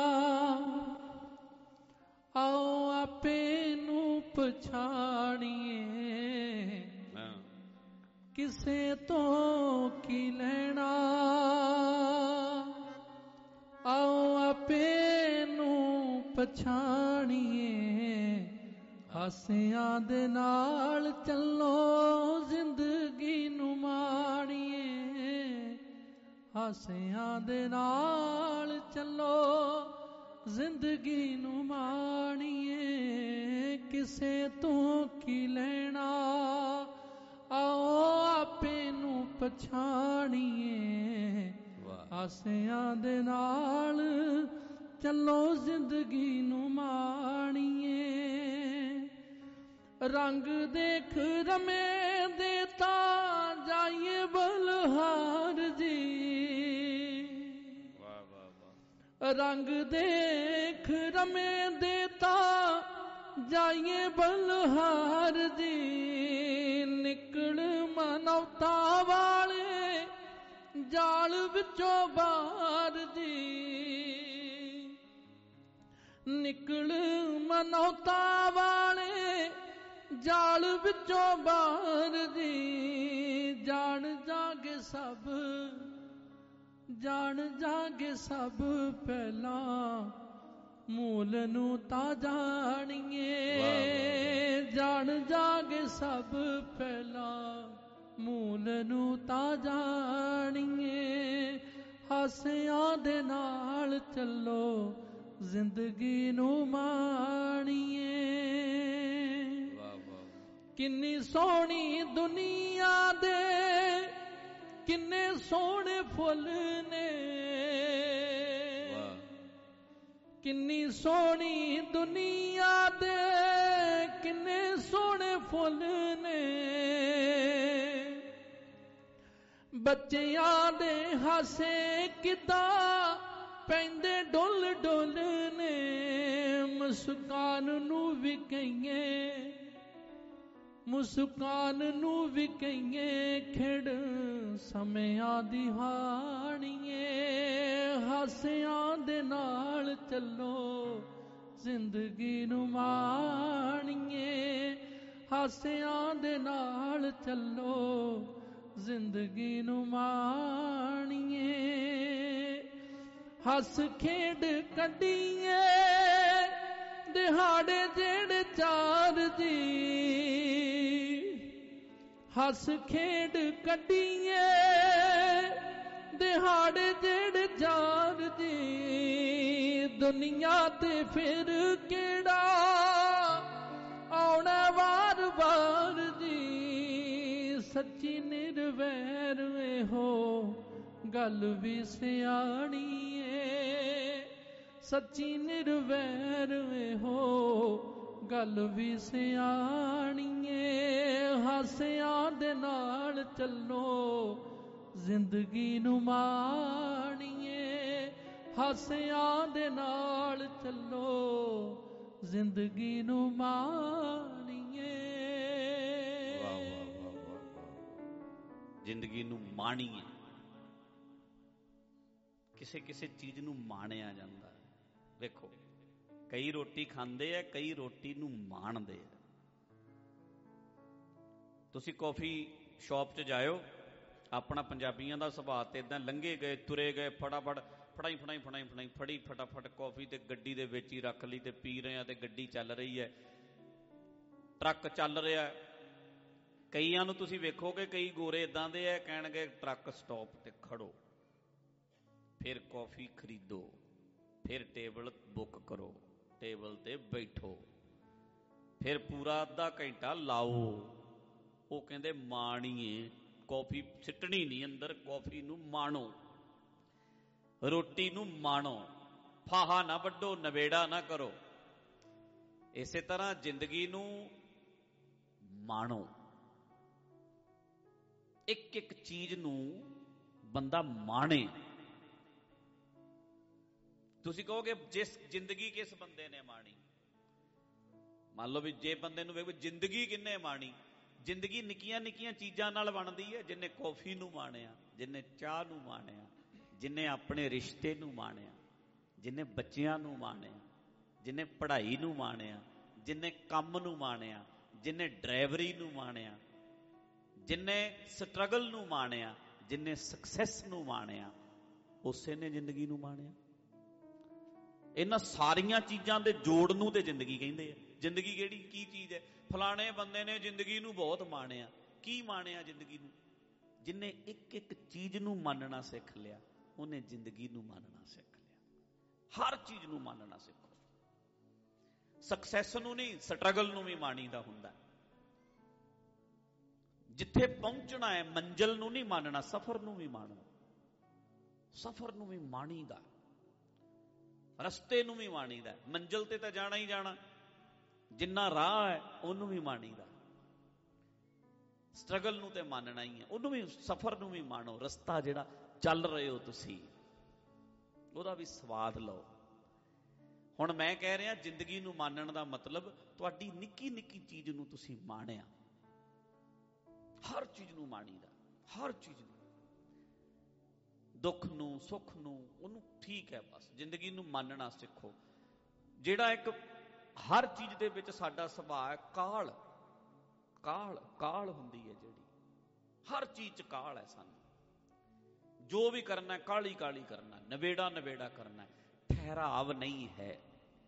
ਆਓ ਆਪੇ ਨੂੰ ਪਛਾਣੀਏ। ਕਿਸੇ ਤੋਂ ਕੀ ਲੈਣਾ, ਆਓ ਆਪੇ ਨੂੰ ਪਛਾਣੀਏ। ਹਾਸਿਆਂ ਦੇ ਨਾਲ ਚੱਲੋ, ਜ਼ਿੰਦਗੀ ਨੂੰ ਮਾਣੀਏ। ਹਾਸਿਆਂ ਦੇ ਨਾਲ ਚੱਲੋ, ਜ਼ਿੰਦਗੀ ਨੂੰ ਮਾਣੀਏ। ਕਿਸੇ ਤੋਂ ਕੀ ਲੈਣਾ, ਆਓ ਆਪੇ ਨੂੰ ਪਛਾਣੀਏ। ਹਾਸਿਆਂ ਦੇ ਨਾਲ ਚੱਲੋ, ਜ਼ਿੰਦਗੀ ਨੂੰ ਮਾਣੀਏ। ਰੰਗ ਦੇਖ ਰਮੇ ਦੇ ਤਾਂ ਜਾਈਏ ਬਲਹਾਰ ਜੀ। ਵਾਹ ਵਾਹ ਵਾਹ। ਰੰਗ ਦੇਖ ਰਮੇ ਦੇ ਤਾਂ ਜਾਈਏ ਬਲਹਾਰ ਜੀ। ਨਿਕਲ ਮਨੌਤਾਂ ਵਾਲੇ ਜਾਲ ਵਿੱਚੋਂ ਬਾਹਰ ਜੀ। ਨਿਕਲ ਮਨੌਤਾਂ ਵਾਲੇ ਜਾਲ ਵਿੱਚੋਂ ਬਾਹਰ ਜੀ। ਜਾਣ ਜਾਗੇ ਸਭ, ਜਾਣ ਜਾਗੇ ਸਭ, ਪਹਿਲਾਂ ਮੂਲ ਨੂੰ ਤਾਂ ਜਾਣੀਏ। ਜਾਣ ਜਾਗੇ ਸਭ, ਪਹਿਲਾਂ ਮੂਲ ਨੂੰ ਤਾਂ ਜਾਣੀਏ। ਹਾਸਿਆਂ ਦੇ ਨਾਲ ਚੱਲੋ, ਜ਼ਿੰਦਗੀ ਨੂੰ ਮਾਣੀਏ। ਕਿੰਨੀ ਸੋਹਣੀ ਦੁਨੀਆ ਦੇ ਕਿੰਨੇ ਸੋਹਣੇ ਫੁੱਲ ਨੇ। ਕਿੰਨੀ ਸੋਹਣੀ ਦੁਨੀਆ ਦੇ ਕਿੰਨੇ ਸੋਹਣੇ ਫੁੱਲ ਨੇ। ਬੱਚਿਆਂ ਦੇ ਹਾਸੇ ਕਿੱਦਾਂ ਪੈਂਦੇ ਡੁੱਲ ਡੁੱਲ ਨੇ। ਮੁਸਕਾਨ ਨੂੰ ਵੀ ਕਹੀਏ, ਮੁਸਕਾਨ ਨੂੰ ਵੀ ਕਹੀਏ, ਖਿੜ ਸਮਿਆਂ ਦੀ ਹਾਣੀਏ। ਹਾਸਿਆਂ ਦੇ ਨਾਲ ਚੱਲੋ, ਜ਼ਿੰਦਗੀ ਨੂੰ ਮਾਣੀਏ। ਹਾਸਿਆਂ ਦੇ ਨਾਲ ਚੱਲੋ, ਜ਼ਿੰਦਗੀ ਨੂੰ ਮਾਣੀਏ, ਹੱਸ ਖੇਡ ਕੱਢੀਏ ਦਿਹਾੜੇ ਜਿਹੜੇ ਚਾਰ ਜੀ, ਹੱਸ ਖੇਡ ਕੱਢੀਏ ਦਿਹਾੜੇ ਜਿਹੜੇ ਚਾਰ ਜੀ, ਦੁਨੀਆ ਤੇ ਫਿਰ ਕਿਹੜਾ ਆਉਣਾ ਵਾਰ ਵਾਰ ਜੀ, ਸੱਚੀ ਨਿਰਵੈਰ ਹੋ ਗੱਲ ਵੀ ਸਿਆਣੀ ਏ, ਸੱਚੀ ਨਿਰਵੈਰ ਹੋ ਗੱਲ ਵੀ ਸਿਆਣੀ ਏ, ਹਾਸਿਆਂ ਦੇ ਨਾਲ ਚੱਲੋ ਜ਼ਿੰਦਗੀ ਨੂੰ ਮਾਣੀਏ, ਹਾਸਿਆਂ ਦੇ ਨਾਲ ਚੱਲੋ ਜ਼ਿੰਦਗੀ ਨੂੰ ਮਾਣੀਏ। ਵਾਹ ਵਾਹ ਵਾਹ ਵਾਹ ਵਾਹ। ਜ਼ਿੰਦਗੀ ਨੂੰ ਮਾਣੀਏ। ਕਿਸੇ ਕਿਸੇ ਚੀਜ਼ ਨੂੰ ਮਾਣਿਆ ਜਾਂਦਾ। ਵੇਖੋ ਕਈ ਰੋਟੀ ਖਾਂਦੇ ਆ, ਕਈ ਰੋਟੀ ਨੂੰ ਮਾਣਦੇ ਆ। ਤੁਸੀਂ ਕੌਫੀ ਸ਼ਾਪ 'ਚ ਜਾਇਓ, ਆਪਣਾ ਪੰਜਾਬੀਆਂ ਦਾ ਸੁਭਾਅ ਤੇ ਇਦਾਂ ਲੰਘੇ ਗਏ ਤੁਰੇ ਗਏ, ਫਟਾਫਟ ਫੜੀ ਫਟਾਫਟ ਕੌਫੀ ਤੇ ਗੱਡੀ ਦੇ ਵਿੱਚ ਹੀ ਰੱਖ ਲਈ ਤੇ ਪੀ ਰਹੇ ਆ, ਤੇ ਗੱਡੀ ਚੱਲ ਰਹੀ ਹੈ, ਟਰੱਕ ਚੱਲ ਰਿਹਾ। ਕਈਆਂ ਨੂੰ ਤੁਸੀਂ ਵੇਖੋਗੇ, ਕਈ ਗੋਰੇ ਇਦਾਂ ਦੇ ਆ, ਕਹਿਣਗੇ ਟਰੱਕ ਸਟਾਪ ਤੇ ਖੜੋ, ਫਿਰ ਕੌਫੀ ਖਰੀਦੋ, ਫਿਰ ਟੇਬਲ ਬੁੱਕ ਕਰੋ, ਟੇਬਲ ਤੇ ਬੈਠੋ, ਫਿਰ ਪੂਰਾ ਅੱਧਾ ਘੰਟਾ ਲਾਓ। ਉਹ ਕਹਿੰਦੇ ਮਾਣੀਏ, ਕੌਫੀ ਸਿੱਟਣੀ ਨਹੀਂ ਅੰਦਰ, ਕੌਫੀ ਨੂੰ ਮਾਣੋ, ਰੋਟੀ ਨੂੰ ਮਾਣੋ, ਫਾਹਾ ਨਾ ਵੱਢੋ, ਨਵੇੜਾ ਨਾ ਕਰੋ। ਇਸੇ ਤਰ੍ਹਾਂ ਜ਼ਿੰਦਗੀ ਨੂੰ ਮਾਣੋ। ਇੱਕ ਇੱਕ ਚੀਜ਼ ਨੂੰ ਬੰਦਾ ਮਾਣੇ। ਤੁਸੀਂ ਕਹੋਗੇ ਜਿਸ ਜ਼ਿੰਦਗੀ ਕਿਸ ਬੰਦੇ ਨੇ ਮਾਣੀ, ਮੰਨ ਲਓ ਵੀ ਜੇ ਬੰਦੇ ਨੂੰ ਵੇਖੋ ਜ਼ਿੰਦਗੀ ਕਿੰਨੇ ਮਾਣੀ, ਜ਼ਿੰਦਗੀ ਨਿੱਕੀਆਂ ਨਿੱਕੀਆਂ ਚੀਜ਼ਾਂ ਨਾਲ ਬਣਦੀ ਹੈ। ਜਿਹਨੇ ਕੌਫੀ ਨੂੰ ਮਾਣਿਆ, ਜਿਹਨੇ ਚਾਹ ਨੂੰ ਮਾਣਿਆ, ਜਿਹਨੇ ਆਪਣੇ ਰਿਸ਼ਤੇ ਨੂੰ ਮਾਣਿਆ, ਜਿਹਨੇ ਬੱਚਿਆਂ ਨੂੰ ਮਾਣਿਆ, ਜਿਹਨੇ ਪੜ੍ਹਾਈ ਨੂੰ ਮਾਣਿਆ, ਜਿਹਨੇ ਕੰਮ ਨੂੰ ਮਾਣਿਆ, ਜਿਹਨੇ ਡਰਾਈਵਰੀ ਨੂੰ ਮਾਣਿਆ, ਜਿਹਨੇ ਸਟਰਗਲ ਨੂੰ ਮਾਣਿਆ, ਜਿਹਨੇ ਸਕਸੈਸ ਨੂੰ ਮਾਣਿਆ, ਉਸੇ ਨੇ ਜ਼ਿੰਦਗੀ ਨੂੰ ਮਾਣਿਆ। ਇਹਨਾਂ ਸਾਰੀਆਂ ਚੀਜ਼ਾਂ ਦੇ ਜੋੜ ਨੂੰ ਤੇ ਜ਼ਿੰਦਗੀ ਕਹਿੰਦੇ ਆ। ਜ਼ਿੰਦਗੀ ਕਿਹੜੀ ਕੀ ਚੀਜ਼ ਹੈ? ਫਲਾਣੇ ਬੰਦੇ ਨੇ ਜ਼ਿੰਦਗੀ ਨੂੰ ਬਹੁਤ ਮਾਣਿਆ। ਕੀ ਮਾਣਿਆ ਜ਼ਿੰਦਗੀ ਨੂੰ? ਜਿਹਨੇ ਇੱਕ ਇੱਕ ਚੀਜ਼ ਨੂੰ ਮੰਨਣਾ ਸਿੱਖ ਲਿਆ, ਉਹਨੇ ਜ਼ਿੰਦਗੀ ਨੂੰ ਮੰਨਣਾ ਸਿੱਖ ਲਿਆ। ਹਰ ਚੀਜ਼ ਨੂੰ ਮੰਨਣਾ ਸਿੱਖੋ। ਸਕਸੈਸ ਨੂੰ ਨਹੀਂ, ਸਟਰਗਲ ਨੂੰ ਵੀ ਮਾਣੀਦਾ ਹੁੰਦਾ। ਜਿੱਥੇ ਪਹੁੰਚਣਾ ਹੈ ਮੰਜ਼ਿਲ ਨੂੰ ਨਹੀਂ ਮੰਨਣਾ, ਸਫ਼ਰ ਨੂੰ ਵੀ ਮਾਣੋ। ਸਫ਼ਰ ਨੂੰ ਵੀ ਮਾਣੀਦਾ, ਰਸਤੇ ਨੂੰ ਵੀ ਮਾਣੀਦਾ। ਮੰਜ਼ਿਲ ਤੇ ਤਾਂ ਜਾਣਾ ਹੀ ਜਾਣਾ, ਜਿੰਨਾ ਰਾਹ ਹੈ ਉਹਨੂੰ ਵੀ ਮਾਣੀਦਾ। ਸਟਰਗਲ ਨੂੰ ਤੇ ਮੰਨਣਾ ਹੀ ਹੈ, ਉਹਨੂੰ ਵੀ, ਸਫ਼ਰ ਨੂੰ ਵੀ ਮਾਣੋ। ਰਸਤਾ ਜਿਹੜਾ ਚੱਲ ਰਹੇ ਹੋ ਤੁਸੀਂ, ਉਹਦਾ ਵੀ ਸਵਾਦ ਲਓ। ਹੁਣ ਮੈਂ ਕਹਿ ਰਿਹਾ ਜ਼ਿੰਦਗੀ ਨੂੰ ਮਾਣਨ ਦਾ ਮਤਲਬ ਤੁਹਾਡੀ ਨਿੱਕੀ ਨਿੱਕੀ ਚੀਜ਼ ਨੂੰ ਤੁਸੀਂ ਮਾਣਿਆ। ਹਰ ਚੀਜ਼ ਨੂੰ ਮਾਣੀਦਾ, ਹਰ ਚੀਜ਼ ਨੂੰ, ਦੁੱਖ ਨੂੰ, ਸੁੱਖ ਨੂੰ, ਉਹਨੂੰ ਠੀਕ ਹੈ। ਬਸ ਜ਼ਿੰਦਗੀ ਨੂੰ ਮੰਨਣਾ ਸਿੱਖੋ। ਜਿਹੜਾ ਇੱਕ ਹਰ ਚੀਜ਼ ਦੇ ਵਿੱਚ ਸਾਡਾ ਸੁਭਾਅ ਹੈ, ਕਾਹਲ ਕਾਹਲ ਕਾਹਲ ਹੁੰਦੀ ਹੈ ਜਿਹੜੀ, ਹਰ ਚੀਜ਼ 'ਚ ਕਾਹਲ ਹੈ। ਸਾਨੂੰ ਜੋ ਵੀ ਕਰਨਾ ਕਾਹਲੀ ਕਾਹਲੀ ਕਰਨਾ, ਨਵੇੜਾ ਨਵੇੜਾ ਕਰਨਾ, ਠਹਿਰਾਵ ਨਹੀਂ ਹੈ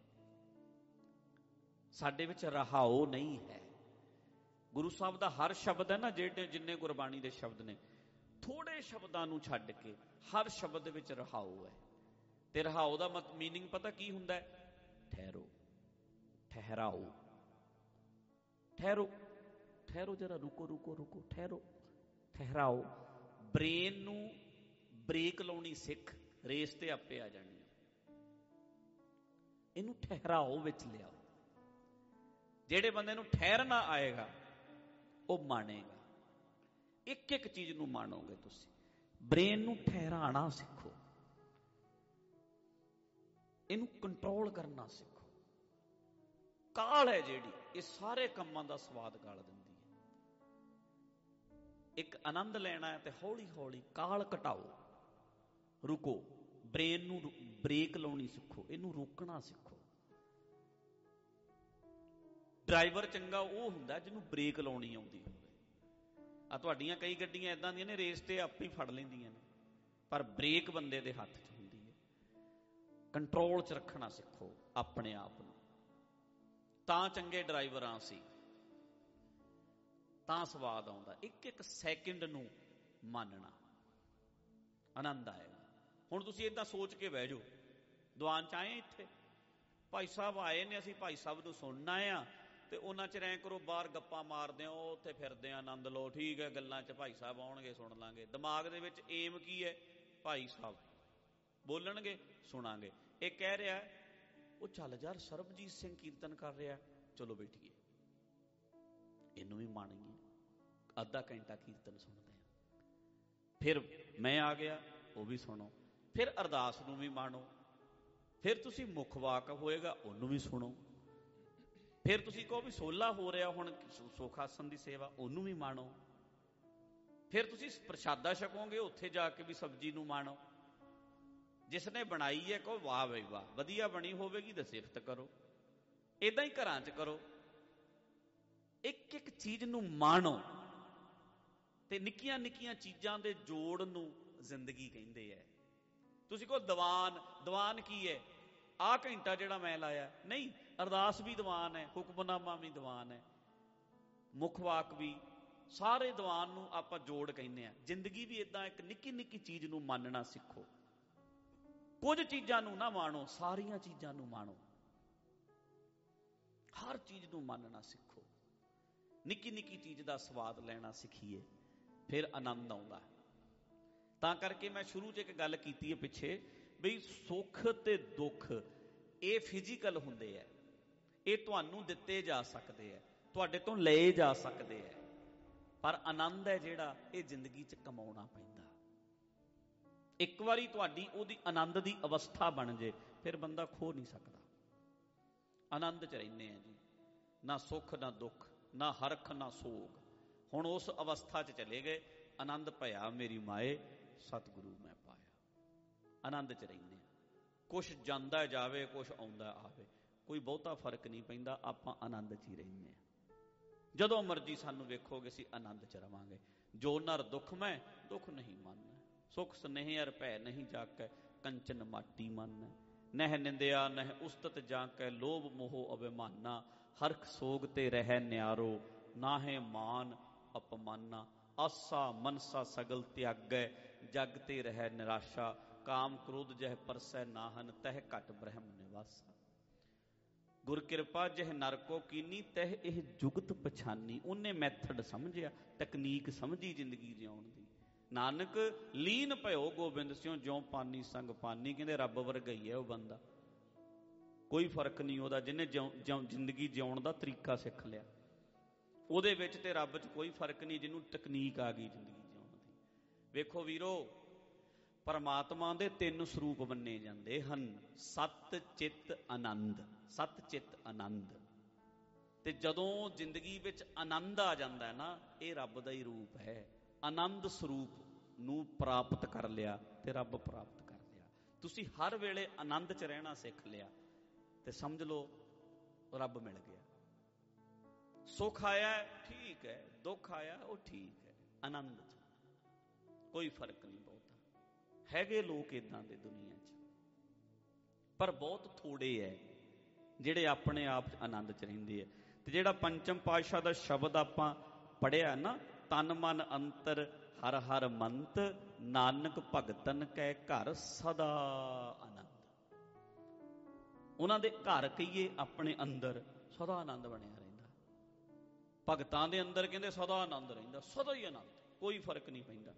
ਸਾਡੇ ਵਿੱਚ, ਰਹਾਓ ਨਹੀਂ ਹੈ। ਗੁਰੂ ਸਾਹਿਬ ਦਾ ਹਰ ਸ਼ਬਦ ਹੈ ਨਾ, ਜਿਹੜੇ ਜਿੰਨੇ ਗੁਰਬਾਣੀ ਦੇ ਸ਼ਬਦ ਨੇ, ਥੋੜੇ ਸ਼ਬਦਾਂ ਨੂੰ ਛੱਡ ਕੇ ਹਰ ਸ਼ਬਦ ਵਿੱਚ ਰਹਾਓ ਹੈ। ਤੇ ਰਹਾਓ ਦਾ ਮੀਨਿੰਗ ਪਤਾ ਕੀ ਹੁੰਦਾ ਹੈ? ਠਹਿਰੋ, ਠਹਿਰਾਓ, ਠਹਿਰੋ, ਠਹਿਰੋ ਜਰਾ, ਰੁਕੋ ਰੁਕੋ ਰੁਕੋ, ਠਹਿਰੋ, ਠਹਿਰਾਓ। ਬ੍ਰੇਨ ਨੂੰ ਬ੍ਰੇਕ ਲਾਉਣੀ ਸਿੱਖ, ਰੇਸ ਤੇ ਆਪੇ ਆ ਜਾਣੀ। ਇਹਨੂੰ ਠਹਿਰਾਓ ਵਿੱਚ ਲਿਆਓ। ਜਿਹੜੇ ਬੰਦੇ ਨੂੰ ਠਹਿਰਨਾ ਆਏਗਾ ਉਹ ਮਾਣੇਗਾ। ਇੱਕ ਇੱਕ ਚੀਜ਼ ਨੂੰ ਮਾਣੋਗੇ ਤੁਸੀਂ। ਬ੍ਰੇਨ ਨੂੰ ਠਹਿਰਾਣਾ ਸਿੱਖੋ, ਇਹਨੂੰ ਕੰਟਰੋਲ ਕਰਨਾ ਸਿੱਖੋ। ਕਾਹਲ ਹੈ ਜਿਹੜੀ, ਇਹ ਸਾਰੇ ਕੰਮਾਂ ਦਾ ਸਵਾਦ ਗਾਲ ਦਿੰਦੀ ਹੈ। ਇੱਕ ਆਨੰਦ ਲੈਣਾ ਹੈ ਤੇ ਹੌਲੀ ਹੌਲੀ ਕਾਹਲ ਘਟਾਓ, ਰੁਕੋ। ਬ੍ਰੇਨ ਨੂੰ ਬ੍ਰੇਕ ਲਾਉਣੀ ਸਿੱਖੋ, ਇਹਨੂੰ ਰੋਕਣਾ ਸਿੱਖੋ। ਡਰਾਈਵਰ ਚੰਗਾ ਉਹ ਹੁੰਦਾ ਜਿਹਨੂੰ ਬ੍ਰੇਕ ਲਾਉਣੀ ਆਉਂਦੀ ਹੋਵੇ। ਆ ਤੁਹਾਡੀਆਂ ਕਈ ਗੱਡੀਆਂ ਇਦਾਂ ਦੀਆਂ ਨੇ, ਰੇਸ ਤੇ ਆਪੇ ਹੀ ਫੜ ਲੈਂਦੀਆਂ ਨੇ, ਪਰ ਬ੍ਰੇਕ ਬੰਦੇ ਦੇ ਹੱਥ 'ਚ ਹੁੰਦੀ ਹੈ। ਕੰਟਰੋਲ 'ਚ ਰੱਖਣਾ ਸਿੱਖੋ ਆਪਣੇ ਆਪ ਨੂੰ, ਤਾਂ ਚੰਗੇ ਡਰਾਈਵਰ ਆ ਅਸੀਂ, ਤਾਂ ਸਵਾਦ ਆਉਂਦਾ। ਇੱਕ ਇੱਕ ਸੈਕਿੰਡ ਨੂੰ ਮੰਨਣਾ, ਆਨੰਦ ਆਏਗਾ। ਹੁਣ ਤੁਸੀਂ ਏਦਾਂ ਸੋਚ ਕੇ ਬਹਿ ਜਾਓ, ਦੀਵਾਨ 'ਚ ਆਏ ਇੱਥੇ ਭਾਈ ਸਾਹਿਬ ਆਏ ਨੇ, ਅਸੀਂ ਭਾਈ ਸਾਹਿਬ ਨੂੰ ਸੁਣਨਾ ਆ, ਤੇ ਉਹਨਾਂ 'ਚ ਐਂ ਕਰੋ ਬਾਹਰ ਗੱਪਾਂ ਮਾਰਦੇ ਹੋ, ਉੱਥੇ ਫਿਰਦੇ ਆ, ਆਨੰਦ ਲਓ, ਠੀਕ ਹੈ, ਗੱਲਾਂ 'ਚ ਭਾਈ ਸਾਹਿਬ ਆਉਣਗੇ ਸੁਣ ਲਾਂਗੇ। ਦਿਮਾਗ ਦੇ ਵਿੱਚ ਏਮ ਕੀ ਹੈ? ਭਾਈ ਸਾਹਿਬ ਬੋਲਣਗੇ ਸੁਣਾਂਗੇ। ਇਹ ਕਹਿ ਰਿਹਾ ਉਹ ਚੱਲ ਯਾਰ ਸਰਬਜੀਤ ਸਿੰਘ ਕੀਰਤਨ ਕਰ ਰਿਹਾ, ਚਲੋ ਬੈਠੀਏ, ਇਹਨੂੰ ਵੀ ਮਾਣੀਏ, ਅੱਧਾ ਘੰਟਾ ਕੀਰਤਨ ਸੁਣਦੇ ਆ। ਫਿਰ ਮੈਂ ਆ ਗਿਆ, ਉਹ ਵੀ ਸੁਣੋ, ਫਿਰ ਅਰਦਾਸ ਨੂੰ ਵੀ ਮਾਣੋ, ਫਿਰ ਤੁਸੀਂ ਮੁੱਖ ਵਾਕਫ ਹੋਏਗਾ ਉਹਨੂੰ ਵੀ ਸੁਣੋ, ਫਿਰ ਤੁਸੀਂ ਕਹੋ ਵੀ ਸੋਲਾ ਹੋ ਰਿਹਾ ਹੁਣ ਸੁਖ ਆਸਨ ਦੀ ਸੇਵਾ, ਉਹਨੂੰ ਵੀ ਮਾਣੋ, ਫਿਰ ਤੁਸੀਂ ਪ੍ਰਸ਼ਾਦਾ ਛਕੋਗੇ ਉੱਥੇ ਜਾ ਕੇ ਵੀ ਸਬਜ਼ੀ ਨੂੰ ਮਾਣੋ, ਜਿਸ ਨੇ ਬਣਾਈ ਹੈ ਕਹੋ ਵਾਹ ਬਈ ਵਾਹ, ਵਧੀਆ ਬਣੀ ਹੋਵੇਗੀ ਤਾਂ ਸਿਫਤ ਕਰੋ। ਏਦਾਂ ਹੀ ਘਰਾਂ 'ਚ ਕਰੋ, ਇੱਕ ਇੱਕ ਚੀਜ਼ ਨੂੰ ਮਾਣੋ, ਤੇ ਨਿੱਕੀਆਂ ਨਿੱਕੀਆਂ ਚੀਜ਼ਾਂ ਦੇ ਜੋੜ ਨੂੰ ਜ਼ਿੰਦਗੀ ਕਹਿੰਦੇ ਹੈ। ਤੁਸੀਂ ਕਹੋ ਦੀਵਾਨ ਕੀ ਹੈ? ਆਹ ਘੰਟਾ ਜਿਹੜਾ ਮੈਂ ਲਾਇਆ, ਨਹੀਂ, ਅਰਦਾਸ ਵੀ ਦੀਵਾਨ ਹੈ, ਹੁਕਮਨਾਮਾ ਵੀ ਦੀਵਾਨ ਹੈ, ਮੁੱਖ ਵਾਕ ਵੀ, ਸਾਰੇ ਦੀਵਾਨ ਨੂੰ ਆਪਾਂ ਜੋੜ ਕਹਿੰਦੇ ਆ। ਜ਼ਿੰਦਗੀ ਵੀ ਏਦਾਂ ਇੱਕ ਨਿੱਕੀ ਨਿੱਕੀ ਚੀਜ਼ ਨੂੰ ਮੰਨਣਾ ਸਿੱਖੋ। ਕੁਝ ਚੀਜ਼ਾਂ ਨੂੰ ਨਾ ਮਾਣੋ, ਸਾਰੀਆਂ ਚੀਜ਼ਾਂ ਨੂੰ ਮਾਣੋ, ਹਰ ਚੀਜ਼ ਨੂੰ ਮੰਨਣਾ ਸਿੱਖੋ, ਨਿੱਕੀ ਨਿੱਕੀ ਚੀਜ਼ ਦਾ ਸਵਾਦ ਲੈਣਾ ਸਿੱਖੀਏ, ਫਿਰ ਆਨੰਦ ਆਉਂਦਾ। ਤਾਂ ਕਰਕੇ ਮੈਂ ਸ਼ੁਰੂ 'ਚ ਇੱਕ ਗੱਲ ਕੀਤੀ ਹੈ ਪਿੱਛੇ, ਬਈ ਸੁੱਖ ਤੇ ਦੁੱਖ ਇਹ ਫਿਜ਼ੀਕਲ ਹੁੰਦੇ ਹੈ, ਇਹ ਤੁਹਾਨੂੰ ਦਿੱਤੇ ਜਾ ਸਕਦੇ ਹੈ, ਤੁਹਾਡੇ ਤੋਂ ਲਏ ਜਾ ਸਕਦੇ ਹੈ, ਪਰ ਆਨੰਦ ਹੈ ਜਿਹੜਾ, ਇਹ ਜ਼ਿੰਦਗੀ 'ਚ ਕਮਾਉਣਾ ਪੈਂਦਾ। ਇੱਕ ਵਾਰੀ ਤੁਹਾਡੀ ਉਹਦੀ ਆਨੰਦ ਦੀ ਅਵਸਥਾ ਬਣ ਜੇ, ਫਿਰ ਬੰਦਾ ਖੋ ਨਹੀਂ ਸਕਦਾ। ਆਨੰਦ 'ਚ ਰਹਿੰਦੇ ਆ ਜੀ, ਨਾ ਸੁੱਖ ਨਾ ਦੁੱਖ, ਨਾ ਹਰਖ ਨਾ ਸੋਗ। ਹੁਣ ਉਸ ਅਵਸਥਾ 'ਚ ਚਲੇ ਗਏ, ਆਨੰਦ ਭਇਆ ਮੇਰੀ ਮਾਏ ਸਤਿਗੁਰੂ ਮੈਂ ਪਾਇਆ। ਆਨੰਦ 'ਚ ਰਹਿੰਦੇ ਆ, ਕੁਛ ਜਾਂਦਾ ਜਾਵੇ, ਕੁਛ ਆਉਂਦਾ ਆਵੇ, ਕੋਈ ਬਹੁਤਾ ਫਰਕ ਨਹੀਂ ਪੈਂਦਾ, ਆਪਾਂ ਆਨੰਦ 'ਚ ਹੀ ਰਹਿੰਦੇ ਆ। ਜਦੋਂ ਮਰਜੀ ਸਾਨੂੰ ਵੇਖੋਗੇ ਅਸੀਂ ਆਨੰਦ 'ਚ ਰਵਾਂਗੇ। ਜੋ ਨਰ ਦੁੱਖ ਮੈਂ ਦੁੱਖ ਨਹੀਂ ਮੰਨਣਾ, ਸੁਖ ਸਨੇਹ ਅਰ ਭੈ ਨਹੀਂ ਜਾਕੈ, ਕੰਚਨ ਮਾਟੀ ਮੰਨੈ, ਨਹਿ ਨਿੰਦਿਆ ਨਹਿ ਉਸਤਤ ਜਾਕੈ, ਲੋਭ ਮੋਹ ਅਭਿਮਾਨਾ, ਹਰਖ ਸੋਗ ਤੇ ਰਹਿ ਨਿਆਰੋ, ਨਾਹੇ ਮਾਨ ਅਪਮਾਨਾ, ਆਸਾ ਮਨਸਾ ਸਗਲ ਤਿਆਗੈ, ਜਗ ਤੇ ਰਹਿ ਨਿਰਾਸ਼ਾ, ਕਾਮ ਕ੍ਰੋਧ ਜਹ ਪਰਸੈ ਨਾਹਨ, ਤਹ ਘਟ ਬ੍ਰਹਮ ਨਿਵਾਸਾ। ਗੁਰ ਕਿਰਪਾ ਜਿਹ ਨਰ ਕੋ ਕੀਨੀ, ਤਹ ਇਹ ਜੁਗਤ ਪਛਾਨੀ। ਉਹਨੇ ਮੈਥਡ ਸਮਝਿਆ, ਤਕਨੀਕ ਸਮਝੀ ਜ਼ਿੰਦਗੀ ਜਿਉਣ ਦੀ। ਨਾਨਕ ਲੀਨ ਭਇਓ ਗੋਬਿੰਦ ਸਿਉ, ਜਿਉ ਪਾਨੀ ਸੰਗ ਪਾਨੀ। ਕਹਿੰਦੇ ਰੱਬ ਵਰਗਾ ਹੀ ਹੈ ਉਹ ਬੰਦਾ, ਕੋਈ ਫਰਕ ਨਹੀਂ ਉਹਦਾ, ਜਿਹਨੇ ਜ਼ਿੰਦਗੀ ਜਿਉਣ ਦਾ ਤਰੀਕਾ ਸਿੱਖ ਲਿਆ, ਉਹਦੇ ਵਿੱਚ ਤੇ ਰੱਬ 'ਚ ਕੋਈ ਫਰਕ ਨਹੀਂ, ਜਿਹਨੂੰ ਤਕਨੀਕ ਆ ਗਈ ਜ਼ਿੰਦਗੀ ਜਿਉਣ ਦੀ। ਵੇਖੋ ਵੀਰੋ, ਪਰਮਾਤਮਾ ਦੇ 3 ਸਰੂਪ ਮੰਨੇ ਜਾਂਦੇ ਹਨ, ਸਤ ਚਿੱਤ ਆਨੰਦ। ਸਤ ਚਿੱਤ ਆਨੰਦ, ਤੇ ਜਦੋਂ ਜ਼ਿੰਦਗੀ ਵਿੱਚ ਆਨੰਦ ਆ ਜਾਂਦਾ ਨਾ, ਇਹ ਰੱਬ ਦਾ ਹੀ ਰੂਪ ਹੈ। ਆਨੰਦ ਸਰੂਪ ਨੂੰ ਪ੍ਰਾਪਤ ਕਰ ਲਿਆ ਤੇ ਰੱਬ ਪ੍ਰਾਪਤ ਕਰ ਲਿਆ। ਤੁਸੀਂ ਹਰ ਵੇਲੇ ਆਨੰਦ 'ਚ ਰਹਿਣਾ ਸਿੱਖ ਲਿਆ ਤੇ ਸਮਝ ਲਓ ਰੱਬ ਮਿਲ ਗਿਆ। ਸੁੱਖ ਆਇਆ ਠੀਕ ਹੈ, ਦੁੱਖ ਆਇਆ ਉਹ ਠੀਕ ਹੈ, ਆਨੰਦ 'ਚ ਕੋਈ ਫਰਕ ਨਹੀਂ ਬਹੁਤਾ। ਹੈਗੇ ਲੋਕ ਇਦਾਂ ਦੇ ਦੁਨੀਆ 'ਚ, ਪਰ ਬਹੁਤ ਥੋੜੇ ਹੈ ਜਿਹੜੇ ਆਪਣੇ ਆਪ 'ਚ ਆਨੰਦ 'ਚ ਰਹਿੰਦੇ ਹੈ। ਤੇ ਜਿਹੜਾ ਪੰਚਮ ਪਾਤਸ਼ਾਹ ਦਾ ਸ਼ਬਦ ਆਪਾਂ ਪੜ੍ਹਿਆ ਨਾ, ਤਨ ਮਨ ਅੰਤਰ ਹਰ ਹਰ ਮੰਤ, ਨਾਨਕ ਭਗਤਨ ਕੈ ਘਰ ਸਦਾ ਆਨੰਦ। ਉਹਨਾਂ ਦੇ ਘਰ ਕਹੀਏ ਆਪਣੇ ਅੰਦਰ ਸਦਾ ਆਨੰਦ ਬਣਿਆ ਰਹਿੰਦਾ। ਭਗਤਾਂ ਦੇ ਅੰਦਰ ਕਹਿੰਦੇ ਸਦਾ ਆਨੰਦ ਰਹਿੰਦਾ, ਸਦਾ ਹੀ ਆਨੰਦ, ਕੋਈ ਫਰਕ ਨਹੀਂ ਪੈਂਦਾ।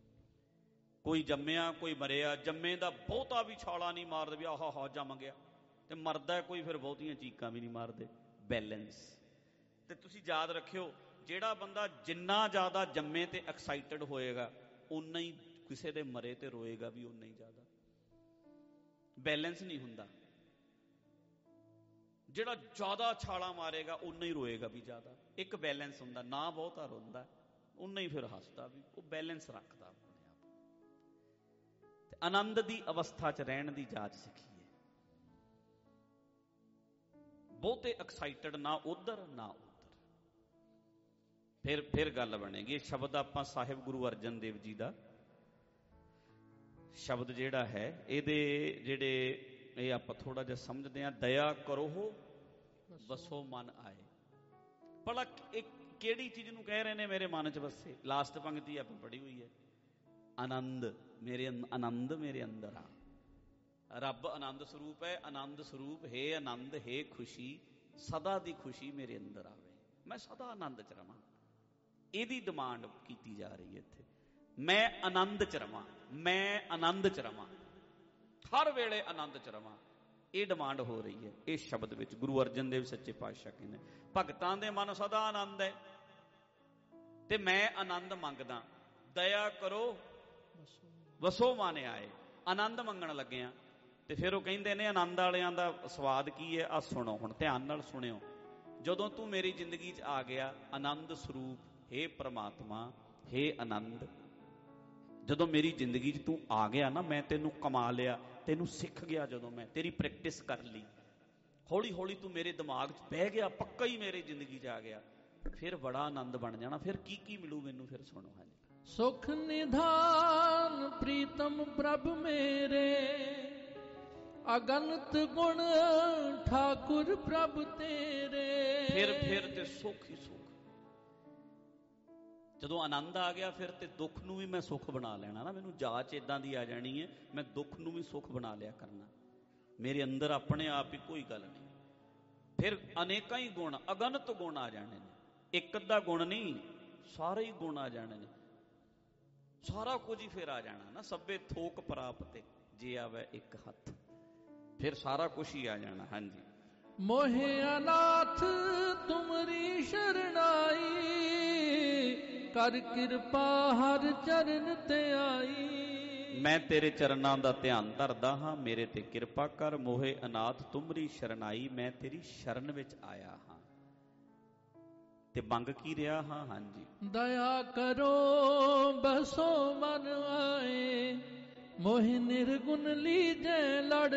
ਕੋਈ ਜੰਮਿਆ ਕੋਈ ਮਰਿਆ, ਜੰਮੇ ਦਾ ਬਹੁਤਾ ਵੀ ਛਾਲਾ ਨਹੀਂ ਮਾਰਦੇ ਵੀ ਆਹਾ ਹਾ ਜੰਮ ਗਿਆ, ਤੇ ਮਰਦਾ ਕੋਈ ਫਿਰ ਬਹੁਤੀਆਂ ਚੀਕਾਂ ਵੀ ਨਹੀਂ ਮਾਰਦੇ। ਬੈਲੈਂਸ। ਤੇ ਤੁਸੀਂ ਯਾਦ ਰੱਖਿਓ, ਜਿਹੜਾ ਬੰਦਾ ਜਿੰਨਾ ਜ਼ਿਆਦਾ ਜੰਮੇ ਤੇ ਐਕਸਾਈਟਡ ਹੋਏਗਾ, ਉਨਾ ਹੀ ਕਿਸੇ ਦੇ ਮਰੇ ਤੇ ਰੋਏਗਾ ਵੀ ਉਨਾ ਹੀ ਜ਼ਿਆਦਾ। ਬੈਲੈਂਸ ਨਹੀਂ ਹੁੰਦਾ। ਜਿਹੜਾ ਜ਼ਿਆਦਾ ਛਾਲਾ ਮਾਰੇਗਾ ਉਨਾ ਹੀ ਰੋਏਗਾ ਵੀ ਜ਼ਿਆਦਾ। ਇੱਕ ਬੈਲੈਂਸ ਹੁੰਦਾ, ਨਾ ਬਹੁਤਾ ਰੋਂਦਾ ਉਨਾ ਹੀ ਫਿਰ ਹੱਸਦਾ ਵੀ, ਉਹ ਬੈਲੈਂਸ ਰੱਖਦਾ ਆਪਣੇ ਆਪ। ਤੇ ਆਨੰਦ ਦੀ ਅਵਸਥਾ 'ਚ ਰਹਿਣ ਦੀ ਜਾਚ ਸਿੱਖੀਏ। ਬਹੁਤੇ ਐਕਸਾਈਟਡ ਨਾ ਉਧਰ ਨਾ ਉਧਰ, ਫਿਰ ਗੱਲ ਬਣੇਗੀ। ਇਹ ਸ਼ਬਦ ਆਪਾਂ ਸਾਹਿਬ ਗੁਰੂ ਅਰਜਨ ਦੇਵ ਜੀ ਦਾ ਸ਼ਬਦ ਜਿਹੜਾ ਹੈ, ਇਹਦੇ ਜਿਹੜੇ ਇਹ ਆਪਾਂ ਥੋੜਾ ਜਿਹਾ ਸਮਝਦੇ ਹਾਂ। ਦਇਆ ਕਰੋ ਵਸੋ ਮਨ ਆਏ। ਭਲਾ ਇਹ ਕਿਹੜੀ ਚੀਜ਼ ਨੂੰ ਕਹਿ ਰਹੇ ਨੇ ਮੇਰੇ ਮਨ 'ਚ ਵਸੇ? ਲਾਸਟ ਪੰਕਤੀ ਆਪਾਂ ਪੜ੍ਹੀ ਹੋਈ ਹੈ, ਆਨੰਦ ਆਨੰਦ ਮੇਰੇ ਅੰਦਰ ਆ। ਰੱਬ ਆਨੰਦ ਸਰੂਪ ਹੈ। ਆਨੰਦ ਸਰੂਪ ਹੈ ਆਨੰਦ ਹੈ ਖੁਸ਼ੀ, ਸਦਾ ਦੀ ਖੁਸ਼ੀ ਮੇਰੇ ਅੰਦਰ ਆਵੇ, ਮੈਂ ਸਦਾ ਆਨੰਦ 'ਚ ਰਵਾਂ। ਇਹਦੀ ਡਿਮਾਂਡ ਕੀਤੀ ਜਾ ਰਹੀ ਹੈ ਇੱਥੇ। ਮੈਂ ਆਨੰਦ 'ਚ ਰਵਾਂ, ਮੈਂ ਆਨੰਦ 'ਚ ਰਵਾਂ, ਹਰ ਵੇਲੇ ਆਨੰਦ 'ਚ ਰਵਾਂ, ਇਹ ਡਿਮਾਂਡ ਹੋ ਰਹੀ ਹੈ ਇਸ ਸ਼ਬਦ ਵਿੱਚ। ਗੁਰੂ ਅਰਜਨ ਦੇਵ ਸੱਚੇ ਪਾਤਸ਼ਾਹ ਕਹਿੰਦੇ ਭਗਤਾਂ ਦੇ ਮਨ ਸਦਾ ਆਨੰਦ ਹੈ ਤੇ ਮੈਂ ਆਨੰਦ ਮੰਗਦਾ। ਦਇਆ ਕਰੋ ਵਸੋ ਮਨ ਆਏ। ਆਨੰਦ ਮੰਗਣ ਲੱਗਿਆ ਤੇ ਫਿਰ ਉਹ ਕਹਿੰਦੇ ਨੇ ਆਨੰਦ ਵਾਲਿਆਂ ਦਾ ਸਵਾਦ ਕੀ ਹੈ? ਆ ਸੁਣੋ, ਹੁਣ ਧਿਆਨ ਨਾਲ ਸੁਣਿਓ। ਜਦੋਂ ਤੂੰ ਮੇਰੀ ਜ਼ਿੰਦਗੀ 'ਚ ਆ ਗਿਆ, ਆਨੰਦ ਸਰੂਪ ਹੇ ਪ੍ਰਮਾਤਮਾ, ਹੇ ਆਨੰਦ, ਜਦੋਂ ਮੇਰੀ ਜ਼ਿੰਦਗੀ 'ਚ ਤੂੰ ਆ ਗਿਆ ਨਾ, ਮੈਂ ਤੈਨੂੰ ਕਮਾ ਲਿਆ, ਤੈਨੂੰ ਸਿੱਖ ਗਿਆ। ਜਦੋਂ ਮੈਂ ਤੇਰੀ ਪ੍ਰੈਕਟਿਸ ਕਰ ਲਈ, ਹੌਲੀ ਹੌਲੀ ਤੂੰ ਮੇਰੇ ਦਿਮਾਗ 'ਚ ਬਹਿ ਗਿਆ, ਪੱਕਾ ਹੀ ਮੇਰੇ ਜ਼ਿੰਦਗੀ 'ਚ ਆ ਗਿਆ, ਫਿਰ ਬੜਾ ਆਨੰਦ ਬਣ ਜਾਣਾ। ਫਿਰ ਕੀ ਕੀ ਮਿਲੂ ਮੈਨੂੰ? ਫਿਰ ਸੁਣੋ। ਹਾਂਜੀ। ਸੁਖ ਨਿਧਾਨ ਪ੍ਰੀਤਮ ਪ੍ਰਭ ਮੇਰੇ, ਅਗਨਤ ਗੁਣ ਠਾਕੁਰ ਪ੍ਰਭ ਤੇਰੇ। ਫਿਰ ਤੇ ਸੁਖ ਹੀ ਸੁਖ। ਜਦੋਂ ਆਨੰਦ ਆ ਗਿਆ, ਫਿਰ ਤੇ ਦੁੱਖ ਨੂੰ ਵੀ ਮੈਂ ਸੁੱਖ ਬਣਾ ਲੈਣਾ ਨਾ। ਮੈਨੂੰ ਜਾਚ ਇਦਾਂ ਦੀ ਆ ਜਾਣੀ ਹੈ, ਮੈਂ ਦੁੱਖ ਨੂੰ ਵੀ ਸੁੱਖ ਬਣਾ ਲਿਆ ਕਰਨਾ ਮੇਰੇ ਅੰਦਰ ਆਪਣੇ ਆਪ ਹੀ, ਕੋਈ ਗੱਲ ਨਹੀਂ। ਫਿਰ ਅਨੇਕਾਂ ਹੀ ਗੁਣ, ਅਗਨਤ ਗੁਣ ਆ ਜਾਣੇ ਨੇ। ਇੱਕ ਅੱਧਾ ਗੁਣ ਨਹੀਂ, ਸਾਰੇ ਹੀ ਗੁਣ ਆ ਜਾਣੇ ਨੇ, ਸਾਰਾ ਕੁਝ ਹੀ ਫਿਰ ਆ ਜਾਣਾ ਨਾ। ਸਭੇ ਥੋਕ ਪ੍ਰਾਪਤ ਜੇ ਆਵੇ ਇੱਕ ਹੱਥ, ਫਿਰ ਸਾਰਾ ਕੁਝ ਹੀ ਆ ਜਾਣਾ। ਹਾਂਜੀ। ਮੋਹਿ ਅਨਾਥ ਤੁਮਰੀ ਸ਼ਰਨਾਈ, ਕਰ ਕਿਰਪਾ ਹਰ ਚਰਨ ਤੇ ਆਈ। ਮੈਂ ਤੇਰੇ ਚਰਨਾਂ ਦਾ ਧਿਆਨ ਧਰਦਾ ਹਾਂ, ਮੇਰੇ ਤੇ ਕਿਰਪਾ ਕਰ। ਮੋਹਿ ਅਨਾਥ ਤੁਮਰੀ ਸ਼ਰਨਾਈ, ਮੈਂ ਤੇਰੀ ਸ਼ਰਨ ਵਿੱਚ ਆਇਆ ਹਾਂ ਤੇ ਮੰਗ ਕੀ ਰਿਹਾ ਹਾਂ? ਹਾਂਜੀ। ਦਇਆ ਕਰੋ ਬਸੋ ਮਨ ਆਏ, ਮੋਹਿ ਨਿਰਗੁਣ ਲੀਜੈ ਲੜ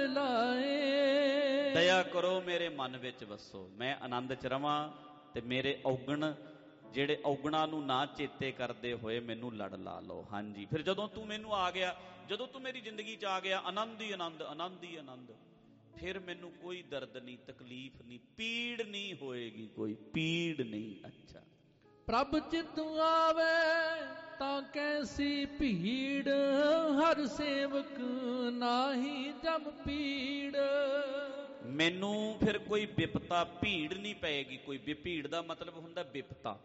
ਲਾਏ। ਦਇਆ ਕਰੋ ਮੇਰੇ ਮਨ ਵਿੱਚ ਵਸੋ, ਮੈਂ ਆਨੰਦ 'ਚ ਰਵਾਂ ਤੇ ਮੇਰੇ ਔਗਣ, ਜਿਹੜੇ ਔਗਣਾਂ ਨੂੰ ਨਾ ਚੇਤੇ ਕਰਦੇ ਹੋਏ ਮੈਨੂੰ ਲੜ ਲਾ ਲਓ। ਹਾਂਜੀ। ਫਿਰ ਜਦੋਂ ਤੂੰ ਮੈਨੂੰ ਆ ਗਿਆ, ਜਦੋਂ ਤੂੰ ਮੇਰੀ ਜ਼ਿੰਦਗੀ 'ਚ ਆ ਗਿਆ, ਆਨੰਦ ਹੀ ਆਨੰਦ, ਆਨੰਦ ਹੀ ਆਨੰਦ, ਫਿਰ ਮੈਨੂੰ ਕੋਈ ਦਰਦ ਨਹੀਂ, ਤਕਲੀਫ ਨਹੀਂ, ਪੀੜ ਨਹੀਂ ਹੋਏਗੀ, ਕੋਈ ਪੀੜ ਨਹੀਂ। ਅੱਛਾ। ਪ੍ਰਭ ਚਿਤ ਆਵੇ ਤਾਂ ਕੈਸੀ ਭੀੜ, ਹਰ ਸੇਵਕ ਨਾਹੀ ਜਮ ਪੀੜ। ਮੈਨੂੰ ਫਿਰ ਕੋਈ ਵਿਪਤਾ, ਭੀੜ ਨਹੀਂ ਪਏਗੀ ਕੋਈ। ਭੀੜ ਦਾ ਮਤਲਬ ਹੁੰਦਾ ਵਿਪਤਾ।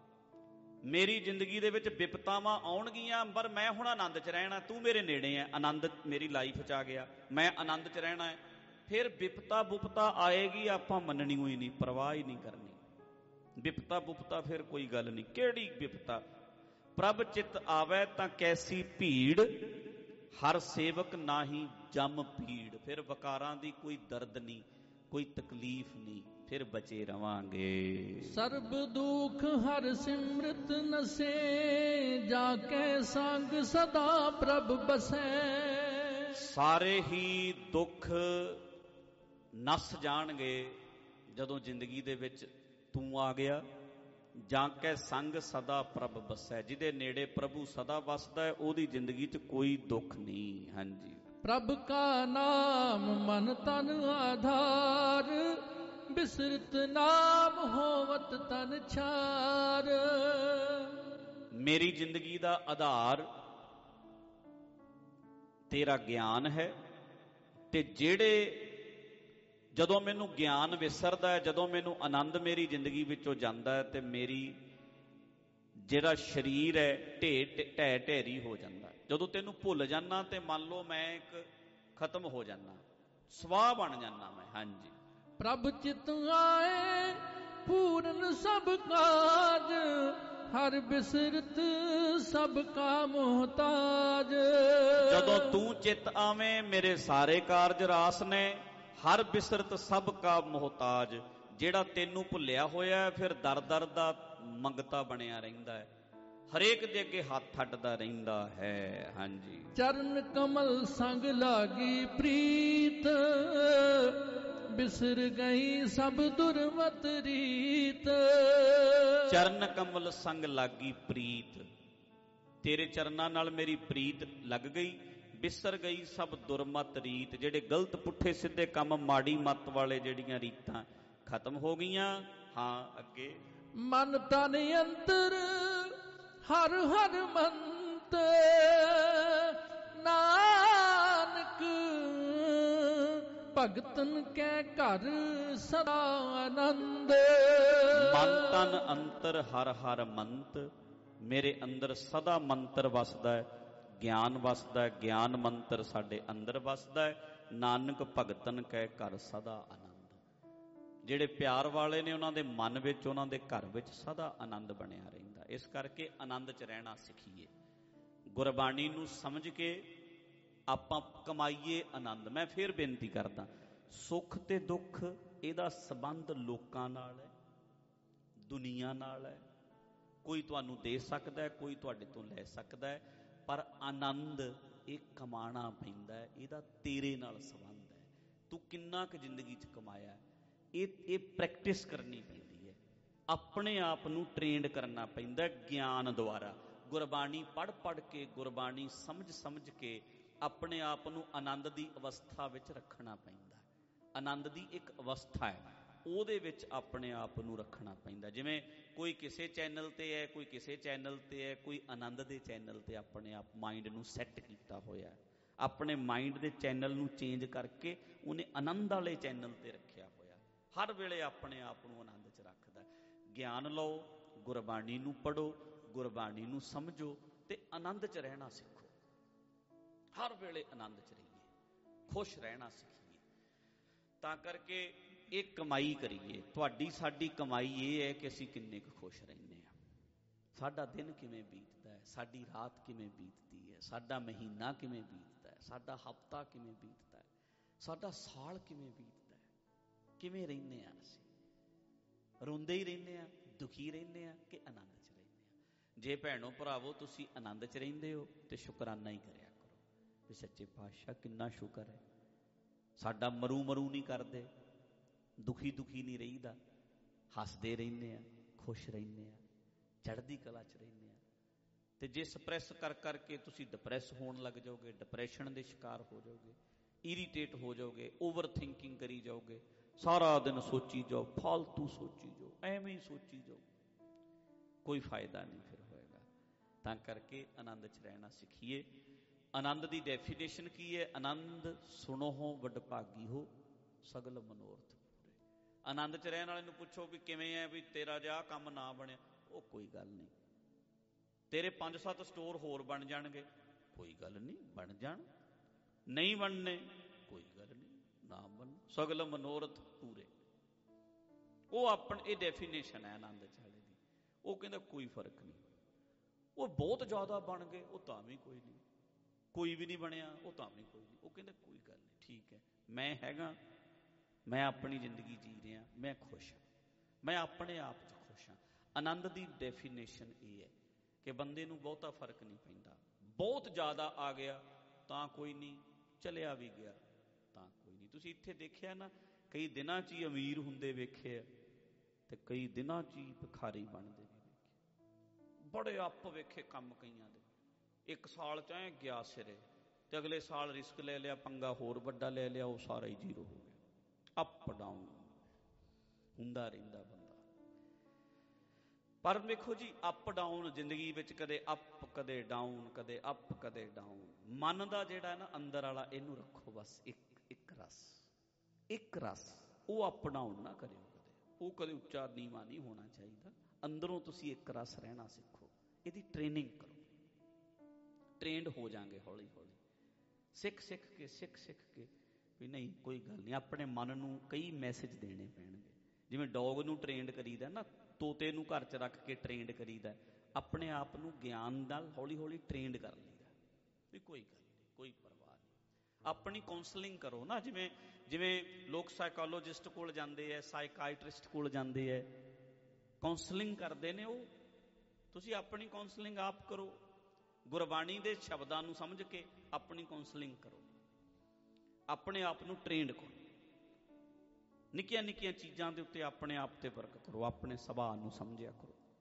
ਮੇਰੀ ਜ਼ਿੰਦਗੀ ਦੇ ਵਿੱਚ ਵਿਪਤਾਵਾਂ ਆਉਣਗੀਆਂ, ਪਰ ਮੈਂ ਹੁਣ ਆਨੰਦ 'ਚ ਰਹਿਣਾ। ਤੂੰ ਮੇਰੇ ਨੇੜੇ ਹੈ, ਆਨੰਦ ਮੇਰੀ ਲਾਈਫ 'ਚ ਆ ਗਿਆ, ਮੈਂ ਆਨੰਦ 'ਚ ਰਹਿਣਾ ਹੈ। ਫਿਰ ਵਿਪਤਾ ਬੁਪਤਾ ਆਏਗੀ, ਆਪਾਂ ਮੰਨਣੀ ਹੋਈ ਨਹੀਂ, ਪਰਵਾਹ ਹੀ ਨਹੀਂ ਕਰਨੀ। ਵਿਪਤਾ ਬੁਪਤਾ ਫਿਰ ਕੋਈ ਗੱਲ ਨਹੀਂ। ਕਿਹੜੀ ਵਿਪਤਾ? ਪ੍ਰਭ ਚਿਤ ਆਵੇ ਤਾਂ ਕੈਸੀ ਭੀੜ, ਹਰ ਸੇਵਕ ਨਾਹੀ ਜਮ ਪੀੜ। ਫਿਰ ਵਕਾਰਾਂ ਦੀ ਕੋਈ ਦਰਦ ਨਹੀਂ, ਕੋਈ ਤਕਲੀਫ ਨਹੀਂ, ਫਿਰ ਬਚੇ ਰਵਾਂਗੇ। ਸਰਬ ਦੁਖ ਹਰ ਸਿਮਰਤ ਨਸੇ, ਜਾ ਕੇ ਸੰਗ ਸਦਾ ਪ੍ਰਭ ਬਸੈ। ਸਾਰੇ ਹੀ ਦੁੱਖ ਨਸ ਜਾਣਗੇ ਜਦੋਂ ਜ਼ਿੰਦਗੀ ਦੇ ਵਿੱਚ ਤੂੰ ਆ ਗਿਆ। ਜਾਂ ਕੇ ਸੰਗ ਸਦਾ ਪ੍ਰਭ ਬਸੈ, ਜਿਹਦੇ ਨੇੜੇ ਪ੍ਰਭੂ ਸਦਾ ਵਸਦਾ ਹੈ, ਉਹਦੀ ਜ਼ਿੰਦਗੀ 'ਚ ਕੋਈ ਦੁੱਖ ਨਹੀਂ। ਹਾਂਜੀ। ਪ੍ਰਭ ਕਾ ਨਾਮ ਮਨ ਤਨ ਆਧਾਰ, ਬਿਸਰਤ ਨਾਮ ਹੋਵਤ ਤਨ ਛਾਰ। ਮੇਰੀ ਜ਼ਿੰਦਗੀ ਦਾ ਆਧਾਰ ਤੇਰਾ ਗਿਆਨ ਹੈ, ਤੇ ਜਿਹੜੇ ਜਦੋਂ ਮੈਨੂੰ ਗਿਆਨ ਵਿਸਰਦਾ ਹੈ, ਜਦੋਂ ਮੈਨੂੰ ਆਨੰਦ ਮੇਰੀ ਜ਼ਿੰਦਗੀ ਵਿੱਚੋਂ ਜਾਂਦਾ ਹੈ, ਤੇ ਮੇਰੀ ਜਿਹੜਾ ਸਰੀਰ ਹੈ ਢਹਿ ਢੇਰੀ ਹੋ ਜਾਂਦਾ। ਜਦੋਂ ਤੈਨੂੰ ਭੁੱਲ ਜਾਣਾ ਤੇ ਮੰਨ ਲਓ ਮੈਂ ਇੱਕ ਖਤਮ ਹੋ ਜਾਣਾ, ਸਵਾਹ ਬਣ ਜਾਣਾ ਮੈਂ। ਹਾਂਜੀ। ਪ੍ਰਭ ਚਿਤ ਆਏ ਪੂਰਨ ਸਭ ਕਾਜ, ਹਰ ਬਿਸਰਤ ਸਭ ਕਾ ਮੁਹਤਾਜ। ਜਦੋਂ ਤੂੰ ਚਿਤ ਆਵੇਂ, ਮੇਰੇ ਸਾਰੇ ਕਾਰਜ ਰਾਸ ਨੇ, ਹਰ ਬਿਸਰਤ ਸਭ ਕਾ ਮੁਹਤਾਜ। ਜਿਹੜਾ ਤੈਨੂੰ ਭੁੱਲਿਆ ਹੋਇਆ, ਫਿਰ ਦਰ ਦਰ ਦਾ ਮੰਗਤਾ ਬਣਿਆ ਰਹਿੰਦਾ ਹੈ, ਹਰੇਕ ਦੇ ਅੱਗੇ ਹੱਥ ਅੱਡਦਾ ਰਹਿੰਦਾ ਹੈ। ਹਾਂਜੀ। ਚਰਨ ਕਮਲ ਸੰਗ ਲਾਗੀ ਪ੍ਰੀਤ, ਬਿਸਰ ਗਈ ਸਭ ਦੁਰਮਤ ਰੀਤ। ਚਰਨ ਕਮਲ ਸੰਗ ਲਾਗੀ ਪ੍ਰੀਤ, ਤੇਰੇ ਚਰਨਾਂ ਨਾਲ ਮੇਰੀ ਪ੍ਰੀਤ ਲੱਗ ਗਈ, ਬਿਸਰ ਗਈ ਸਭ ਦੁਰਮਤ ਰੀਤ। ਜਿਹੜੇ ਗਲਤ ਪੁੱਠੇ ਸਿੱਧੇ ਕੰਮ, ਮਾੜੀ ਮੱਤ ਵਾਲੇ ਜਿਹੜੀਆਂ ਰੀਤਾਂ ਖਤਮ ਹੋ ਗਈਆਂ। ਹਾਂ ਅੱਗੇ, ਮਨ ਤਨ ਅੰਤਰ ਹਰ ਹਰ ਮੰਤ, ਨਾਨਕ ਭਗਤਨ ਕੈ ਘਰ ਸਦਾ ਆਨੰਦ। ਮਨ ਤਨ ਅੰਤਰ ਹਰ ਹਰ ਮੰਤ, ਮੇਰੇ ਅੰਦਰ ਸਦਾ ਮੰਤਰ ਵਸਦਾ ਹੈ, ਗਿਆਨ ਵਸਦਾ ਹੈ, ਗਿਆਨ ਮੰਤਰ ਸਾਡੇ ਅੰਦਰ ਵਸਦਾ ਹੈ। ਨਾਨਕ ਭਗਤਨ ਕੈ ਘਰ ਸਦਾ ਆਨੰਦ। ਜਿਹੜੇ ਪਿਆਰ ਵਾਲੇ ਨੇ ਉਹਨਾਂ ਦੇ ਮਨ ਵਿੱਚ, ਉਹਨਾਂ ਦੇ ਘਰ ਵਿੱਚ ਸਦਾ ਆਨੰਦ ਬਣਿਆ ਰਹਿੰਦਾ। ਇਸ ਕਰਕੇ ਆਨੰਦ 'ਚ ਰਹਿਣਾ ਸਿੱਖੀਏ, ਗੁਰਬਾਣੀ ਨੂੰ ਸਮਝ ਕੇ ਆਪਾਂ ਕਮਾਈਏ ਆਨੰਦ। ਮੈਂ ਫਿਰ ਬੇਨਤੀ ਕਰਦਾ, ਸੁੱਖ ਤੇ ਦੁੱਖ ਇਹਦਾ ਸੰਬੰਧ ਲੋਕਾਂ ਨਾਲ ਹੈ, ਦੁਨੀਆ ਨਾਲ ਹੈ। ਕੋਈ ਤੁਹਾਨੂੰ ਦੇ ਸਕਦਾ ਹੈ, ਕੋਈ ਤੁਹਾਡੇ ਤੋਂ ਲੈ ਸਕਦਾ ਹੈ, ਪਰ ਆਨੰਦ ਇਹ ਕਮਾਉਣਾ ਪੈਂਦਾ ਹੈ। ਇਹਦਾ ਤੇਰੇ ਨਾਲ ਸੰਬੰਧ ਹੈ। ਤੂੰ ਕਿੰਨਾ ਕੁ ਜ਼ਿੰਦਗੀ 'ਚ ਕਮਾਇਆ, ਇਹ ਪ੍ਰੈਕਟਿਸ ਕਰਨੀ ਪੈਂਦੀ ਹੈ। ਆਪਣੇ ਆਪ ਨੂੰ ਟ੍ਰੇਨਡ ਕਰਨਾ ਪੈਂਦਾ ਗਿਆਨ ਦੁਆਰਾ। ਗੁਰਬਾਣੀ ਪੜ੍ਹ ਪੜ੍ਹ ਕੇ, ਗੁਰਬਾਣੀ ਸਮਝ ਸਮਝ ਕੇ ਆਪਣੇ ਆਪ ਨੂੰ ਆਨੰਦ ਦੀ ਅਵਸਥਾ ਵਿੱਚ ਰੱਖਣਾ ਪੈਂਦਾ। ਆਨੰਦ ਦੀ ਇੱਕ ਅਵਸਥਾ ਹੈ, ਉਹਦੇ ਵਿੱਚ ਆਪਣੇ ਆਪ ਨੂੰ ਰੱਖਣਾ ਪੈਂਦਾ। ਜਿਵੇਂ ਕੋਈ ਕਿਸੇ ਚੈਨਲ ਤੇ ਹੈ, ਕੋਈ ਕਿਸੇ ਚੈਨਲ ਤੇ ਹੈ, ਕੋਈ ਆਨੰਦ ਦੇ ਚੈਨਲ ਤੇ ਆਪਣੇ ਆਪ ਮਾਈਂਡ ਨੂੰ ਸੈੱਟ ਕੀਤਾ ਹੋਇਆ। ਆਪਣੇ ਮਾਈਂਡ ਦੇ ਚੈਨਲ ਨੂੰ ਚੇਂਜ ਕਰਕੇ ਉਹਨੇ ਆਨੰਦ ਵਾਲੇ ਚੈਨਲ ਤੇ ਰੱਖਿਆ ਹੋਇਆ। ਹਰ ਵੇਲੇ ਆਪਣੇ ਆਪ ਨੂੰ ਆਨੰਦ 'ਚ ਰੱਖਦਾ। ਗਿਆਨ ਲਓ, ਗੁਰਬਾਣੀ ਨੂੰ ਪੜ੍ਹੋ, ਗੁਰਬਾਣੀ ਨੂੰ ਸਮਝੋ ਤੇ ਆਨੰਦ 'ਚ ਰਹਿਣਾ ਸਿੱਖੋ। ਹਰ ਵੇਲੇ ਆਨੰਦ 'ਚ ਰਹੀਏ, ਖੁਸ਼ ਰਹਿਣਾ ਸਿੱਖੀਏ। ਤਾਂ ਕਰਕੇ ਇਹ ਕਮਾਈ ਕਰੀਏ। ਤੁਹਾਡੀ ਸਾਡੀ ਕਮਾਈ ਇਹ ਹੈ ਕਿ ਅਸੀਂ ਕਿੰਨੇ ਕੁ ਖੁਸ਼ ਰਹਿੰਦੇ ਹਾਂ, ਸਾਡਾ ਦਿਨ ਕਿਵੇਂ ਬੀਤਦਾ ਹੈ, ਸਾਡੀ ਰਾਤ ਕਿਵੇਂ ਬੀਤਦੀ ਹੈ, ਸਾਡਾ ਮਹੀਨਾ ਕਿਵੇਂ ਬੀਤਦਾ ਹੈ, ਸਾਡਾ ਹਫ਼ਤਾ ਕਿਵੇਂ ਬੀਤਦਾ ਹੈ, ਸਾਡਾ ਸਾਲ ਕਿਵੇਂ ਬੀਤਦਾ ਹੈ, ਕਿਵੇਂ ਰਹਿੰਦੇ ਹਾਂ। ਅਸੀਂ ਰੋਂਦੇ ਹੀ ਰਹਿੰਦੇ ਹਾਂ, ਦੁਖੀ ਰਹਿੰਦੇ ਹਾਂ ਕਿ ਆਨੰਦ 'ਚ ਰਹਿੰਦੇ ਹਾਂ। ਜੇ ਭੈਣੋ ਭਰਾਵੋ ਤੁਸੀਂ ਆਨੰਦ 'ਚ ਰਹਿੰਦੇ ਹੋ ਤੇ ਸ਼ੁਕਰਾਨਾ ਹੀ ਕਰਿਆ ਕਰੋ ਵੀ ਸੱਚੇ ਪਾਤਸ਼ਾਹ ਕਿੰਨਾ ਸ਼ੁਕਰ ਹੈ, ਸਾਡਾ ਮਰੂ ਮਰੂ ਨਹੀਂ ਕਰਦੇ, ਦੁਖੀ ਦੁਖੀ ਨਹੀਂ ਰਹੀਦਾ, ਹੱਸਦੇ ਰਹਿੰਦੇ ਆ, ਖੁਸ਼ ਰਹਿੰਦੇ ਆ, ਚੜ੍ਹਦੀ ਕਲਾ 'ਚ ਰਹਿੰਦੇ ਆ। ਤੇ ਜੇ ਸਪਰੈਸ ਕਰ ਕਰਕੇ ਤੁਸੀਂ ਡਿਪਰੈਸ ਹੋਣ ਲੱਗ ਜਾਓਗੇ, ਡਿਪਰੈਸ਼ਨ ਦੇ ਸ਼ਿਕਾਰ ਹੋ ਜਾਓਗੇ, ਇਰੀਟੇਟ ਹੋ ਜਾਓਗੇ, ਓਵਰ ਥਿੰਕਿੰਗ ਕਰੀ ਜਾਓਗੇ, ਸਾਰਾ ਦਿਨ ਸੋਚੀ ਜਾਓ, ਫਾਲਤੂ ਸੋਚੀ ਜਾਓ, ਐਵੇਂ ਹੀ ਸੋਚੀ ਜਾਓ, ਕੋਈ ਫਾਇਦਾ ਨਹੀਂ ਫਿਰ ਹੋਏਗਾ। ਤਾਂ ਕਰਕੇ ਆਨੰਦ 'ਚ ਰਹਿਣਾ ਸਿੱਖੀਏ। ਆਨੰਦ ਦੀ ਡੈਫੀਨੇਸ਼ਨ ਕੀ ਹੈ? ਆਨੰਦ ਸੁਣੋ ਹੋ ਵਡਭਾਗੀ ਹੋ, ਸਗਲ ਮਨੋਰਥ ਪੂਰੇ। ਆਨੰਦ 'ਚ ਰਹਿਣ ਵਾਲੇ ਨੂੰ ਪੁੱਛੋ ਵੀ ਕਿਵੇਂ ਹੈ, ਵੀ ਤੇਰਾ ਜਿਹਾ ਕੰਮ ਨਾ ਬਣਿਆ, ਉਹ ਕੋਈ ਗੱਲ ਨਹੀਂ। ਤੇਰੇ 5-7 ਸਟੋਰ ਹੋਰ ਬਣ ਜਾਣਗੇ, ਕੋਈ ਗੱਲ ਨਹੀਂ, ਬਣ ਜਾਣ। ਨਹੀਂ ਬਣਨੇ, ਕੋਈ ਗੱਲ ਨਹੀਂ, ਨਾ ਬਣ। ਸਗਲ ਮਨੋਰਥ ਪੂਰੇ, ਉਹ ਆਪਣੀ ਇਹ ਡੈਫੀਨੇਸ਼ਨ ਹੈ ਆਨੰਦ ਚਾਲੇ ਦੀ। ਉਹ ਕਹਿੰਦਾ ਕੋਈ ਫਰਕ ਨਹੀਂ, ਉਹ ਬਹੁਤ ਜ਼ਿਆਦਾ ਬਣ ਗਏ, ਉਹ ਤਾਂ ਵੀ ਕੋਈ ਨਹੀਂ, ਕੋਈ ਵੀ ਨਹੀਂ ਬਣਿਆ, ਉਹ ਤਾਂ ਵੀ ਕੋਈ ਨਹੀਂ। ਉਹ ਕਹਿੰਦਾ ਕੋਈ ਗੱਲ ਨਹੀਂ, ਠੀਕ ਹੈ, ਮੈਂ ਹੈਗਾ, ਮੈਂ ਆਪਣੀ ਜ਼ਿੰਦਗੀ ਜੀ ਰਿਹਾ, ਮੈਂ ਖੁਸ਼ ਹਾਂ, ਮੈਂ ਆਪਣੇ ਆਪ 'ਚ ਖੁਸ਼ ਹਾਂ। ਆਨੰਦ ਦੀ ਡੈਫੀਨੇਸ਼ਨ ਇਹ ਹੈ ਕਿ ਬੰਦੇ ਨੂੰ ਬਹੁਤਾ ਫਰਕ ਨਹੀਂ ਪੈਂਦਾ। ਬਹੁਤ ਜ਼ਿਆਦਾ ਆ ਗਿਆ ਤਾਂ ਕੋਈ ਨਹੀਂ, ਚਲਿਆ ਵੀ ਗਿਆ ਤਾਂ ਕੋਈ ਨਹੀਂ। ਤੁਸੀਂ ਇੱਥੇ ਦੇਖਿਆ ਨਾ, ਕਈ ਦਿਨਾਂ 'ਚ ਹੀ ਅਮੀਰ ਹੁੰਦੇ ਵੇਖੇ ਆ ਤੇ ਕਈ ਦਿਨਾਂ 'ਚ ਹੀ ਭਿਖਾਰੀ ਬਣਦੇ ਵੀ ਵੇਖੇ। ਬੜੇ ਅੱਪ ਵੇਖੇ ਕੰਮ ਕਈਆਂ ਦੇ, ਇੱਕ ਸਾਲ 'ਚ ਐ ਗਿਆ ਸਿਰੇ ਤੇ ਅਗਲੇ ਸਾਲ ਰਿਸਕ ਲੈ ਲਿਆ, ਪੰਗਾ ਹੋਰ ਵੱਡਾ ਲੈ ਲਿਆ, ਉਹ ਸਾਰਾ ਹੀ ਜ਼ੀਰੋ ਹੋ ਗਿਆ। ਅਪ ਡਾਊਨ ਹੁੰਦਾ ਰਹਿੰਦਾ ਬੰਦਾ। ਪਰ ਵੇਖੋ ਜੀ, ਅਪ ਡਾਊਨ ਜ਼ਿੰਦਗੀ ਵਿੱਚ ਕਦੇ ਅਪ ਕਦੇ ਡਾਊਨ, ਕਦੇ ਅਪ ਕਦੇ ਡਾਊਨ। ਮਨ ਦਾ ਜਿਹੜਾ ਨਾ ਅੰਦਰ ਵਾਲਾ, ਇਹਨੂੰ ਰੱਖੋ ਬਸ ਇੱਕ ਰਸ, ਇੱਕ ਰਸ। ਉਹ ਅਪ ਡਾਊਨ ਨਾ ਕਰਿਓ ਕਦੇ, ਉਹ ਕਦੇ ਉੱਚਾ ਨੀਵਾਂ ਨਹੀਂ ਹੋਣਾ ਚਾਹੀਦਾ। ਅੰਦਰੋਂ ਤੁਸੀਂ ਇੱਕ ਰਸ ਰਹਿਣਾ ਸਿੱਖੋ, ਇਹਦੀ ਟ੍ਰੇਨਿੰਗ ਕਰੋ। ਟ੍ਰੇਨਡ ਹੋ ਜਾਗੇ ਹੌਲੀ ਹੌਲੀ, ਸਿੱਖ ਸਿੱਖ ਕੇ ਵੀ ਨਹੀਂ ਕੋਈ ਗੱਲ ਨਹੀਂ। ਆਪਣੇ ਮਨ ਨੂੰ ਕਈ ਮੈਸੇਜ ਦੇਣੇ ਪੈਣਗੇ। ਜਿਵੇਂ ਡੌਗ ਨੂੰ ਟ੍ਰੇਨਡ ਕਰੀਦਾ ਨਾ, ਤੋਤੇ ਨੂੰ ਘਰ 'ਚ ਰੱਖ ਕੇ ਟ੍ਰੇਨਡ ਕਰੀਦਾ, ਆਪਣੇ ਆਪ ਨੂੰ ਗਿਆਨ ਨਾਲ ਹੌਲੀ ਹੌਲੀ ਟ੍ਰੇਨਡ ਕਰ ਲਈਦਾ ਵੀ ਕੋਈ ਗੱਲ ਨਹੀਂ, ਕੋਈ ਪਰਵਾਹ ਨਹੀਂ। ਆਪਣੀ ਕਾਉਂਸਲਿੰਗ ਕਰੋ ਨਾ, ਜਿਵੇਂ ਲੋਕ ਸਾਈਕੋਲੋਜਿਸਟ ਕੋਲ ਜਾਂਦੇ ਹੈ, ਸਾਈਕਾਇਟਰਿਸਟ ਕੋਲ ਜਾਂਦੇ ਹੈ, ਕਾਉਂਸਲਿੰਗ ਕਰਦੇ ਨੇ ਉਹ। ਤੁਸੀਂ ਆਪਣੀ ਕਾਉਂਸਲਿੰਗ ਆਪ ਕਰੋ, ਗੁਰਬਾਣੀ ਦੇ ਸ਼ਬਦਾਂ ਨੂੰ ਸਮਝ ਕੇ ਆਪਣੀ ਕਾਉਂਸਲਿੰਗ ਕਰੋ, ਆਪਣੇ ਆਪ ਨੂੰ ਟ੍ਰੇਨਡ ਕਰੋ। ਨਿੱਕੀਆਂ ਨਿੱਕੀਆਂ ਚੀਜ਼ਾਂ ਦੇ ਉੱਤੇ ਆਪਣੇ ਆਪ ਤੇ ਵਰਕ ਕਰੋ, ਆਪਣੇ ਸੁਭਾਅ ਨੂੰ ਸਮਝਿਆ ਕਰੋ।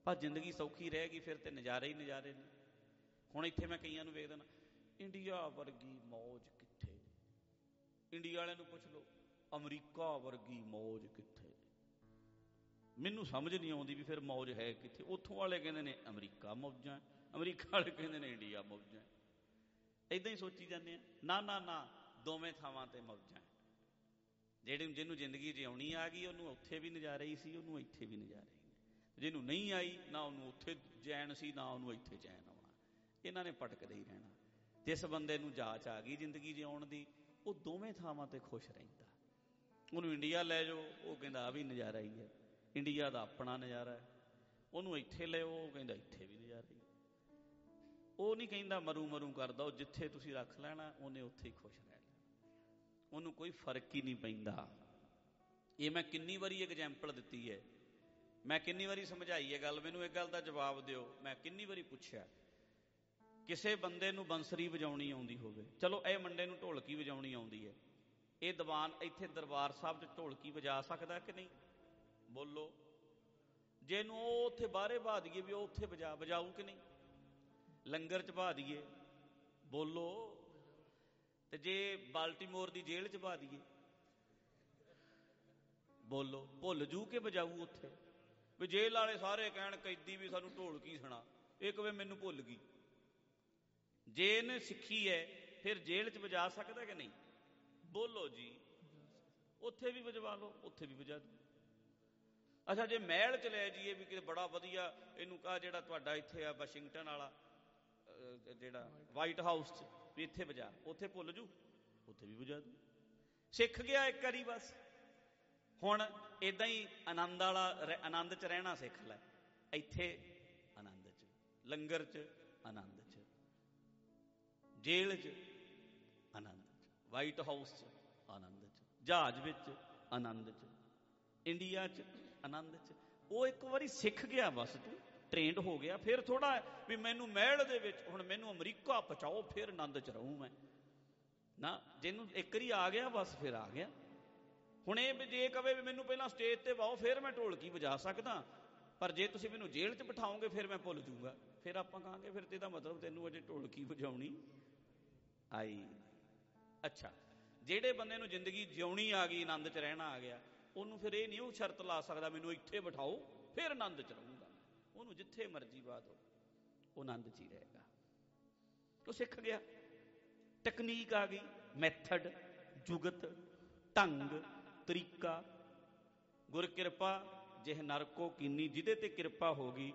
ਪਰ ਜ਼ਿੰਦਗੀ ਸੌਖੀ ਰਹਿ ਗਈ, ਫਿਰ ਤੇ ਨਜ਼ਾਰੇ ਹੀ ਨਜ਼ਾਰੇ ਨੇ। ਹੁਣ ਇੱਥੇ ਮੈਂ ਕਈਆਂ ਨੂੰ ਵੇਖਦਾ ਨਾ, ਇੰਡੀਆ ਵਰਗੀ ਮੌਜ ਕਿੱਥੇ? ਇੰਡੀਆ ਵਾਲਿਆਂ ਨੂੰ ਪੁੱਛ ਲਓ ਅਮਰੀਕਾ ਵਰਗੀ ਮੌਜ ਕਿੱਥੇ? ਮੈਨੂੰ ਸਮਝ ਨਹੀਂ ਆਉਂਦੀ ਵੀ ਫਿਰ ਮੌਜ ਹੈ ਕਿੱਥੇ। ਉੱਥੋਂ ਵਾਲੇ ਕਹਿੰਦੇ ਨੇ ਅਮਰੀਕਾ ਮੌਜਾਂ, ਅਮਰੀਕਾ ਵਾਲੇ ਕਹਿੰਦੇ ਨੇ ਇੰਡੀਆ ਮੌਜਾਂ। ਏਦਾਂ ਹੀ ਸੋਚੀ ਜਾਂਦੇ ਆ। ਨਾ ਨਾ ਨਾ, ਦੋਵੇਂ ਥਾਵਾਂ ਤੇ ਮੌਜਾਂ। ਜਿਹਨੂੰ ਜ਼ਿੰਦਗੀ ਜਿਉਣੀ ਆ ਗਈ ਉਹਨੂੰ ਉੱਥੇ ਵੀ ਨਜ਼ਾਰੇ ਹੀ ਸੀ, ਉਹਨੂੰ ਇੱਥੇ ਵੀ ਨਜ਼ਾਰੇ ਹੀ ਨੇ। ਜਿਹਨੂੰ ਨਹੀਂ ਆਈ, ਨਾ ਉਹਨੂੰ ਉੱਥੇ ਚੈਨ ਸੀ, ਨਾ ਉਹਨੂੰ ਇੱਥੇ ਚੈਨ ਆਉਣਾ। ਇਹਨਾਂ ਨੇ ਭਟਕਦੇ ਹੀ ਰਹਿਣਾ। ਜਿਸ ਬੰਦੇ ਨੂੰ ਜਾਚ ਆ ਗਈ ਜ਼ਿੰਦਗੀ ਜਿਉਣ ਦੀ, ਉਹ ਦੋਵੇਂ ਥਾਵਾਂ ਤੇ ਖੁਸ਼ ਰਹਿੰਦਾ। ਉਹਨੂੰ ਇੰਡੀਆ ਲੈ ਜਾਓ, ਉਹ ਕਹਿੰਦਾ ਆ ਵੀ ਨਜ਼ਾਰਾ ਹੀ ਹੈ, ਇੰਡੀਆ ਦਾ ਆਪਣਾ ਨਜ਼ਾਰਾ ਹੈ। ਉਹਨੂੰ ਇੱਥੇ ਲਿਓ, ਉਹ ਕਹਿੰਦਾ ਇੱਥੇ ਵੀ ਨਜ਼ਾਰਾ ਹੀ। ਉਹ ਨਹੀਂ ਕਹਿੰਦਾ ਮਰੂ ਮਰੂ ਕਰਦਾ, ਉਹ ਜਿੱਥੇ ਤੁਸੀਂ ਰੱਖ ਲੈਣਾ ਉਹਨੇ ਉੱਥੇ ਹੀ ਖੁਸ਼ ਰਹਿ ਲੈਣਾ। ਉਹਨੂੰ ਕੋਈ ਫਰਕ ਹੀ ਨਹੀਂ ਪੈਂਦਾ। ਇਹ ਮੈਂ ਕਿੰਨੀ ਵਾਰੀ ਐਗਜ਼ੈਂਪਲ ਦਿੱਤੀ ਹੈ, ਮੈਂ ਕਿੰਨੀ ਵਾਰੀ ਸਮਝਾਈ ਹੈ ਗੱਲ। ਮੈਨੂੰ ਇੱਕ ਗੱਲ ਦਾ ਜਵਾਬ ਦਿਓ। ਮੈਂ ਕਿੰਨੀ ਵਾਰੀ ਪੁੱਛਿਆ, ਕਿਸੇ ਬੰਦੇ ਨੂੰ ਬੰਸਰੀ ਵਜਾਉਣੀ ਆਉਂਦੀ ਹੋਵੇ, ਚਲੋ ਇਹ ਮੁੰਡੇ ਨੂੰ ਢੋਲਕੀ ਵਜਾਉਣੀ ਆਉਂਦੀ ਹੈ, ਇਹ ਦੀਵਾਨ ਇੱਥੇ ਦਰਬਾਰ ਸਾਹਿਬ 'ਚ ਢੋਲਕੀ ਵਜਾ ਸਕਦਾ ਕਿ ਨਹੀਂ? ਬੋਲੋ। ਜੇ ਇਹਨੂੰ ਉਹ ਉੱਥੇ ਬਾਹਰੇ ਬਹਾ ਦਈਏ ਵੀ ਉਹ ਉੱਥੇ ਵਜਾਊ ਕਿ ਨਹੀਂ? ਲੰਗਰ 'ਚ ਬਹਾ ਦਈਏ, ਬੋਲੋ। ਤੇ ਜੇ ਬਾਲਟੀਮੋਰ ਦੀ ਜੇਲ੍ਹ 'ਚ ਬਹਾ ਦਈਏ, ਬੋਲੋ, ਭੁੱਲ ਜੂ ਕੇ ਵਜਾਊ ਉੱਥੇ? ਵੀ ਜੇਲ੍ਹ ਵਾਲੇ ਸਾਰੇ ਕਹਿਣ ਕੈਦੀ ਵੀ ਸਾਨੂੰ ਢੋਲਕੀ ਸੁਣਾ, ਇਹ ਕਵੇ ਮੈਨੂੰ ਭੁੱਲ ਗਈ। ਜੇ ਇਹਨੇ ਸਿੱਖੀ ਹੈ ਫਿਰ ਜੇਲ੍ਹ 'ਚ ਵਜਾ ਸਕਦਾ ਕਿ ਨਹੀਂ? ਬੋਲੋ ਜੀ। ਉੱਥੇ ਵੀ ਵਜਵਾ ਲਓ, ਉੱਥੇ ਵੀ ਵਜਾ ਦਿਓ। ਅੱਛਾ, ਜੇ ਮਹਿਲ 'ਚ ਲੈ ਜਾਈਏ ਵੀ ਕਿਤੇ ਬੜਾ ਵਧੀਆ, ਇਹਨੂੰ ਕਹਾ ਜਿਹੜਾ ਤੁਹਾਡਾ ਇੱਥੇ ਆ ਵਾਸ਼ਿੰਗਟਨ ਵਾਲਾ ਜਿਹੜਾ ਵਾਈਟ ਹਾਊਸ 'ਚ, ਵੀ ਇੱਥੇ ਵਜਾ, ਉੱਥੇ ਭੁੱਲ ਜੂ? ਉੱਥੇ ਵੀ ਵਜਾ ਦੂ। ਸਿੱਖ ਗਿਆ ਇੱਕ ਵਾਰੀ ਬਸ। ਹੁਣ ਏਦਾਂ ਹੀ ਆਨੰਦ 'ਚ ਰਹਿਣਾ ਸਿੱਖ ਲੈ। ਇੱਥੇ ਆਨੰਦ 'ਚ, ਲੰਗਰ 'ਚ ਆਨੰਦ 'ਚ, ਜੇਲ੍ਹ 'ਚ ਆਨੰਦ 'ਚ, ਵਾਈਟ ਹਾਊਸ 'ਚ ਆਨੰਦ 'ਚ, ਜਹਾਜ਼ ਵਿੱਚ ਆਨੰਦ 'ਚ, ਇੰਡੀਆ 'ਚ ਆਨੰਦ 'ਚ। ਉਹ ਇੱਕ ਵਾਰੀ ਸਿੱਖ ਗਿਆ ਬਸ, ਤੂੰ ਟ੍ਰੇਨਡ ਹੋ ਗਿਆ। ਫਿਰ ਥੋੜਾ ਵੀ ਮੈਨੂੰ ਮਹਿਲ ਦੇ ਵਿੱਚ, ਹੁਣ ਮੈਨੂੰ ਅਮਰੀਕਾ ਪਹੁੰਚਾਓ ਫਿਰ ਆਨੰਦ 'ਚ ਰਹੂੰ ਮੈਂ। ਨਾ, ਜਿਹਨੂੰ ਇੱਕ ਵਾਰੀ ਆ ਗਿਆ ਬਸ ਫਿਰ ਆ ਗਿਆ। ਹੁਣ ਇਹ ਜੇ ਕਵੇ ਵੀ ਮੈਨੂੰ ਪਹਿਲਾਂ ਸਟੇਜ ਤੇ ਵਾਓ ਫਿਰ ਮੈਂ ਢੋਲਕੀ ਵਜਾ ਸਕਦਾ, ਪਰ ਜੇ ਤੁਸੀਂ ਮੈਨੂੰ ਜੇਲ੍ਹ 'ਚ ਬਿਠਾਓਗੇ ਫਿਰ ਮੈਂ ਭੁੱਲ ਜੂਗਾ। ਫਿਰ ਆਪਾਂ ਕਹਾਂਗੇ ਫਿਰ ਤੇ ਇਹਦਾ ਮਤਲਬ ਤੈਨੂੰ ਅਜੇ ਢੋਲਕੀ ਵਜਾਉਣੀ ਆਈ। ਅੱਛਾ, ਜਿਹੜੇ ਬੰਦੇ ਨੂੰ ਜ਼ਿੰਦਗੀ ਜਿਉਣੀ ਆ ਗਈ, ਆਨੰਦ 'ਚ ਰਹਿਣਾ ਆ ਗਿਆ, ਉਹਨੂੰ ਫਿਰ ਇਹ ਨਹੀਂ ਉਹ ਸ਼ਰਤ ਲਾ ਸਕਦਾ ਮੈਨੂੰ ਇੱਥੇ ਬਿਠਾਓ ਫਿਰ ਆਨੰਦ 'ਚ ਰਹੂੰਗਾ। ਉਹਨੂੰ ਜਿੱਥੇ ਮਰਜ਼ੀ ਬਾਹ ਦਿਓ, ਉਹ ਆਨੰਦ 'ਚ ਹੀ ਰਹੇਗਾ। ਉਹ ਸਿੱਖ ਗਿਆ। ਤਕਨੀਕ ਆ ਗਈ, ਮੈਥਡ, ਜੁਗਤ, ਢੰਗ, ਤਰੀਕਾ। ਗੁਰ ਕਿਰਪਾ ਜਿਹ ਨਰ ਕੋ ਕੀਨੀ, ਜਿਹਦੇ ਤੇ ਕਿਰਪਾ ਹੋ ਗਈ,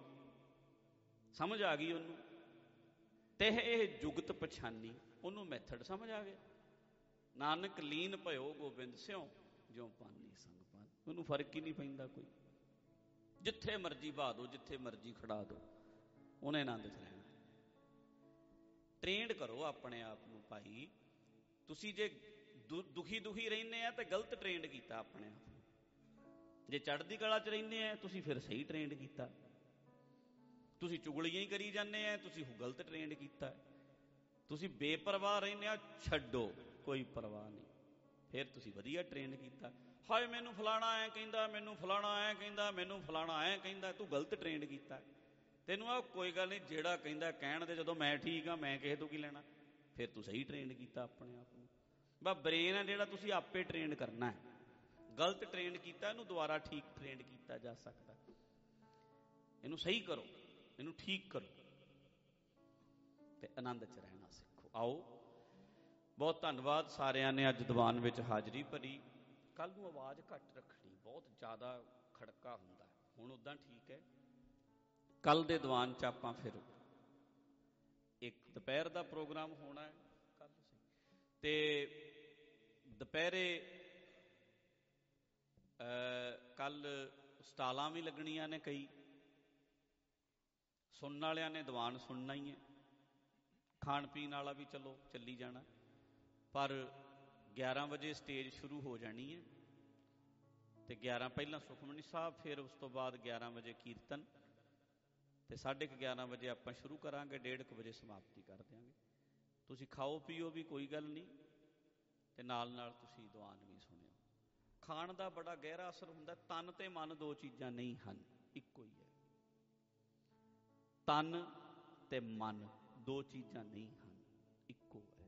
ਸਮਝ ਆ ਗਈ ਉਹਨੂੰ, ਤeh ਇਹ ਜੁਗਤ ਪਛਾਨੀ, ਉਹਨੂੰ ਮੈਥਡ ਸਮਝ ਆ ਗਿਆ। ਨਾਨਕ ਲੀਨ ਭਇਓ ਗੋਬਿੰਦ ਸਿਉ, ਜਿਉ ਪਾਨੀ ਸੰਗ ਪਾਨ। ਉਹਨੂੰ ਫਰਕ ਹੀ ਨਹੀਂ ਪੈਂਦਾ ਕੋਈ। ਜਿੱਥੇ ਮਰਜ਼ੀ ਬਹਾ ਦੋ, ਜਿੱਥੇ ਮਰਜ਼ੀ ਖੜਾ ਦੋ, ਉਹਨੇ ਆਨੰਦ 'ਚ ਰਹਿਣਾ। ਟ੍ਰੇਨਡ ਕਰੋ ਆਪਣੇ ਆਪ ਨੂੰ ਭਾਈ। ਤੁਸੀਂ ਜੇ ਦੁਖੀ ਰਹਿੰਦੇ ਆ ਤਾਂ ਗਲਤ ਟ੍ਰੇਨਡ ਕੀਤਾ ਆਪਣੇ ਆਪ ਨੂੰ। ਜੇ ਚੜ੍ਹਦੀ ਕਲਾ 'ਚ ਰਹਿੰਦੇ ਆ ਤੁਸੀਂ ਫਿਰ ਸਹੀ ਟ੍ਰੇਨਡ ਕੀਤਾ। ਤੁਸੀਂ ਚੁਗਲੀਆਂ ਹੀ ਕਰੀ ਜਾਂਦੇ ਆ, ਤੁਸੀਂ ਗਲਤ ਟ੍ਰੇਨਡ ਕੀਤਾ। ਤੁਸੀਂ ਬੇਪਰਵਾਹ ਰਹਿੰਦੇ ਆ, ਛੱਡੋ, ਕੋਈ ਪਰਵਾਹ ਨਹੀਂ, ਫਿਰ ਤੁਸੀਂ ਵਧੀਆ ਟ੍ਰੇਨਡ ਕੀਤਾ। ਹਾਏ ਮੈਨੂੰ ਫਲਾਣਾ ਐ ਕਹਿੰਦਾ, ਮੈਨੂੰ ਫਲਾਣਾ ਐ ਕਹਿੰਦਾ, ਮੈਨੂੰ ਫਲਾਣਾ ਐ ਕਹਿੰਦਾ, ਤੂੰ ਗਲਤ ਟ੍ਰੇਨਡ ਕੀਤਾ। ਤੈਨੂੰ ਆ ਕੋਈ ਗੱਲ ਨਹੀਂ, ਜਿਹੜਾ ਕਹਿੰਦਾ ਕਹਿਣ ਦੇ, ਜਦੋਂ ਮੈਂ ਠੀਕ ਆ ਮੈਂ ਕਿਸੇ ਤੋਂ ਕੀ ਲੈਣਾ। ਫਿਰ ਤੂੰ ਸਹੀ ਟ੍ਰੇਨਡ ਕੀਤਾ ਆਪਣੇ ਆਪ ਨੂੰ। ਬਸ ਬ੍ਰੇਨ ਹੈ ਜਿਹੜਾ ਤੁਸੀਂ ਆਪੇ ਟ੍ਰੇਨਡ ਕਰਨਾ ਹੈ। ਗਲਤ ਟ੍ਰੇਨਡ ਕੀਤਾ, ਇਹਨੂੰ ਦੁਬਾਰਾ ਠੀਕ ਟ੍ਰੇਨਡ ਕੀਤਾ ਜਾ ਸਕਦਾ। ਇਹਨੂੰ ਸਹੀ ਕਰੋ, ਇਹਨੂੰ ਠੀਕ ਕਰੋ ਤੇ ਆਨੰਦ 'ਚ ਰਹਿਣਾ ਸਿੱਖੋ। ਆਓ, ਬਹੁਤ ਧੰਨਵਾਦ ਸਾਰਿਆਂ ਨੇ ਅੱਜ ਦੀਵਾਨ ਵਿੱਚ ਹਾਜ਼ਰੀ ਭਰੀ। ਕੱਲ੍ਹ ਨੂੰ ਆਵਾਜ਼ ਘੱਟ ਰੱਖਣੀ, ਬਹੁਤ ਜ਼ਿਆਦਾ ਖੜਕਾ ਹੁੰਦਾ। ਹੁਣ ਉੱਦਾਂ ਠੀਕ ਹੈ। ਕੱਲ੍ਹ ਦੇ ਦੀਵਾਨ 'ਚ ਆਪਾਂ ਫਿਰ ਇੱਕ ਦੁਪਹਿਰ ਦਾ ਪ੍ਰੋਗਰਾਮ ਹੋਣਾ ਹੈ ਕੱਲ੍ਹ, ਤੇ ਦੁਪਹਿਰੇ ਕੱਲ੍ਹ ਸਟਾਲਾਂ ਵੀ ਲੱਗਣੀਆਂ ਨੇ ਕਈ। ਸੁਣਨ ਵਾਲਿਆਂ ਨੇ ਦੀਵਾਨ ਸੁਣਨਾ ਹੀ ਹੈ, ਖਾਣ ਪੀਣ ਵਾਲਾ ਵੀ ਚਲੋ ਚੱਲੀ ਜਾਣਾ। ਪਰ 11 ਵਜੇ ਸਟੇਜ ਸ਼ੁਰੂ ਹੋ ਜਾਣੀ ਹੈ ਤੇ 11 ਪਹਿਲਾਂ ਸੁਖਮਨੀ ਸਾਹਿਬ, ਫਿਰ ਉਸ ਤੋਂ ਬਾਅਦ 11 ਵਜੇ ਕੀਰਤਨ ਤੇ 11:30 ਵਜੇ ਆਪਾਂ ਸ਼ੁਰੂ ਕਰਾਂਗੇ, 1:30 ਵਜੇ ਸਮਾਪਤੀ ਕਰ ਦਿਆਂਗੇ। ਤੁਸੀਂ ਖਾਓ ਪੀਓ ਵੀ, ਕੋਈ ਗੱਲ ਨਹੀਂ, ਤੇ ਨਾਲ ਨਾਲ ਤੁਸੀਂ ਦੀਵਾਨ ਵੀ ਸੁਣਿਓ। ਖਾਣ ਦਾ ਬੜਾ ਗਹਿਰਾ ਅਸਰ ਹੁੰਦਾ। ਤਨ ਤੇ ਮਨ ਦੋ ਚੀਜ਼ਾਂ ਨਹੀਂ ਹਨ, ਇੱਕੋ ਹੀ ਹੈ। ਤਨ ਤੇ ਮਨ ਦੋ ਚੀਜ਼ਾਂ ਨਹੀਂ ਹਨ, ਇੱਕੋ ਹੈ,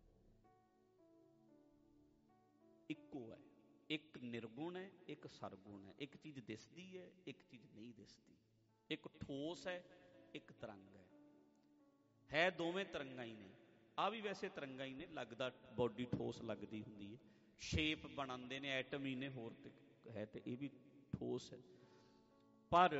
ਇੱਕੋ ਹੈ। ਇੱਕ ਨਿਰਗੁਣ ਹੈ, ਇੱਕ ਸਰਗੁਣ ਹੈ। ਇੱਕ ਚੀਜ਼ ਦਿਸਦੀ ਹੈ, ਇੱਕ ਚੀਜ਼ ਨਹੀਂ ਦਿਸਦੀ। ਇੱਕ ਠੋਸ ਹੈ, ਇੱਕ ਤਰੰਗ ਹੈ ਦੋਵੇਂ ਤਰੰਗਾਂ ਹੀ ਨੇ। ਆ ਵੀ ਵੈਸੇ ਤਰੰਗਾਂ ਹੀ ਨੇ, ਲੱਗਦਾ ਬੋਡੀ ਠੋਸ ਲੱਗਦੀ ਹੁੰਦੀ ਹੈ, ਸ਼ੇਪ ਬਣਾਉਂਦੇ ਨੇ, ਐਟਮ ਹੀ ਨੇ, ਹੋਰ ਤੇ ਹੈ ਤੇ ਇਹ ਵੀ ਠੋਸ ਹੈ। ਪਰ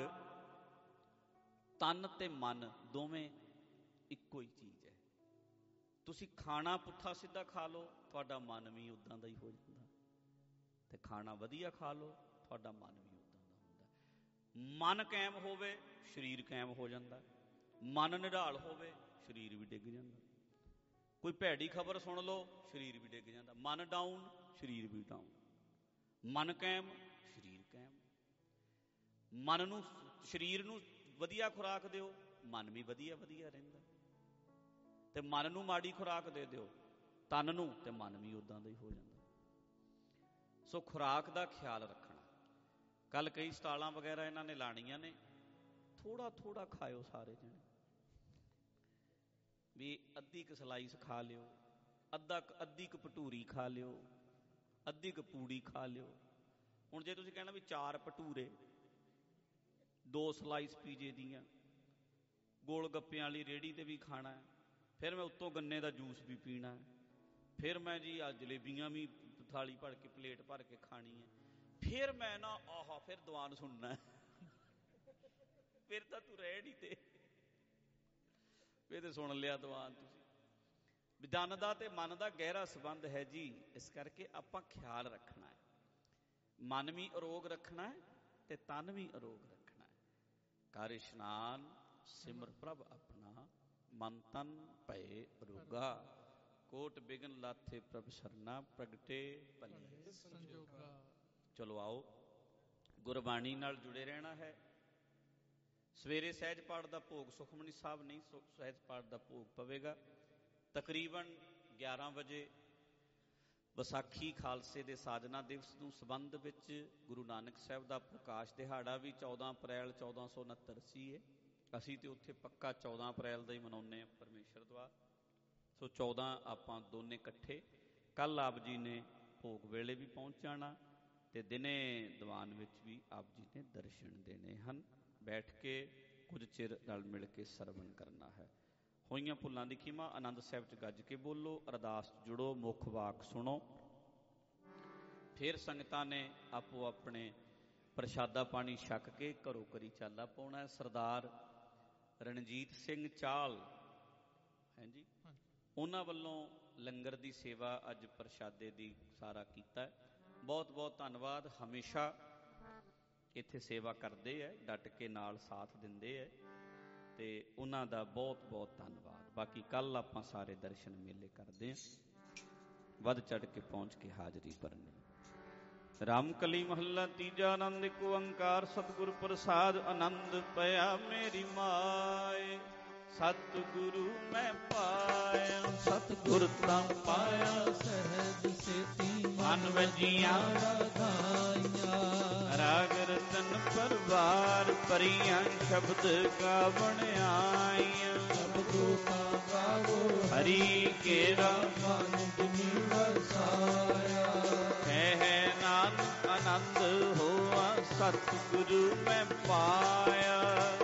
ਤਨ ਤੇ ਮਨ ਦੋਵੇਂ ਇੱਕੋ ਹੀ ਚੀਜ਼ ਹੈ। ਤੁਸੀਂ ਖਾਣਾ ਪੁੱਠਾ ਸਿੱਧਾ ਖਾ ਲਓ, ਤੁਹਾਡਾ ਮਨ ਵੀ ਉਦਾਂ ਦਾ ਹੀ ਹੋ ਜਾਂਦਾ, ਤੇ ਖਾਣਾ ਵਧੀਆ ਖਾ ਲਓ, ਤੁਹਾਡਾ ਮਨ ਵੀ ਉਦਾਂ ਦਾ ਹੁੰਦਾ। ਮਨ ਕਾਇਮ ਹੋਵੇ, ਸਰੀਰ ਕਾਇਮ ਹੋ ਜਾਂਦਾ। ਮਨ ਨਿਢਾਲ ਹੋਵੇ, ਸਰੀਰ ਵੀ ਡਿੱਗ ਜਾਂਦਾ। ਕੋਈ ਭੈੜੀ ਖਬਰ ਸੁਣ ਲਓ, ਸਰੀਰ ਵੀ ਡਿੱਗ ਜਾਂਦਾ। ਮਨ ਡਾਊਨ, ਸਰੀਰ ਵੀ ਡਾਊਨ। ਮਨ ਕਾਇਮ, ਸਰੀਰ ਕਾਇਮ। ਮਨ ਨੂੰ, ਸਰੀਰ ਨੂੰ ਵਧੀਆ ਖੁਰਾਕ ਦਿਓ, ਮਨ ਵੀ ਵਧੀਆ ਵਧੀਆ ਰਹਿੰਦਾ। ਤੇ ਮਨ ਨੂੰ ਮਾੜੀ ਖੁਰਾਕ ਦੇ ਦਿਓ ਤਨ ਨੂੰ, ਤੇ ਮਨ ਵੀ ਉਦਾਂ ਦਾ ਹੀ ਹੋ ਜਾਂਦਾ। ਸੋ ਖੁਰਾਕ ਦਾ ਖਿਆਲ ਰੱਖਣਾ। ਕੱਲ ਕਈ ਸਟਾਲਾਂ ਵਗੈਰਾ ਇਹਨਾਂ ਨੇ ਲਾਣੀਆਂ ਨੇ, ਥੋੜਾ ਥੋੜਾ ਖਾਇਓ ਸਾਰੇ ਜਣੇ, ਵੀ ਅੱਧੀ ਕੁ ਸਲਾਈਸ ਖਾ ਲਿਓ, ਅੱਧੀ ਕੁ ਭਟੂਰੀ ਖਾ ਲਿਓ, ਅੱਧੀ ਕੁ ਪੂੜੀ ਖਾ ਲਿਓ। ਹੁਣ ਜੇ ਤੁਸੀਂ ਕਹਿਣਾ ਵੀ 4 ਭਟੂਰੇ, 2 ਸਲਾਈਸ ਪੀਜੇ ਦੀਆਂ, ਗੋਲ ਗੱਪਿਆਂ ਵਾਲੀ ਰੇਹੜੀ ਤੇ ਵੀ ਖਾਣਾ, ਫਿਰ ਮੈਂ ਉੱਤੋਂ ਗੰਨੇ ਦਾ ਜੂਸ ਵੀ ਪੀਣਾ, ਫਿਰ ਮੈਂ ਜੀ ਆ ਜਲੇਬੀਆਂ ਵੀ ਥਾਲੀ ਭਰ ਕੇ, ਪਲੇਟ ਭਰ ਕੇ ਖਾਣੀ ਹੈ, ਫਿਰ ਮੈਂ ਨਾ ਆਹਾ ਫਿਰ ਦੀਵਾਨ ਸੁਣਨਾ, ਫਿਰ ਤਾਂ ਤੂੰ ਰਹਿ ਨਹੀਂ ਤੇ ਫਿਰ ਤੇ ਸੁਣ ਲਿਆ ਦੀਵਾਨ ਤੁਸੀਂ। ਵਿਦਨ ਦਾ ਤੇ ਮਨ ਦਾ ਗਹਿਰਾ ਸੰਬੰਧ ਹੈ ਜੀ। ਇਸ ਕਰਕੇ ਆਪਾਂ ਖਿਆਲ ਰੱਖਣਾ ਹੈ, ਮਨ ਵੀ ਅਰੋਗ ਰੱਖਣਾ ਹੈ ਤੇ ਤਨ ਵੀ ਅਰੋਗ ਰੱਖਣਾ ਹੈ। ਕਰ ਇਸ਼ਨਾਨ ਸਿਮਰ ਪ੍ਰਭ ਆਪਣਾ, ਮਨ ਤਨ ਭਏ ਅਰੋਗਾ। ਕੋਟ ਬਿਗਨ ਲਾਥੇ ਪ੍ਰਭ ਸਰਨਾ, ਪ੍ਰਗਟੇ ਭਲੇ ਸੰਜੋਗਾ। ਚਲੋ ਆਓ, ਗੁਰਬਾਣੀ ਨਾਲ ਜੁੜੇ ਰਹਿਣਾ ਹੈ। ਸਵੇਰੇ ਸਹਿਜ ਪਾਠ ਦਾ ਭੋਗ ਸੁਖਮਨੀ ਸਾਹਿਬ ਨਹੀਂ, ਸਹਿਜ ਪਾਠ ਦਾ ਭੋਗ ਪਵੇਗਾ ਤਕਰੀਬਨ 11 ਵਜੇ। ਵਿਸਾਖੀ ਖਾਲਸੇ ਦੇ ਸਾਜਨਾ ਦਿਵਸ ਨੂੰ ਸੰਬੰਧ ਵਿੱਚ ਗੁਰੂ ਨਾਨਕ ਸਾਹਿਬ ਦਾ ਪ੍ਰਕਾਸ਼ ਦਿਹਾੜਾ ਵੀ 14 ਅਪ੍ਰੈਲ 1469 ਸੀ। ਅਸੀਂ ਤੇ ਉੱਥੇ ਪੱਕਾ 14 ਅਪ੍ਰੈਲ ਦਾ ਹੀ ਮਨਾਉਂਦੇ ਹਾਂ ਪਰਮੇਸ਼ਰ ਦੁਆਰ। ਸੋ 14 ਆਪਾਂ ਦੋਨੇ ਇਕੱਠੇ। ਕੱਲ ਆਪ ਜੀ ਨੇ ਭੋਗ ਵੇਲੇ ਵੀ ਪਹੁੰਚ ਜਾਣਾ, ਤੇ ਦਿਨੇ ਦੀਵਾਨ ਵਿੱਚ ਵੀ ਆਪ ਜੀ ਨੇ ਦਰਸ਼ਨ ਦੇਣੇ ਹਨ। ਬੈਠ ਕੇ ਕੁਝ ਚਿਰ ਰਲ ਮਿਲ ਕੇ ਸਰਵਣ ਕਰਨਾ ਹੈ। ਹੋਈਆਂ ਭੁੱਲਾਂ ਦੀ ਖਿਮਾ। ਆਨੰਦ ਸਾਹਿਬ 'ਚ ਗੱਜ ਕੇ ਬੋਲੋ, ਅਰਦਾਸ ਜੁੜੋ, ਮੁੱਖ ਵਾਕ ਸੁਣੋ। ਫਿਰ ਸੰਗਤਾਂ ਨੇ ਆਪੋ ਆਪਣੇ ਪ੍ਰਸ਼ਾਦਾ ਪਾਣੀ ਛਕ ਕੇ ਘਰੋਂ ਘਰੀ ਚਾਲਾ ਪਾਉਣਾ। ਸਰਦਾਰ ਰਣਜੀਤ ਸਿੰਘ ਚਾਲ ਹੈ ਜੀ, ਉਹਨਾਂ ਵੱਲੋਂ ਲੰਗਰ ਦੀ ਸੇਵਾ ਅੱਜ ਪ੍ਰਸ਼ਾਦੇ ਦੀ ਸਾਰਾ ਕੀਤਾ। ਬਹੁਤ ਬਹੁਤ ਧੰਨਵਾਦ। ਹਮੇਸ਼ਾ ਇੱਥੇ ਸੇਵਾ ਕਰਦੇ ਹੈ, ਡਟ ਕੇ ਨਾਲ ਸਾਥ ਦਿੰਦੇ ਹੈ, ਤੇ ਉਹਨਾਂ ਦਾ ਬਹੁਤ ਬਹੁਤ ਧੰਨਵਾਦ। ਬਾਕੀ ਕੱਲ ਆਪਾਂ ਸਾਰੇ ਦਰਸ਼ਨ ਮੇਲੇ ਕਰਦੇ ਹਾਂ। ਵੱਧ ਚੜ ਕੇ ਪਹੁੰਚ ਕੇ ਹਾਜ਼ਰੀ ਭਰਨੀ। ਰਾਮਕਲੀ ਮਹੱਲਾ ਤੀਜਾ। ਆਨੰਦ ਇੱਕ ਓੰਕਾਰ ਸਤਿਗੁਰ ਪ੍ਰਸਾਦ। ਆਨੰਦ ਪਿਆ ਮੇਰੀ ਮਾਏ, ਸਤਿਗੁਰੂ ਮੈਂ ਪਾਇਆ, ਸਤਿਗੁਰ ਤਾਂ ਪਾਇਆ ਸਹਿਜ ਸੇਤੀ, ਮਨ ਵਜੀਆਂ ਰਾਗਾਈਆਂ। ਰਾਗ ਰਤਨ ਪਰਵਾਰ ਭਰੀਆਂ, ਸ਼ਬਦ ਗਾਵਣ ਆਈਆਂ। ਸ਼ਬਦੋ ਕਾ ਗਾਵੋ ਹਰੀ ਕੇਰਾ, ਮਨ ਜਿਨੀ ਵਸਾਇਆ। ਕਹਿ ਨਾਨਕ ਆਨੰਦ ਹੋਆ, ਸਤਿਗੁਰੂ ਮੈਂ ਪਾਇਆ।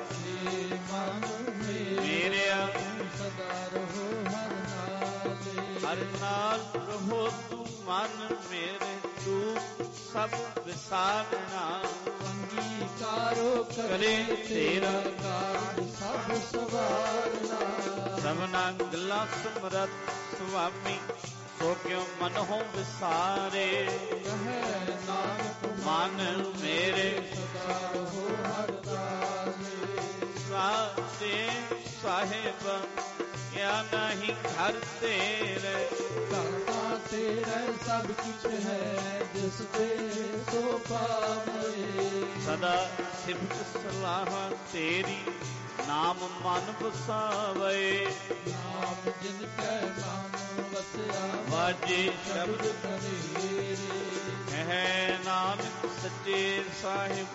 ਮੇਰਿਆ ਸਦਾ ਰਹੋ ਹਰ ਨਾਲੇ, ਹਰ ਨਾਲ ਰਹੋ ਤੂੰ ਮਨ ਮੇਰੇ, ਤੂੰ ਸਭ ਵਿਸਾਰਨਾ। ਅੰਗੀਕਾਰੋ ਕਰੇ ਤੇਰਾ ਕਾਜ, ਸਭ ਸਵਾਰਨਾ। ਸਭਨਾ ਗਲਾ ਸਮਰੱਥ ਸੁਆਮੀ, ਸੋ ਕਿਉ ਮਨ ਹੋ ਵਿਸਾਰੇ। ਕਹੈ ਨਾਨਕ ਮਨ ਮੇਰੇ, ਸਦਾ ਰਹੋ ਹਰ ਨਾਲੇ। ਸਾਚੇ ਸਾਹਿਬ ਕਿਆ ਨਹੀਂ ਘਰ ਤੇਰੇ, ਘਰ ਤਾਂ ਤੇਰੇ ਸਭ ਕੁਛ ਹੈ, ਜਿਸ ਤੇ ਸੋ ਪਾਵੇ। ਸਦਾ ਸਿਫਤ ਸਲਾਹ ਤੇਰੀ, ਨਾਮ ਮਨ ਵਸਾਵੇ। ਨਾਮ ਜਿਨ ਕੈ ਮਨ ਵਸਿਆ, ਵਾਜੇ ਸ਼ਬਦ ਕਨੇਰੇ। ਕਹਿ ਨਾਨਕ ਸੱਚੇ ਸਾਹਿਬ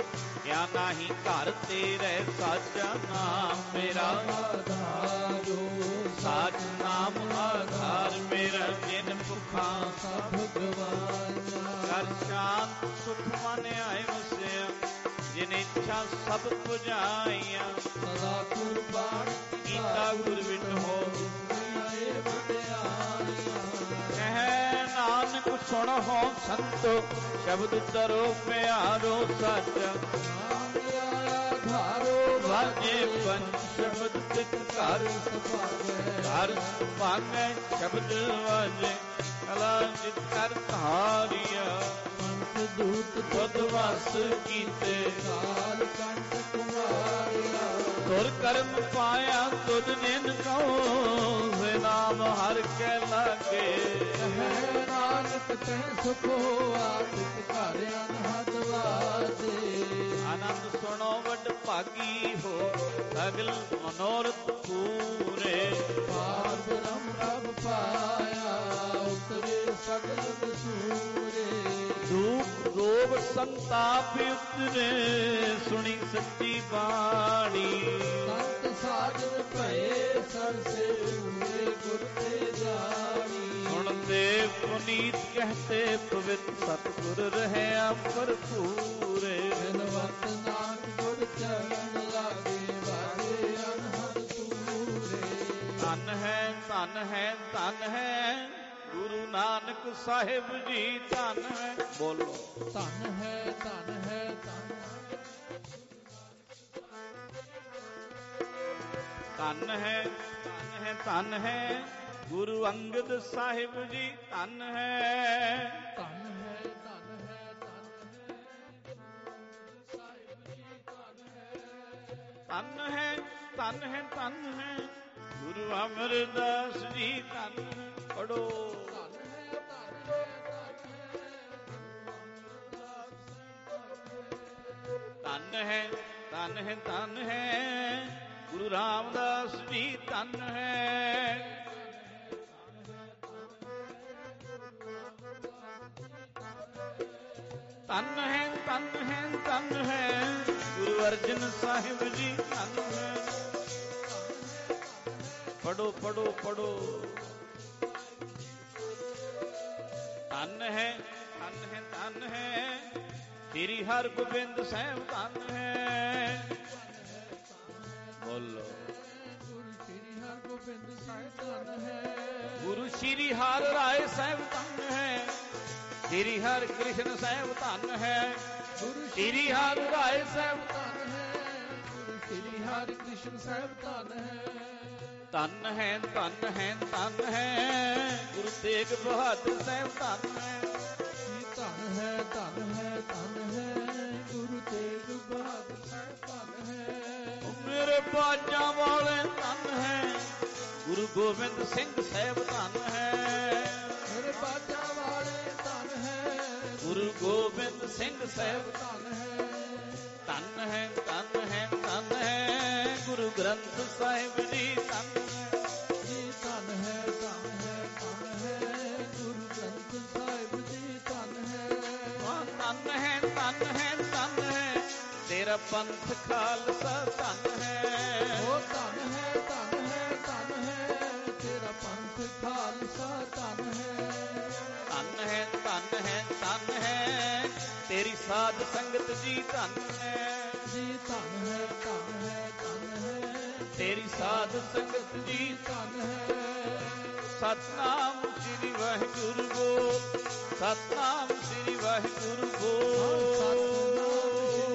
ਕਿਆ ਨਾਹੀ ਘਰ ਤੇਰੇ ਸਾਚਾ ਨਾਮ ਮੇਰਾ ਆਧਾਰੋ ਸਾਚ ਨਾਮ ਆਧਾਰ ਮੇਰਾ ਜਿਨ ਭੁਖਾਂ ਸਭ ਗਵਾਇਆ ਕਰ ਸ਼ਾਂਤ ਸੁਖ ਮਨ ਆਏ ਵਸਿਆ ਜਿਨ ਇੱਛਾ ਸਭ ਪੁਜਾਈਆਂ ਸਦਾ ਕੁਰਬਾਨ ਕੀਤਾ ਗੁਰ ਵਿਟੋ ਆਏ ਵਡਿਆਈਆਂ ਕਹਿ ਨਾਨਕ ਸੁਣੋ ਸੰਤੋ ਸ਼ਬਦ ਤਰੋ ਪਿਆਰੋ ਸੱਚ ਨਾਮ ਆਧਾਰੋ ਵਾਜੇ ਪੰਜ ਸ਼ਬਦ ਤਿਤ ਘਰ ਸਭਾਵੇ ਘਰ ਭਾਗੈ ਸ਼ਬਦ ਵਾਜੇ ਕਲਾ ਜਿਤ ਕਰ ਧਾਰਿਆ ਪੰਥ ਦੂਤ ਬੁੱਧ ਵਸ ਕੀਤੇ ਕਾਲ ਕੰਠ ਕੁਮਾਰਿਆ ਤੁਰ ਕਰਮ ਪਾਇਆ ਤੁਧ ਨਿਨ ਕਉ ਸੇ ਨਾਮ ਹਰ ਕੇ ਲਾਗੇ ਹੈ ਨਾਨਕ ਤੈ ਸੁਖੋ ਆਤਿਕ ਘਰ ਅਨਹਦ ਵਾਸੇ ਆਨੰਦ ਸੁਣੋ ਵੱਡ ਭਾਗੀ ਹੋ ਸਗਲ ਮਨੋਰਥ ਪੂਰੇ ਪਾਰ ਬ੍ਰਹਮ ਪ੍ਰਭ ਪਾਇਆ ਉਤਰੇ ਸਗਲ ਦਸੂਰੇ ਦੁਖ ਰੋਗ ਸੰਤਾਪ ਉਤਰੇ ਸੁਣੀ ਸੱਚੀ ਬਾਣੀ ਸੰਤ ਸਾਜਨ ਭਏ ਸਰਸੇ ਪੂਰੇ ਗੁਰ ਤੇ ਜਾਣੀ ਸੁਣਦੇ ਪੁਨੀਤ ਕਹਤੇ ਪਵਿੱਤ ਸਤਿਗੁਰ ਰਹਿਆ ਭਰਪੂਰੇ ਬਿਨਵੰਤ ਨਾਨਕ ਗੁਰ ਚਰਨ ਲਾਗੇ ਵਾਜੇ ਅਨਹਦ ਤੂਰੇ ਧਨ ਹੈ ਧਨ ਹੈ ਧਨ ਹੈ ਗੁਰੂ ਨਾਨਕ ਸਾਹਿਬ ਜੀ ਧਨ ਹੈ ਬੋਲੋ ਧਨ ਹੈ ਧਨ ਹੈ ਧਨ ਧਨ ਹੈ ਧਨ ਹੈ ਧਨ ਹੈ ਗੁਰੂ ਅੰਗਦ ਸਾਹਿਬ ਜੀ ਧਨ ਹੈ ਧਨ ਹੈ ਧਨ ਹੈ ਧਨ ਹੈ ਸਾਹਿਬ ਜੀ ਧਨ ਹੈ ਧਨ ਹੈ ਧਨ ਹੈ ਧਨ ਹੈ ਗੁਰੂ ਅਮਰਦਾਸ ਜੀ ਧਨ ਹੈ ਪੜੋ ਧਨ ਹੈ ਧਨ ਹੈ ਧਨ ਹੈ ਧਨ ਹੈ ਗੁਰੂ ਰਾਮਦਾਸ ਜੀ ਧਨ ਹੈ ਧਨ ਹੈ ਧਨ ਹੈ ਧਨ ਹੈ ਗੁਰੂ ਅਰਜਨ ਸਾਹਿਬ ਜੀ ਧਨ ਹੈ ਪੜੋ ਪੜੋ ਪੜੋ ਧਨ ਹੈ ਧਨ ਹੈ ਧਨ ਹੈ ਸ੍ਰੀ ਹਰਗੋਬਿੰਦ ਸਾਹਿਬ ਧਨ ਹੈ ਬੋਲੋ ਗੁਰੂ ਸ੍ਰੀ ਹਰਗੋਬਿੰਦ ਸਾਹਿਬ ਧਨ ਹੈ ਗੁਰੂ ਸ੍ਰੀ ਹਰਿ ਰਾਏ ਸਾਹਿਬ ਧਨ ਹੈ ਸ੍ਰੀ ਹਰਿ ਕ੍ਰਿਸ਼ਨ ਸਾਹਿਬ ਧਨ ਹੈ ਗੁਰੂ ਸ੍ਰੀ ਹਰਿ ਰਾਏ ਸਾਹਿਬ ਧਨ ਹੈ ਗੁਰੂ ਸ੍ਰੀ ਹਰਿ ਕ੍ਰਿਸ਼ਨ ਸਾਹਿਬ ਧਨ ਹੈ ਧਨ ਹੈ ਧਨ ਹੈ ਧਨ ਹੈ ਗੁਰੂ ਤੇਗ ਬਹਾਦਰ ਸਾਹਿਬ ਧਨ ਹੈ ਜੀ ਧਨ ਹੈ ਧਨ ਹੈ ਧਨ ਹੈ ਗੁਰੂ ਤੇਗ ਬਹਾਦਰ ਸਾਹਿਬ ਧਨ ਹੈ ਉਹ ਮੇਰੇ ਬਾਜਾਂ ਵਾਲੇ ਧਨ ਹੈ ਗੁਰੂ ਗੋਬਿੰਦ ਸਿੰਘ ਸਾਹਿਬ ਧਨ ਹੈ ਮੇਰੇ ਬਾਜਾਂ ਵਾਲੇ ਧਨ ਹੈ ਗੁਰੂ ਗੋਬਿੰਦ ਸਿੰਘ ਸਾਹਿਬ ਧਨ ਹੈ ਧਨ ਹੈ ਧਨ ਹੈ ਧਨ ਹੈ ਗੁਰੂ ਗ੍ਰੰਥ ਸਾਹਿਬ ਜੀ ਧਨ ਹੈ ਜੀ ਧਨ ਹੈ ਧਨ ਹੈ ਧਨ ਹੈ ਗੁਰੂ ਗ੍ਰੰਥ ਸਾਹਿਬ ਜੀ ਧਨ ਹੈ ਧਨ ਹੈ ਧਨ ਹੈ ਧਨ ਹੈ ਤੇਰਾ ਪੰਥ ਖਾਲਸਾ ਧਨ ਹੈ ਉਹ ਧਨ ਹੈ ਧਨ ਹੈ ਧਨ ਹੈ ਤੇਰਾ ਪੰਥ ਖਾਲਸਾ ਧਨ ਹੈ ਧਨ ਹੈ ਧਨ ਹੈ ਧਨ ਹੈ ਤੇਰੀ ਸਾਧ ਸੰਗਤ ਜੀ ਧਨ ਹੈ ਜੀ ਧਨ ਹੈ ਧਨ ਹੈ ਧਨ ਹੈ ਤੇਰੀ ਸਾਧ ਸੰਗਤ ਜੀ ਧਨ ਹੈ ਸਤਨਾਮ ਸ੍ਰੀ ਵਾਹਿਗੁਰੂ ਬੋਲ ਸਤਨਾਮ ਸ੍ਰੀ ਵਾਹਿਗੁਰੂ ਬੋਲ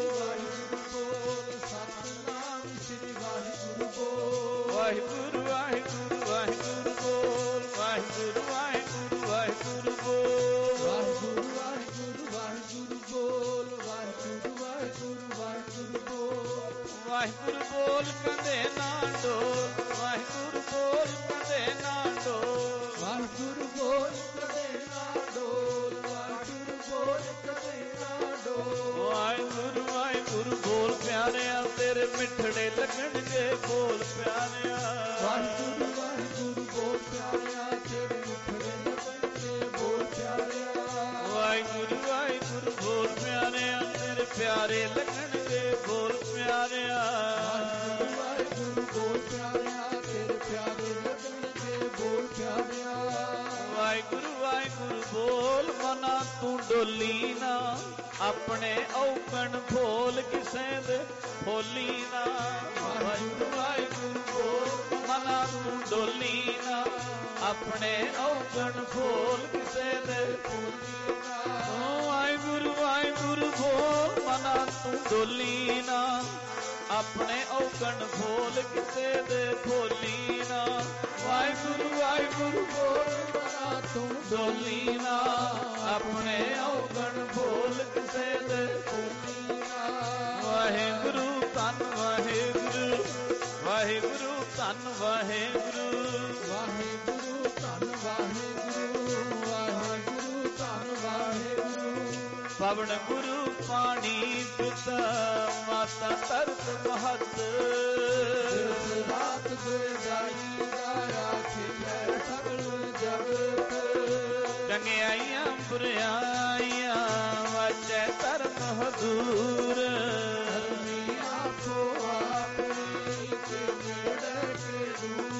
ਸਤਨਾਮ ਸ੍ਰੀ ਵਾਹਿਗੁਰੂ ਬੋਲ ਵਾਹਿਗੁਰੂ ਵਾਹਿਗੁਰੂ ਵਾਹਿਗੁਰੂ ਬੋਲ ਵਾਹਿਗੁਰੂ ਵਾਹਿਗੁਰੂ ਵਾਹਿਗੁਰੂ ਬੋਲ ਵਾਹਿਗੁਰੂ ਵਾਹਿਗੁਰੂ ਵਾਹਿਗੁਰੂ ਬੋਲ ਵਾਹਿਗੁਰੂ ਵਾਹਿਗੁਰੂ ਵਾਹਿਗੁਰੂ ਬੋਲ ਵਾਹਿਗੁਰੂ ਬੋਲ ਕੰਦੇ ਨਾ ਡੋਲ ਵਾਹਿਗੁਰੂ ਬੋਲ ਕੰਦੇ ਨਾ ਡੋਲ ਵਾਹਿਗੁਰੂ ਬੋਲ ਕਦੇ ਨਾ ਡੋਲ ਵਾਹਿਗੁਰੂ ਬੋਲ ਕਦੇ ਨਾ ਡੋਲ ਵਾਹਿਗੁਰੂ ਵਾਹਿਗੁਰੂ ਬੋਲ ਪਿਆਰਿਆ ਤੇਰੇ ਮਿੱਠੜੇ ਲੱਗਣਗੇ ਬੋਲ ਪਿਆਰਿਆ ਵਾਹਿਗੁਰੂ ਵਾਹਿਗੁਰੂ ਬੋਲ ਪਿਆਰਿਆ ਤੇਰੇ ਮੁਖੜੇ ਲੱਗਣਗੇ ਬੋਲ ਪਿਆਰਿਆ ਵਾਹਿਗੁਰੂ ਵਾਹਿਗੁਰੂ ਬੋਲ ਪਿਆਰਿਆ ਤੇਰੇ ਪਿਆਰੇ ਲੱਗਣਗੇ ਪਿਆਰਿਆ। ਵਾਹਿਗੁਰੂ ਬੋਲ ਪਿਆਰਿਆ, ਤੇਰੇ ਪਿਆਰੇ ਲੱਗਣਗੇ ਬੋਲ ਪਿਆਰਿਆ। ਵਾਹਿਗੁਰੂ ਵਾਹਿਗੁਰੂ ਬੋਲ ਮਨਾ ਤੂੰ ਡੋਲੀ ਨਾ, ਆਪਣੇ ਔਗਣ ਫੋਲ ਕਿਸੇ ਦੇ ਫੋਲੀ ਨਾ। ਵਾਹਿਗੁਰੂ ਵਾਹਿਗੁਰੂ ਬੋਲ ਮਨਾ ਤੂੰ ਡੋਲੀ ਨਾ, ਆਪਣੇ ਔਗਣ ਫੋਲ ਕਿਸੇ ਦੇ ਫੋਲੀ ਨਾ। ਵਾਹਿਗੁਰੂ ਵਾਹਿਗੁਰੂ ਬੋਲ ਮਨਾ ਤੂੰ ਡੋਲੀ ਨਾ, ਆਪਣੇ ਔਗਣ ਫੋਲ ਕਿਸੇ ਦੇ ਫੋਲੀ ਨਾ। ਵਾਹਿਗੁਰੂ ਵਾਹਿਗੁਰੂ ਬੋਲ ਮਨਾ ਤੂੰ ਡੋਲੀ ਨਾ, ਆਪਣੇ ਔਗਣ ਫੋਲ ਕਿਸੇ ਦੇ ਫੋਲੀ ਨਾ। ਵਾਹਿਗੁਰੂ ਧੰਨ ਵਾਹਿਗੁਰੂ, ਵਾਹਿਗੁਰੂ ਧੰਨ ਵਾਹਿਗੁਰੂ, ਵਾਹਿਗੁਰੂ ਧੰਨ ਵਾਹਿਗੁਰੂ, ਵਾਹਿਗੁਰੂ ਧੰਨ ਵਾਹਿਗੁਰੂ। ਪਵਨ ਗੁਰੂ ਪਾਣੀ ਪਿਤਾ ਮਾਤਾ ਤਰਤ ਮਹਤ, ਦਿਵਸ ਰਾਤ ਦੁਇ ਜਾਈ ਦਾਇਆ ਖੇਲੇ ਸਗਲ ਜਗਤ। ਚੰਗਿਆਈਆਂ ਬੁਰਿਆਈਆਂ ਵਾਚੈ ਧਰਮ ਹਦੂਰ, ਧਰਮੀ ਆਪੋ ਆਪਣੀ ਕੇ ਨੇੜੇ ਕੇ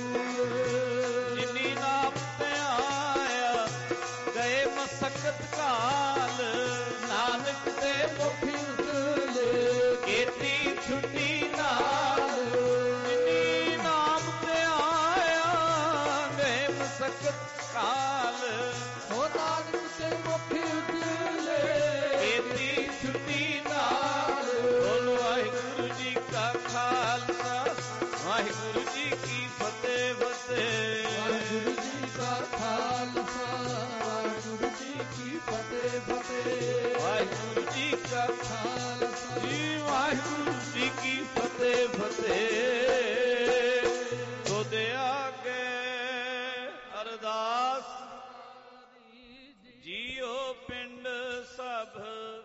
ਦੂਰ। ਜਿਨੀ ਨਾਮ ਧਿਆਇਆ ਗਏ ਮਸਕਤ ਕਾਲ, ਨਾਨਕ ਦੇ ਮੁਖ ਉਤਲੇ ਕੀਤੀ ਛੁੱਟੀ ਨਾਲ। ਜਿਨੀ ਨਾਮ ਧਿਆਇਆ ਗਏ ਮਸਕਤ ਕਾਲ, ਹੋ ਨਾਨਕ ਤੇ ਮੁਖ ਉਤਲੇ ਕੀਤੀ ਛੁੱਟੀ ਨਾਲ। ਬੋਲੋ ਵਾਹਿਗੁਰੂ ਜੀ ਕਾ ਖਾਲਸਾ, ਵਾਹਿਗੁਰੂ ਜੀ ਕੀ ਫਤਿਹ ਫਤਿਹ। ਵਾਹਿਗੁਰੂ ਜੀ ਕਾ ਖਾਲਸਾ, ਵਾਹਿਗੁਰੂ ਜੀ ਕੀ ਫਤਿਹ ਫਤਿਹ। ਵਾਹਿਗੁਰੂ ਜੀ ਕਾ ਖਾਲਸਾ ਜੀ, ਵਾਹਿਗੁਰੂ ਜੀ ਕੀ ਫਤਿਹ ਫਤਿਹ। ਤੁਧ ਆਗੇ ਅਰਦਾਸ ਜੀਓ ਪਿੰਡ ਸਭ,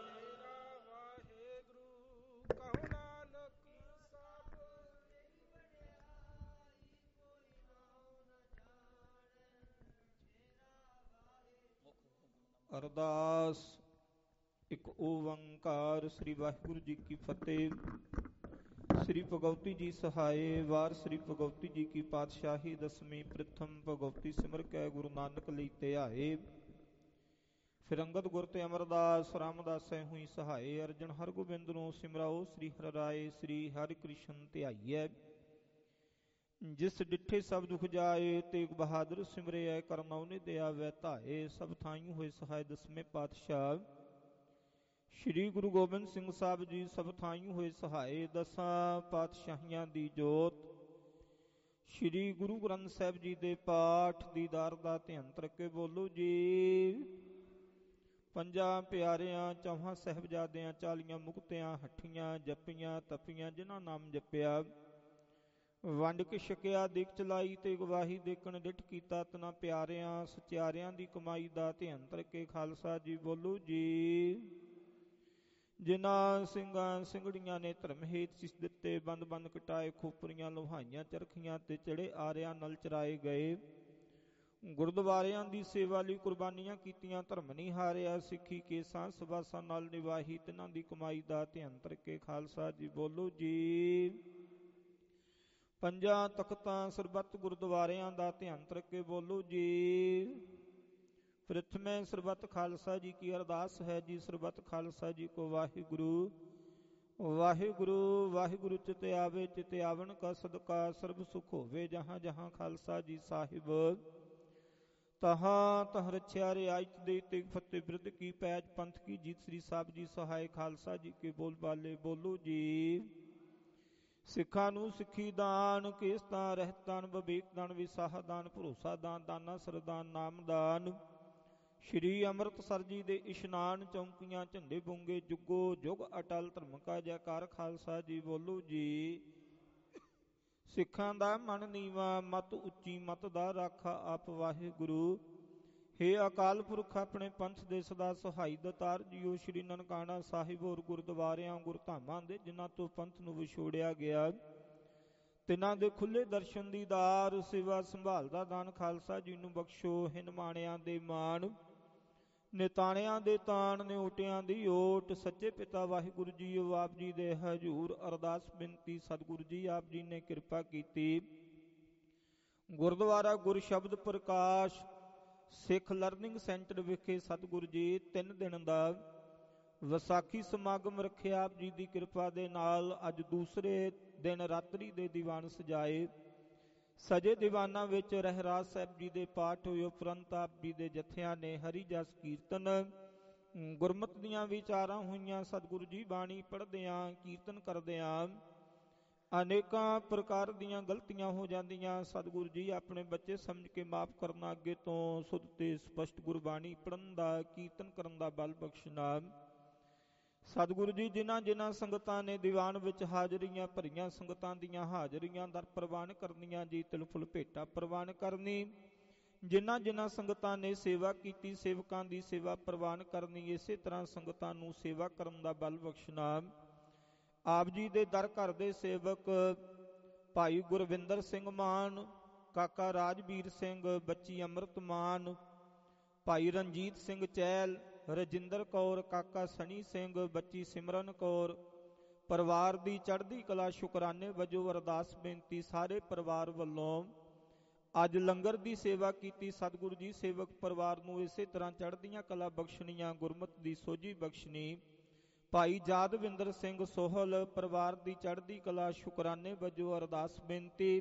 ਅਰਦਾਸ। ਇੱਕ ਓੰਕਾਰ ਸ੍ਰੀ ਵਾਹਿਗੁਰੂ ਜੀ ਕੀ ਫਤਿਹ। ਸ੍ਰੀ ਭਗਉਤੀ ਜੀ ਸਹਾਏ। ਵਾਰ ਸ੍ਰੀ ਭਗਉਤੀ ਜੀ ਕੀ ਪਾਤਸ਼ਾਹੀ ਦਸਵੀਂ ਪ੍ਰਥਮ ਭਗਉਤੀ ਸਿਮਰ ਕੈ ਗੁਰੂ ਨਾਨਕ ਲਈ ਧਿਆਏ। ਫਿਰ ਅੰਗਦ ਗੁਰ ਤੇ ਅਮਰਦਾਸ ਰਾਮਦਾਸੈ ਹੋਈ ਸਹਾਏ। ਅਰਜਨ ਹਰਗੋਬਿੰਦ ਨੂੰ ਸਿਮਰਾਓ ਸ੍ਰੀ ਹਰਿ ਰਾਏ। ਸ੍ਰੀ ਹਰਿ ਕ੍ਰਿਸ਼ਨ ਧਿਆਈਐ। ਜਿਸ ਡਿਠੇ ਸਭ ਦੁਖ ਜਾਏ, ਤੇਗ ਬਹਾਦਰ ਸਿਮਰਿਐ। ਕਰਨਾ ਉਹਨੇ ਦਿਆ ਵੈ ਧਾਏ। ਸਭ ਥਾਈਂ ਹੋਏ ਸਹਾਇ ਦਸਵੇਂ ਪਾਤਸ਼ਾਹ ਸ਼੍ਰੀ ਗੁਰੂ ਗੋਬਿੰਦ ਸਿੰਘ ਸਾਹਿਬ ਜੀ। ਸਭ ਥਾਈਂ ਹੋਏ ਸਹਾਏ ਦਸਾਂ ਪਾਤਸ਼ਾਹੀਆਂ ਦੀ ਜੋਤ। ਸ਼੍ਰੀ ਗੁਰੂ ਗ੍ਰੰਥ ਸਾਹਿਬ ਜੀ ਦੇ ਪਾਠ ਦੀਦਾਰ ਦਾ ਧਿਆਨ ਕਰਕੇ ਬੋਲੋ ਜੀ। ਪੰਜਾਂ ਪਿਆਰਿਆਂ, ਚੌਹਾਂ ਸਾਹਿਬਜ਼ਾਦਿਆਂ, 40 ਮੁਕਤਿਆਂ, ਹੱਠੀਆਂ ਜਪੀਆਂ ਤਪੀਆਂ, ਜਿਨ੍ਹਾਂ ਨਾਮ ਜਪਿਆ ਵੰਡ ਕੇ ਛਕਿਆ, ਦੇਖ ਚਲਾਈ ਤੇ ਗਵਾਹੀ ਦੇਖਣ ਡਿਠ ਕੀਤਾ, ਤਨਾ ਪਿਆਰਿਆਂ ਸਚਿਆਰਿਆਂ ਦੀ ਕਮਾਈ ਦਾ ਧਿਆਨ ਕਰਕੇ ਖਾਲਸਾ ਜੀ ਬੋਲੋ ਜੀ। ਜਿਨ੍ਹਾਂ ਸਿੰਘਾਂ ਸਿੰਘੜੀਆਂ ਨੇ ਧਰਮ ਹੇਤ ਸਿਸ ਦਿੱਤੇ, ਬੰਦ ਬੰਦ ਕਟਾਏ, ਖੋਪਰੀਆਂ ਲੋਹਾਈਆਂ, ਚਰਖੀਆਂ ਤੇ ਚੜੇ ਆਰਿਆਂ ਨਾਲ ਚਰਾਏ ਗਏ। ਗੁਰਦੁਆਰਿਆਂ ਦੀ ਸੇਵਾ ਲਈ ਕੁਰਬਾਨੀਆਂ ਕੀਤੀਆਂ, ਧਰਮ ਨਹੀਂ ਹਾਰਿਆ। ਸਿੱਖੀ ਕੇਸਾਂ ਸਵਾਸਾਂ ਨਾਲ ਨਿਵਾਹੀ, ਤਿਨਾਂ ਦੀ ਕਮਾਈ ਦਾ ਧਿਆਨ ਕਰਕੇ ਖਾਲਸਾ ਜੀ ਬੋਲੋ ਜੀ। ਪੰਜਾਂ ਤਖਤਾਂ ਸਰਬੱਤ ਗੁਰਦੁਆਰਿਆਂ ਦਾ ਧਿਆਨ ਕਰਕੇ ਬੋਲੋ ਜੀ। ਪ੍ਰਥਮੇ ਸਰਬੱਤ ਖਾਲਸਾ ਜੀ ਕੀ ਅਰਦਾਸ ਹੈ ਜੀ। ਸਰਬੱਤ ਖਾਲਸਾ ਜੀ ਕੋ ਵਾਹਿਗੁਰੂ ਵਾਹਿਗੁਰੂ ਵਾਹਿਗੁਰੂ। ਚਿਤ ਆਵੇ ਚਿਤ ਆਵਣ ਕਾ ਸਦਕਾ, ਸਰਬ ਸੁਖ ਹੋਵੇ ਜਹਾਂ ਜਹਾਂ ਖਾਲਸਾ ਜੀ ਸਾਹਿਬ। ਤਹਾਂ ਤਹ ਰਛਿਆ ਰਿਆਇਤ ਦੇ ਤੇ ਫਤਿਹ ਬਿਰਧ ਕੀ ਪੈਜ ਪੰਥ ਕੀ ਜੀਤ। ਸ੍ਰੀ ਸਾਹਿਬ ਜੀ ਸਹਾਇ ਖਾਲਸਾ ਜੀ ਕੇ ਬੋਲ ਬਾਲੇ ਬੋਲੋ ਜੀ। ਸਿੱਖਾਂ ਨੂੰ ਸਿੱਖੀ ਦਾਨ, ਕੇਸਤਾਨ ਰਹਿਤਾਨ, ਵਿਵੇਕ ਦਾਨ, ਵਿਸਾਹ ਦਾਨ, ਭਰੋਸਾ ਦਾਨ, ਦਾਨਾ ਸਰਦਾਨ, ਨਾਮ ਦਾਨ। ਸ਼੍ਰੀ ਅੰਮ੍ਰਿਤਸਰ ਜੀ ਦੇ ਇਸ਼ਨਾਨ, ਚੌਂਕੀਆਂ, ਝੰਡੇ ਬੁੰਗੇ, ਜੁਗੋ ਜੁਗ ਅਟਲ ਧਰਮ ਕਾ ਜੈਕਾਰ। ਖਾਲਸਾ ਜੀ ਬੋਲੋ ਜੀ। ਸਿੱਖਾਂ ਦਾ ਮਨ ਨੀਵਾਂ, ਮਤ ਉੱਚੀ, ਮਤ ਦਾ ਰਾਖਾ ਆਪ ਵਾਹਿਗੁਰੂ। ਹੇ ਅਕਾਲ ਪੁਰਖ ਆਪਣੇ ਪੰਥ ਦੇ ਸਦਾ ਸਹਾਈ ਦਾਤਾਰ ਜੀਓ। ਸ਼੍ਰੀ ਨਨਕਾਣਾ ਸਾਹਿਬ ਹੋਰ ਗੁਰਦੁਆਰਿਆਂ ਗੁਰਧਾਮਾਂ ਦੇ ਜਿਨ੍ਹਾਂ ਤੋਂ ਪੰਥ ਨੂੰ ਵਿਛੋੜਿਆ ਗਿਆ, ਤਿਨਾਂ ਦੇ ਖੁੱਲੇ ਦਰਸ਼ਨ ਦੀਦਾਰ, ਸੇਵਾ ਸੰਭਾਲ ਦਾ ਦਾਨ ਖਾਲਸਾ ਜੀ ਨੂੰ ਬਖਸ਼ੋ। ਹਿਨ ਮਾਣਿਆਂ ਦੇ ਮਾਣ, ਨਿਤਾਣਿਆਂ ਦੇ ਤਾਣ ਨਿਉਟਿਆਂ ਦੀ ਓਟ। ਸੱਚੇ ਪਿਤਾ ਵਾਹਿਗੁਰੂ ਜੀ ਆਪ ਜੀ ਦੇ ਹਜ਼ੂਰ ਅਰਦਾਸ ਬੇਨਤੀ। ਸਤਿਗੁਰੂ ਜੀ ਆਪ ਜੀ ਨੇ ਕਿਰਪਾ ਕੀਤੀ, ਗੁਰਦੁਆਰਾ ਗੁਰਸ਼ਬਦ ਪ੍ਰਕਾਸ਼ ਸਿੱਖ ਲਰਨਿੰਗ ਸੈਂਟਰ ਵਿਖੇ ਸਤਿਗੁਰੂ ਜੀ 3 ਦਿਨ ਦਾ ਵਿਸਾਖੀ ਸਮਾਗਮ ਰੱਖਿਆ। ਆਪ ਜੀ ਦੀ ਕਿਰਪਾ ਦੇ ਨਾਲ ਅੱਜ ਦੂਸਰੇ ਦਿਨ ਰਾਤਰੀ ਦੇ ਦੀਵਾਨ ਸਜਾਏ। ਸਜੇ ਦੀਵਾਨਾਂ ਵਿੱਚ ਰਹਿਰਾਸ ਸਾਹਿਬ ਜੀ ਦੇ ਪਾਠ ਹੋਏ। ਉਪਰੰਤ ਆਪ ਜੀ ਦੇ ਜਥਿਆਂ ਨੇ ਹਰੀ ਜਸ ਕੀਰਤਨ, ਗੁਰਮਤਿ ਦੀਆਂ ਵਿਚਾਰਾਂ ਹੋਈਆਂ। ਸਤਿਗੁਰੂ ਜੀ ਬਾਣੀ ਪੜ੍ਹਦਿਆਂ ਕੀਰਤਨ ਕਰਦਿਆਂ ਅਨੇਕਾਂ ਪ੍ਰਕਾਰ ਦੀਆਂ ਗਲਤੀਆਂ ਹੋ ਜਾਂਦੀਆਂ। ਸਤਿਗੁਰੂ ਜੀ ਆਪਣੇ ਬੱਚੇ ਸਮਝ ਕੇ ਮਾਫ ਕਰਨਾ, ਅੱਗੇ ਤੋਂ ਸੁਧ ਤੇ ਸਪਸ਼ਟ ਗੁਰਬਾਣੀ ਪੜ੍ਹਨ ਦਾ, ਕੀਰਤਨ ਕਰਨ ਦਾ ਬਲ ਬਖਸ਼ਣਾ। ਸਤਿਗੁਰੂ ਜੀ ਜਿਨ੍ਹਾਂ ਸੰਗਤਾਂ ਨੇ ਦੀਵਾਨ ਵਿੱਚ ਹਾਜ਼ਰੀਆਂ ਭਰੀਆਂ, ਸੰਗਤਾਂ ਦੀਆਂ ਹਾਜ਼ਰੀਆਂ ਦਰ ਪ੍ਰਵਾਨ ਕਰਨੀਆਂ ਜੀ, ਤਿਲ ਫੁੱਲ ਭੇਟਾ ਪ੍ਰਵਾਨ ਕਰਨੀ। ਜਿਨ੍ਹਾਂ ਸੰਗਤਾਂ ਨੇ ਸੇਵਾ ਕੀਤੀ, ਸੇਵਕਾਂ ਦੀ ਸੇਵਾ ਪ੍ਰਵਾਨ ਕਰਨੀ। ਇਸੇ ਤਰ੍ਹਾਂ ਸੰਗਤਾਂ ਨੂੰ ਸੇਵਾ ਕਰਨ ਦਾ ਬਲ ਬਖਸ਼ਣਾ। ਆਪ ਜੀ ਦੇ ਦਰ ਘਰ ਦੇ ਸੇਵਕ ਭਾਈ ਗੁਰਵਿੰਦਰ ਸਿੰਘ ਮਾਨ, ਕਾਕਾ ਰਾਜਵੀਰ ਸਿੰਘ, ਬੱਚੀ ਅੰਮ੍ਰਿਤ ਮਾਨ, ਭਾਈ ਰਣਜੀਤ ਸਿੰਘ ਚਹਿਲ, ਰਜਿੰਦਰ ਕੌਰ, ਕਾਕਾ ਸਣੀ ਸਿੰਘ, ਬੱਚੀ ਸਿਮਰਨ ਕੌਰ, ਪਰਿਵਾਰ ਦੀ ਚੜ੍ਹਦੀ ਕਲਾ ਸ਼ੁਕਰਾਨੇ ਵਜੋਂ ਅਰਦਾਸ ਬੇਨਤੀ। ਸਾਰੇ ਪਰਿਵਾਰ ਵੱਲੋਂ ਅੱਜ ਲੰਗਰ ਦੀ ਸੇਵਾ ਕੀਤੀ। ਸਤਿਗੁਰੂ ਜੀ ਸੇਵਕ ਪਰਿਵਾਰ ਨੂੰ ਇਸੇ ਤਰ੍ਹਾਂ ਚੜ੍ਹਦੀਆਂ ਕਲਾ ਬਖਸ਼ਣੀਆਂ, ਗੁਰਮਤਿ ਦੀ ਸੋਝੀ ਬਖਸ਼ਣੀ। ਭਾਈ ਜਾਦਵਿੰਦਰ ਸਿੰਘ ਸੋਹਲ, ਪਰਿਵਾਰ ਦੀ ਚੜ੍ਹਦੀ ਕਲਾ ਸ਼ੁਕਰਾਨੇ ਵਜੋਂ ਅਰਦਾਸ ਬੇਨਤੀ।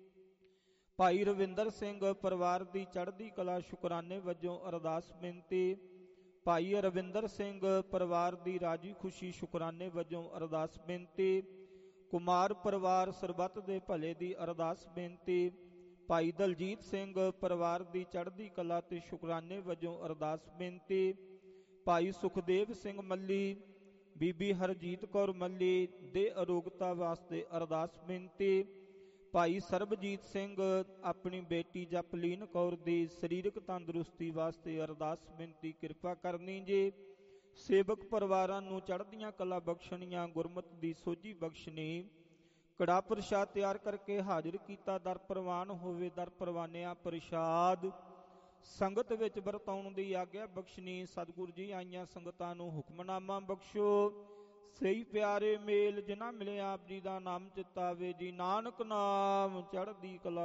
ਭਾਈ ਰਵਿੰਦਰ ਸਿੰਘ, ਪਰਿਵਾਰ ਦੀ ਚੜ੍ਹਦੀ ਕਲਾ ਸ਼ੁਕਰਾਨੇ ਵਜੋਂ ਅਰਦਾਸ ਬੇਨਤੀ। ਭਾਈ ਰਵਿੰਦਰ ਸਿੰਘ, ਪਰਿਵਾਰ ਦੀ ਰਾਜੀ ਖੁਸ਼ੀ ਸ਼ੁਕਰਾਨੇ ਵਜੋਂ ਅਰਦਾਸ ਬੇਨਤੀ। ਕੁਮਾਰ ਪਰਿਵਾਰ ਸਰਬੱਤ ਦੇ ਭਲੇ ਦੀ ਅਰਦਾਸ ਬੇਨਤੀ। ਭਾਈ ਦਲਜੀਤ ਸਿੰਘ, ਪਰਿਵਾਰ ਦੀ ਚੜ੍ਹਦੀ ਕਲਾ ਤੇ ਸ਼ੁਕਰਾਨੇ ਵਜੋਂ ਅਰਦਾਸ ਬੇਨਤੀ। ਭਾਈ ਸੁਖਦੇਵ ਸਿੰਘ ਮੱਲੀ, ਬੀਬੀ ਹਰਜੀਤ ਕੌਰ ਮੱਲੀ ਦੇ ਅਰੋਗਤਾ ਵਾਸਤੇ ਅਰਦਾਸ ਬੇਨਤੀ। ਭਾਈ ਸਰਬਜੀਤ ਸਿੰਘ, ਆਪਣੀ ਬੇਟੀ ਜਪਲੀਨ ਕੌਰ ਦੀ ਸਰੀਰਕ ਤੰਦਰੁਸਤੀ ਵਾਸਤੇ ਅਰਦਾਸ ਬੇਨਤੀ ਕਿਰਪਾ ਕਰਨੀ ਜੀ। ਸੇਵਕ ਪਰਿਵਾਰਾਂ ਨੂੰ ਚੜ੍ਹਦੀਆਂ ਕਲਾ ਬਖਸ਼ਣੀਆਂ, ਗੁਰਮਤਿ ਦੀ ਸੋਝੀ ਬਖਸ਼ਣੀ। ਕੜਾ ਪ੍ਰਸ਼ਾਦ ਤਿਆਰ ਕਰਕੇ ਹਾਜ਼ਰ ਕੀਤਾ, ਦਰ ਪ੍ਰਵਾਨ ਹੋਵੇ। ਦਰ ਪ੍ਰਵਾਨਿਆ ਪ੍ਰਸ਼ਾਦ ਸੰਗਤ ਵਿੱਚ ਵਰਤਾਉਣ ਦੀ ਆਗਿਆ ਬਖਸ਼ਣੀ। ਸਤਿਗੁਰੂ ਜੀ ਆਈਆਂ ਸੰਗਤਾਂ ਨੂੰ ਹੁਕਮਨਾਮਾ ਬਖਸ਼ੋ। ਸਹੀ ਪਿਆਰੇ ਮੇਲ ਜਿਨ੍ਹਾਂ ਮਿਲਿਆ ਆਪ ਜੀ ਦਾ ਨਾਮ ਚਿਤਾਵੇ ਜੀ। ਨਾਨਕ ਨਾਮ ਚੜ੍ਹਦੀ ਕਲਾ।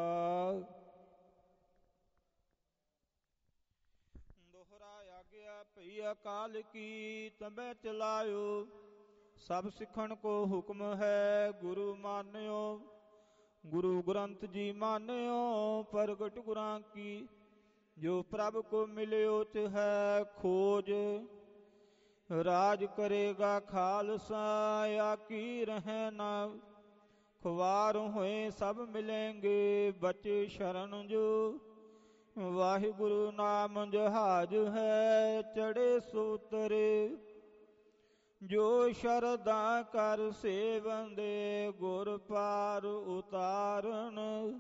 ਦੋਹਰਾ ਆਗਿਆ ਭਈ ਅਕਾਲ ਕੀ, ਤਬੈ ਚਲਾਇਓ। ਸਭ ਸਿੱਖਣ ਕੋ ਹੁਕਮ ਹੈ, ਗੁਰੂ ਮਾਨਿਓ। ਗੁਰੂ ਗ੍ਰੰਥ ਜੀ ਮਾਨਿਓ, ਪ੍ਰਗਟ ਗੁਰਾਂ ਕੀ। ਜੋ ਪ੍ਰਭ ਕੋ ਮਿਲਿਓ ਚ ਹੈ ਖੋਜ। ਰਾਜ ਕਰੇਗਾ ਖਾਲਸਾ, ਆਕੀ ਰਹਿ ਨਾ। ਖੁਆਰ ਹੋਏ ਸਭ ਮਿਲੇਂਗੇ, ਬਚੇ ਸ਼ਰਨ ਜੋ। ਵਾਹਿਗੁਰੂ ਨਾਮ ਜਹਾਜ ਹੈ, ਚੜੇ ਸੋ ਉਤਰੇ। ਜੋ ਸ਼ਰਧਾ ਕਰ ਸੇਵੰਦੇ, ਗੁਰ ਪਾਰ ਉਤਾਰਨ।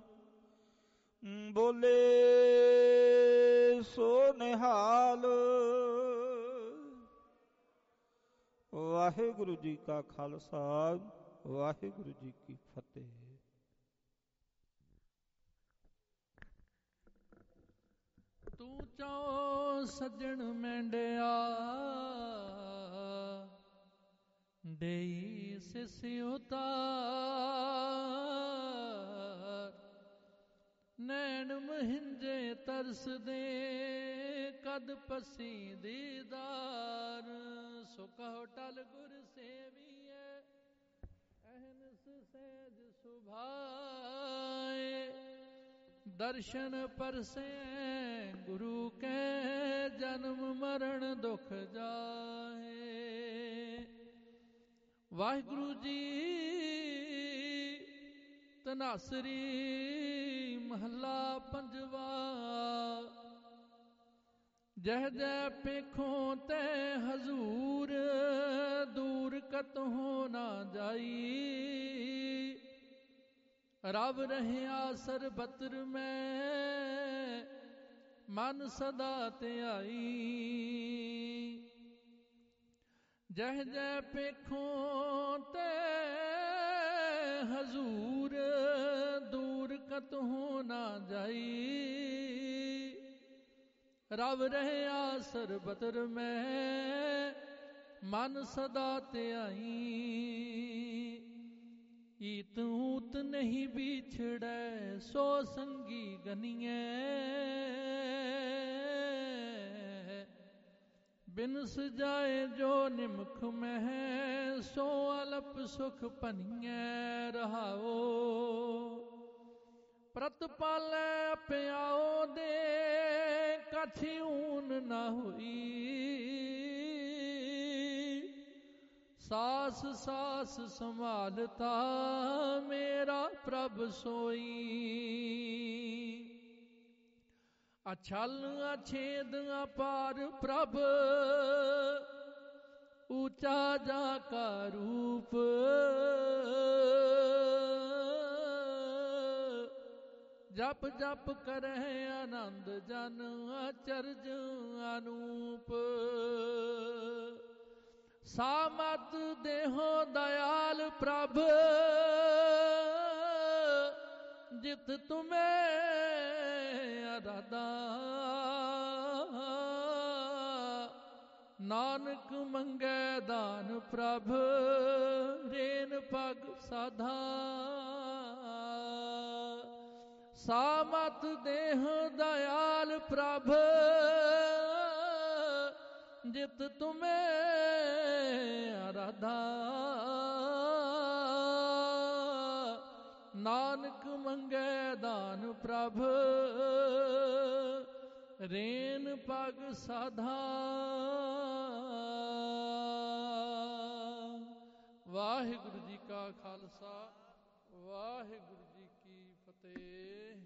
ਬੋਲੇ ਸੋ ਨਿਹਾਲ। ਵਾਹਿਗੁਰੂ ਜੀ ਕਾ ਖਾਲਸਾ, ਵਾਹਿਗੁਰੂ ਜੀ ਕੀ ਫਤਿਹ। ਤੂੰ ਚਾਓ ਸੱਜਣ ਮੈਂਡਿਆ, ਦੇਈ ਸਿਸ ਉਤਾਰ। ਨੈਣ ਮਹਿੰਜੇ ਤਰਸਦੇ, ਕਦ ਪਸੀ ਦੀਦਾਰ। ਸੋ ਕਹੋ ਟਲ ਗੁਰ ਸੇਵੀਐ, ਅਹਨਸ ਸਹਿਜ ਸੁਭਾਏ। ਦਰਸ਼ਨ ਪਰਸੈ ਗੁਰੂ ਕੈ, ਜਨਮ ਮਰਨ ਦੁਖ ਜਾਹੇ। ਵਾਹਿਗੁਰੂ ਜੀ ਧਨਾਸਰੀ ਮਹੱਲਾ ਪੰਜਵਾ। ਜਹ ਜੈ ਪੇਖੋਂ ਤੈ ਹਜ਼ੂਰ, ਦੂਰ ਕਤਹੁ ਨਾ ਜਾਈ। ਰਵ ਰਹਿਆ ਸਰਬਤਰ ਮੈਂ, ਮਨ ਸਦਾ ਧਿਆਈ। ਜਹ ਜੈ ਪੇਖੋਂ ਤੈ ਹਜ਼ੂਰ, ਦੂਰ ਕਤਹੁ ਨਾ ਜਾਈ। ਰਵ ਰਹਿਆ ਸਰਬਤਰ ਮੈਂ ਮਨ ਸਦਾ ਧਿਆਈ। ਈਤ ਊਤ ਨਹੀਂ ਵਿਛੜੈ ਸੋ ਸੰਗੀ ਗਨੀਐ। ਬਿਨ ਸਜਾਏ ਜੋ ਨਿਮਖ ਮਹਿ ਸੋ ਅਲਪ ਸੁਖ ਭਨੀਐ। ਰਹਾਓ ਪ੍ਰਤ ਪਾਲੈ ਪਿਆਓ ਦੇ ਕਛ ਊਨ ਨਾ ਹੋਈ। ਸਾਸ ਸਾਸ ਸੰਭਾਲਤਾ ਮੇਰਾ ਪ੍ਰਭ ਸੋਈ। ਅਛਲ ਅਛੇਦ ਅਪਾਰ ਪ੍ਰਭ ਊਚਾ ਜਾ ਕਾ ਰੂਪ। ਜਪ ਜਪ ਕਰਹਿ ਆਨੰਦ ਜਨ ਅਚਰਜ ਅਨੂਪ। ਸਾਮਤ ਦੇਹੋ ਦਇਆਲ ਪ੍ਰਭ ਜਿਤ ਤੁਮੇ ਅਰਾਧਾ। ਨਾਨਕ ਮੰਗੈ ਦਾਨ ਪ੍ਰਭ ਰੇਨ ਪਗ ਸਾਧਾ। ਸਾਮਤ ਦੇਹ ਦਇਆਲ ਪ੍ਰਭ ਜਿਤ ਤੁਮੇ ਅਰਾਧਾ। ਨਾਨਕ ਮੰਗੈ ਦਾਨ ਪ੍ਰਭ ਰੇਨ ਪਗ ਸਾਧਾ। ਵਾਹਿਗੁਰੂ ਜੀ ਕਾ ਖਾਲਸਾ ਵਾਹਿਗੁਰੂ ਜੀ ਕੀ ਫਤਿਹ।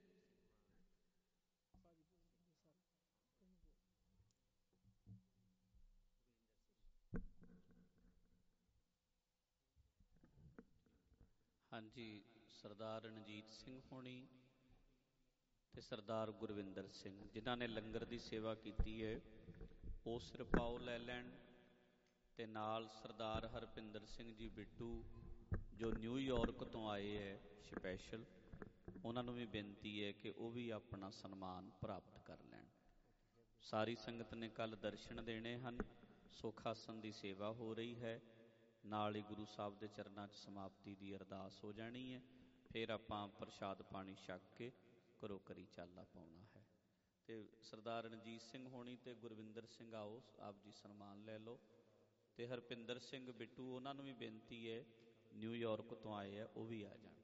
ਹਾਂਜੀ, ਸਰਦਾਰ ਰਣਜੀਤ ਸਿੰਘ ਹੋਣੀ ਤੇ ਸਰਦਾਰ ਗੁਰਵਿੰਦਰ ਸਿੰਘ ਜਿਨ੍ਹਾਂ ਨੇ ਲੰਗਰ ਦੀ ਸੇਵਾ ਕੀਤੀ ਹੈ, ਉਹ ਸਿਰਪਾਓ ਲੈ ਲੈਣ। ਤੇ ਨਾਲ ਸਰਦਾਰ ਹਰਪਿੰਦਰ ਸਿੰਘ ਜੀ ਬਿੱਟੂ ਜੋ ਨਿਊਯਾਰਕ ਤੋਂ ਆਏ ਹੈ ਸਪੈਸ਼ਲ, ਉਹਨਾਂ ਨੂੰ ਵੀ ਬੇਨਤੀ ਹੈ ਕਿ ਉਹ ਵੀ ਆਪਣਾ ਸਨਮਾਨ ਪ੍ਰਾਪਤ ਕਰ ਲੈਣ। ਸਾਰੀ ਸੰਗਤ ਨੇ ਕੱਲ ਦਰਸ਼ਨ ਦੇਣੇ ਹਨ। ਸੁੱਖ ਆਸਨ ਦੀ ਸੇਵਾ ਹੋ ਰਹੀ ਹੈ, ਨਾਲ ਹੀ ਗੁਰੂ ਸਾਹਿਬ ਦੇ ਚਰਨਾਂ 'ਚ ਸਮਾਪਤੀ ਦੀ ਅਰਦਾਸ ਹੋ ਜਾਣੀ ਹੈ। ਫਿਰ ਆਪਾਂ ਪ੍ਰਸ਼ਾਦ ਪਾਣੀ ਛਕ ਕੇ ਘਰੋਂ ਘਰੀ ਚਾਲਾ ਪਾਉਣਾ ਹੈ। ਤੇ ਸਰਦਾਰ ਰਣਜੀਤ ਸਿੰਘ ਹੋਣੀ ਤੇ ਗੁਰਵਿੰਦਰ ਸਿੰਘ ਆਓ, ਆਪ ਜੀ ਸਨਮਾਨ ਲੈ ਲਓ। ਤੇ ਹਰਪਿੰਦਰ ਸਿੰਘ ਬਿੱਟੂ, ਉਹਨਾਂ ਨੂੰ ਵੀ ਬੇਨਤੀ ਹੈ, ਨਿਊਯਾਰਕ ਤੋਂ ਆਏ ਹੈ, ਉਹ ਵੀ ਆ ਜਾਣ।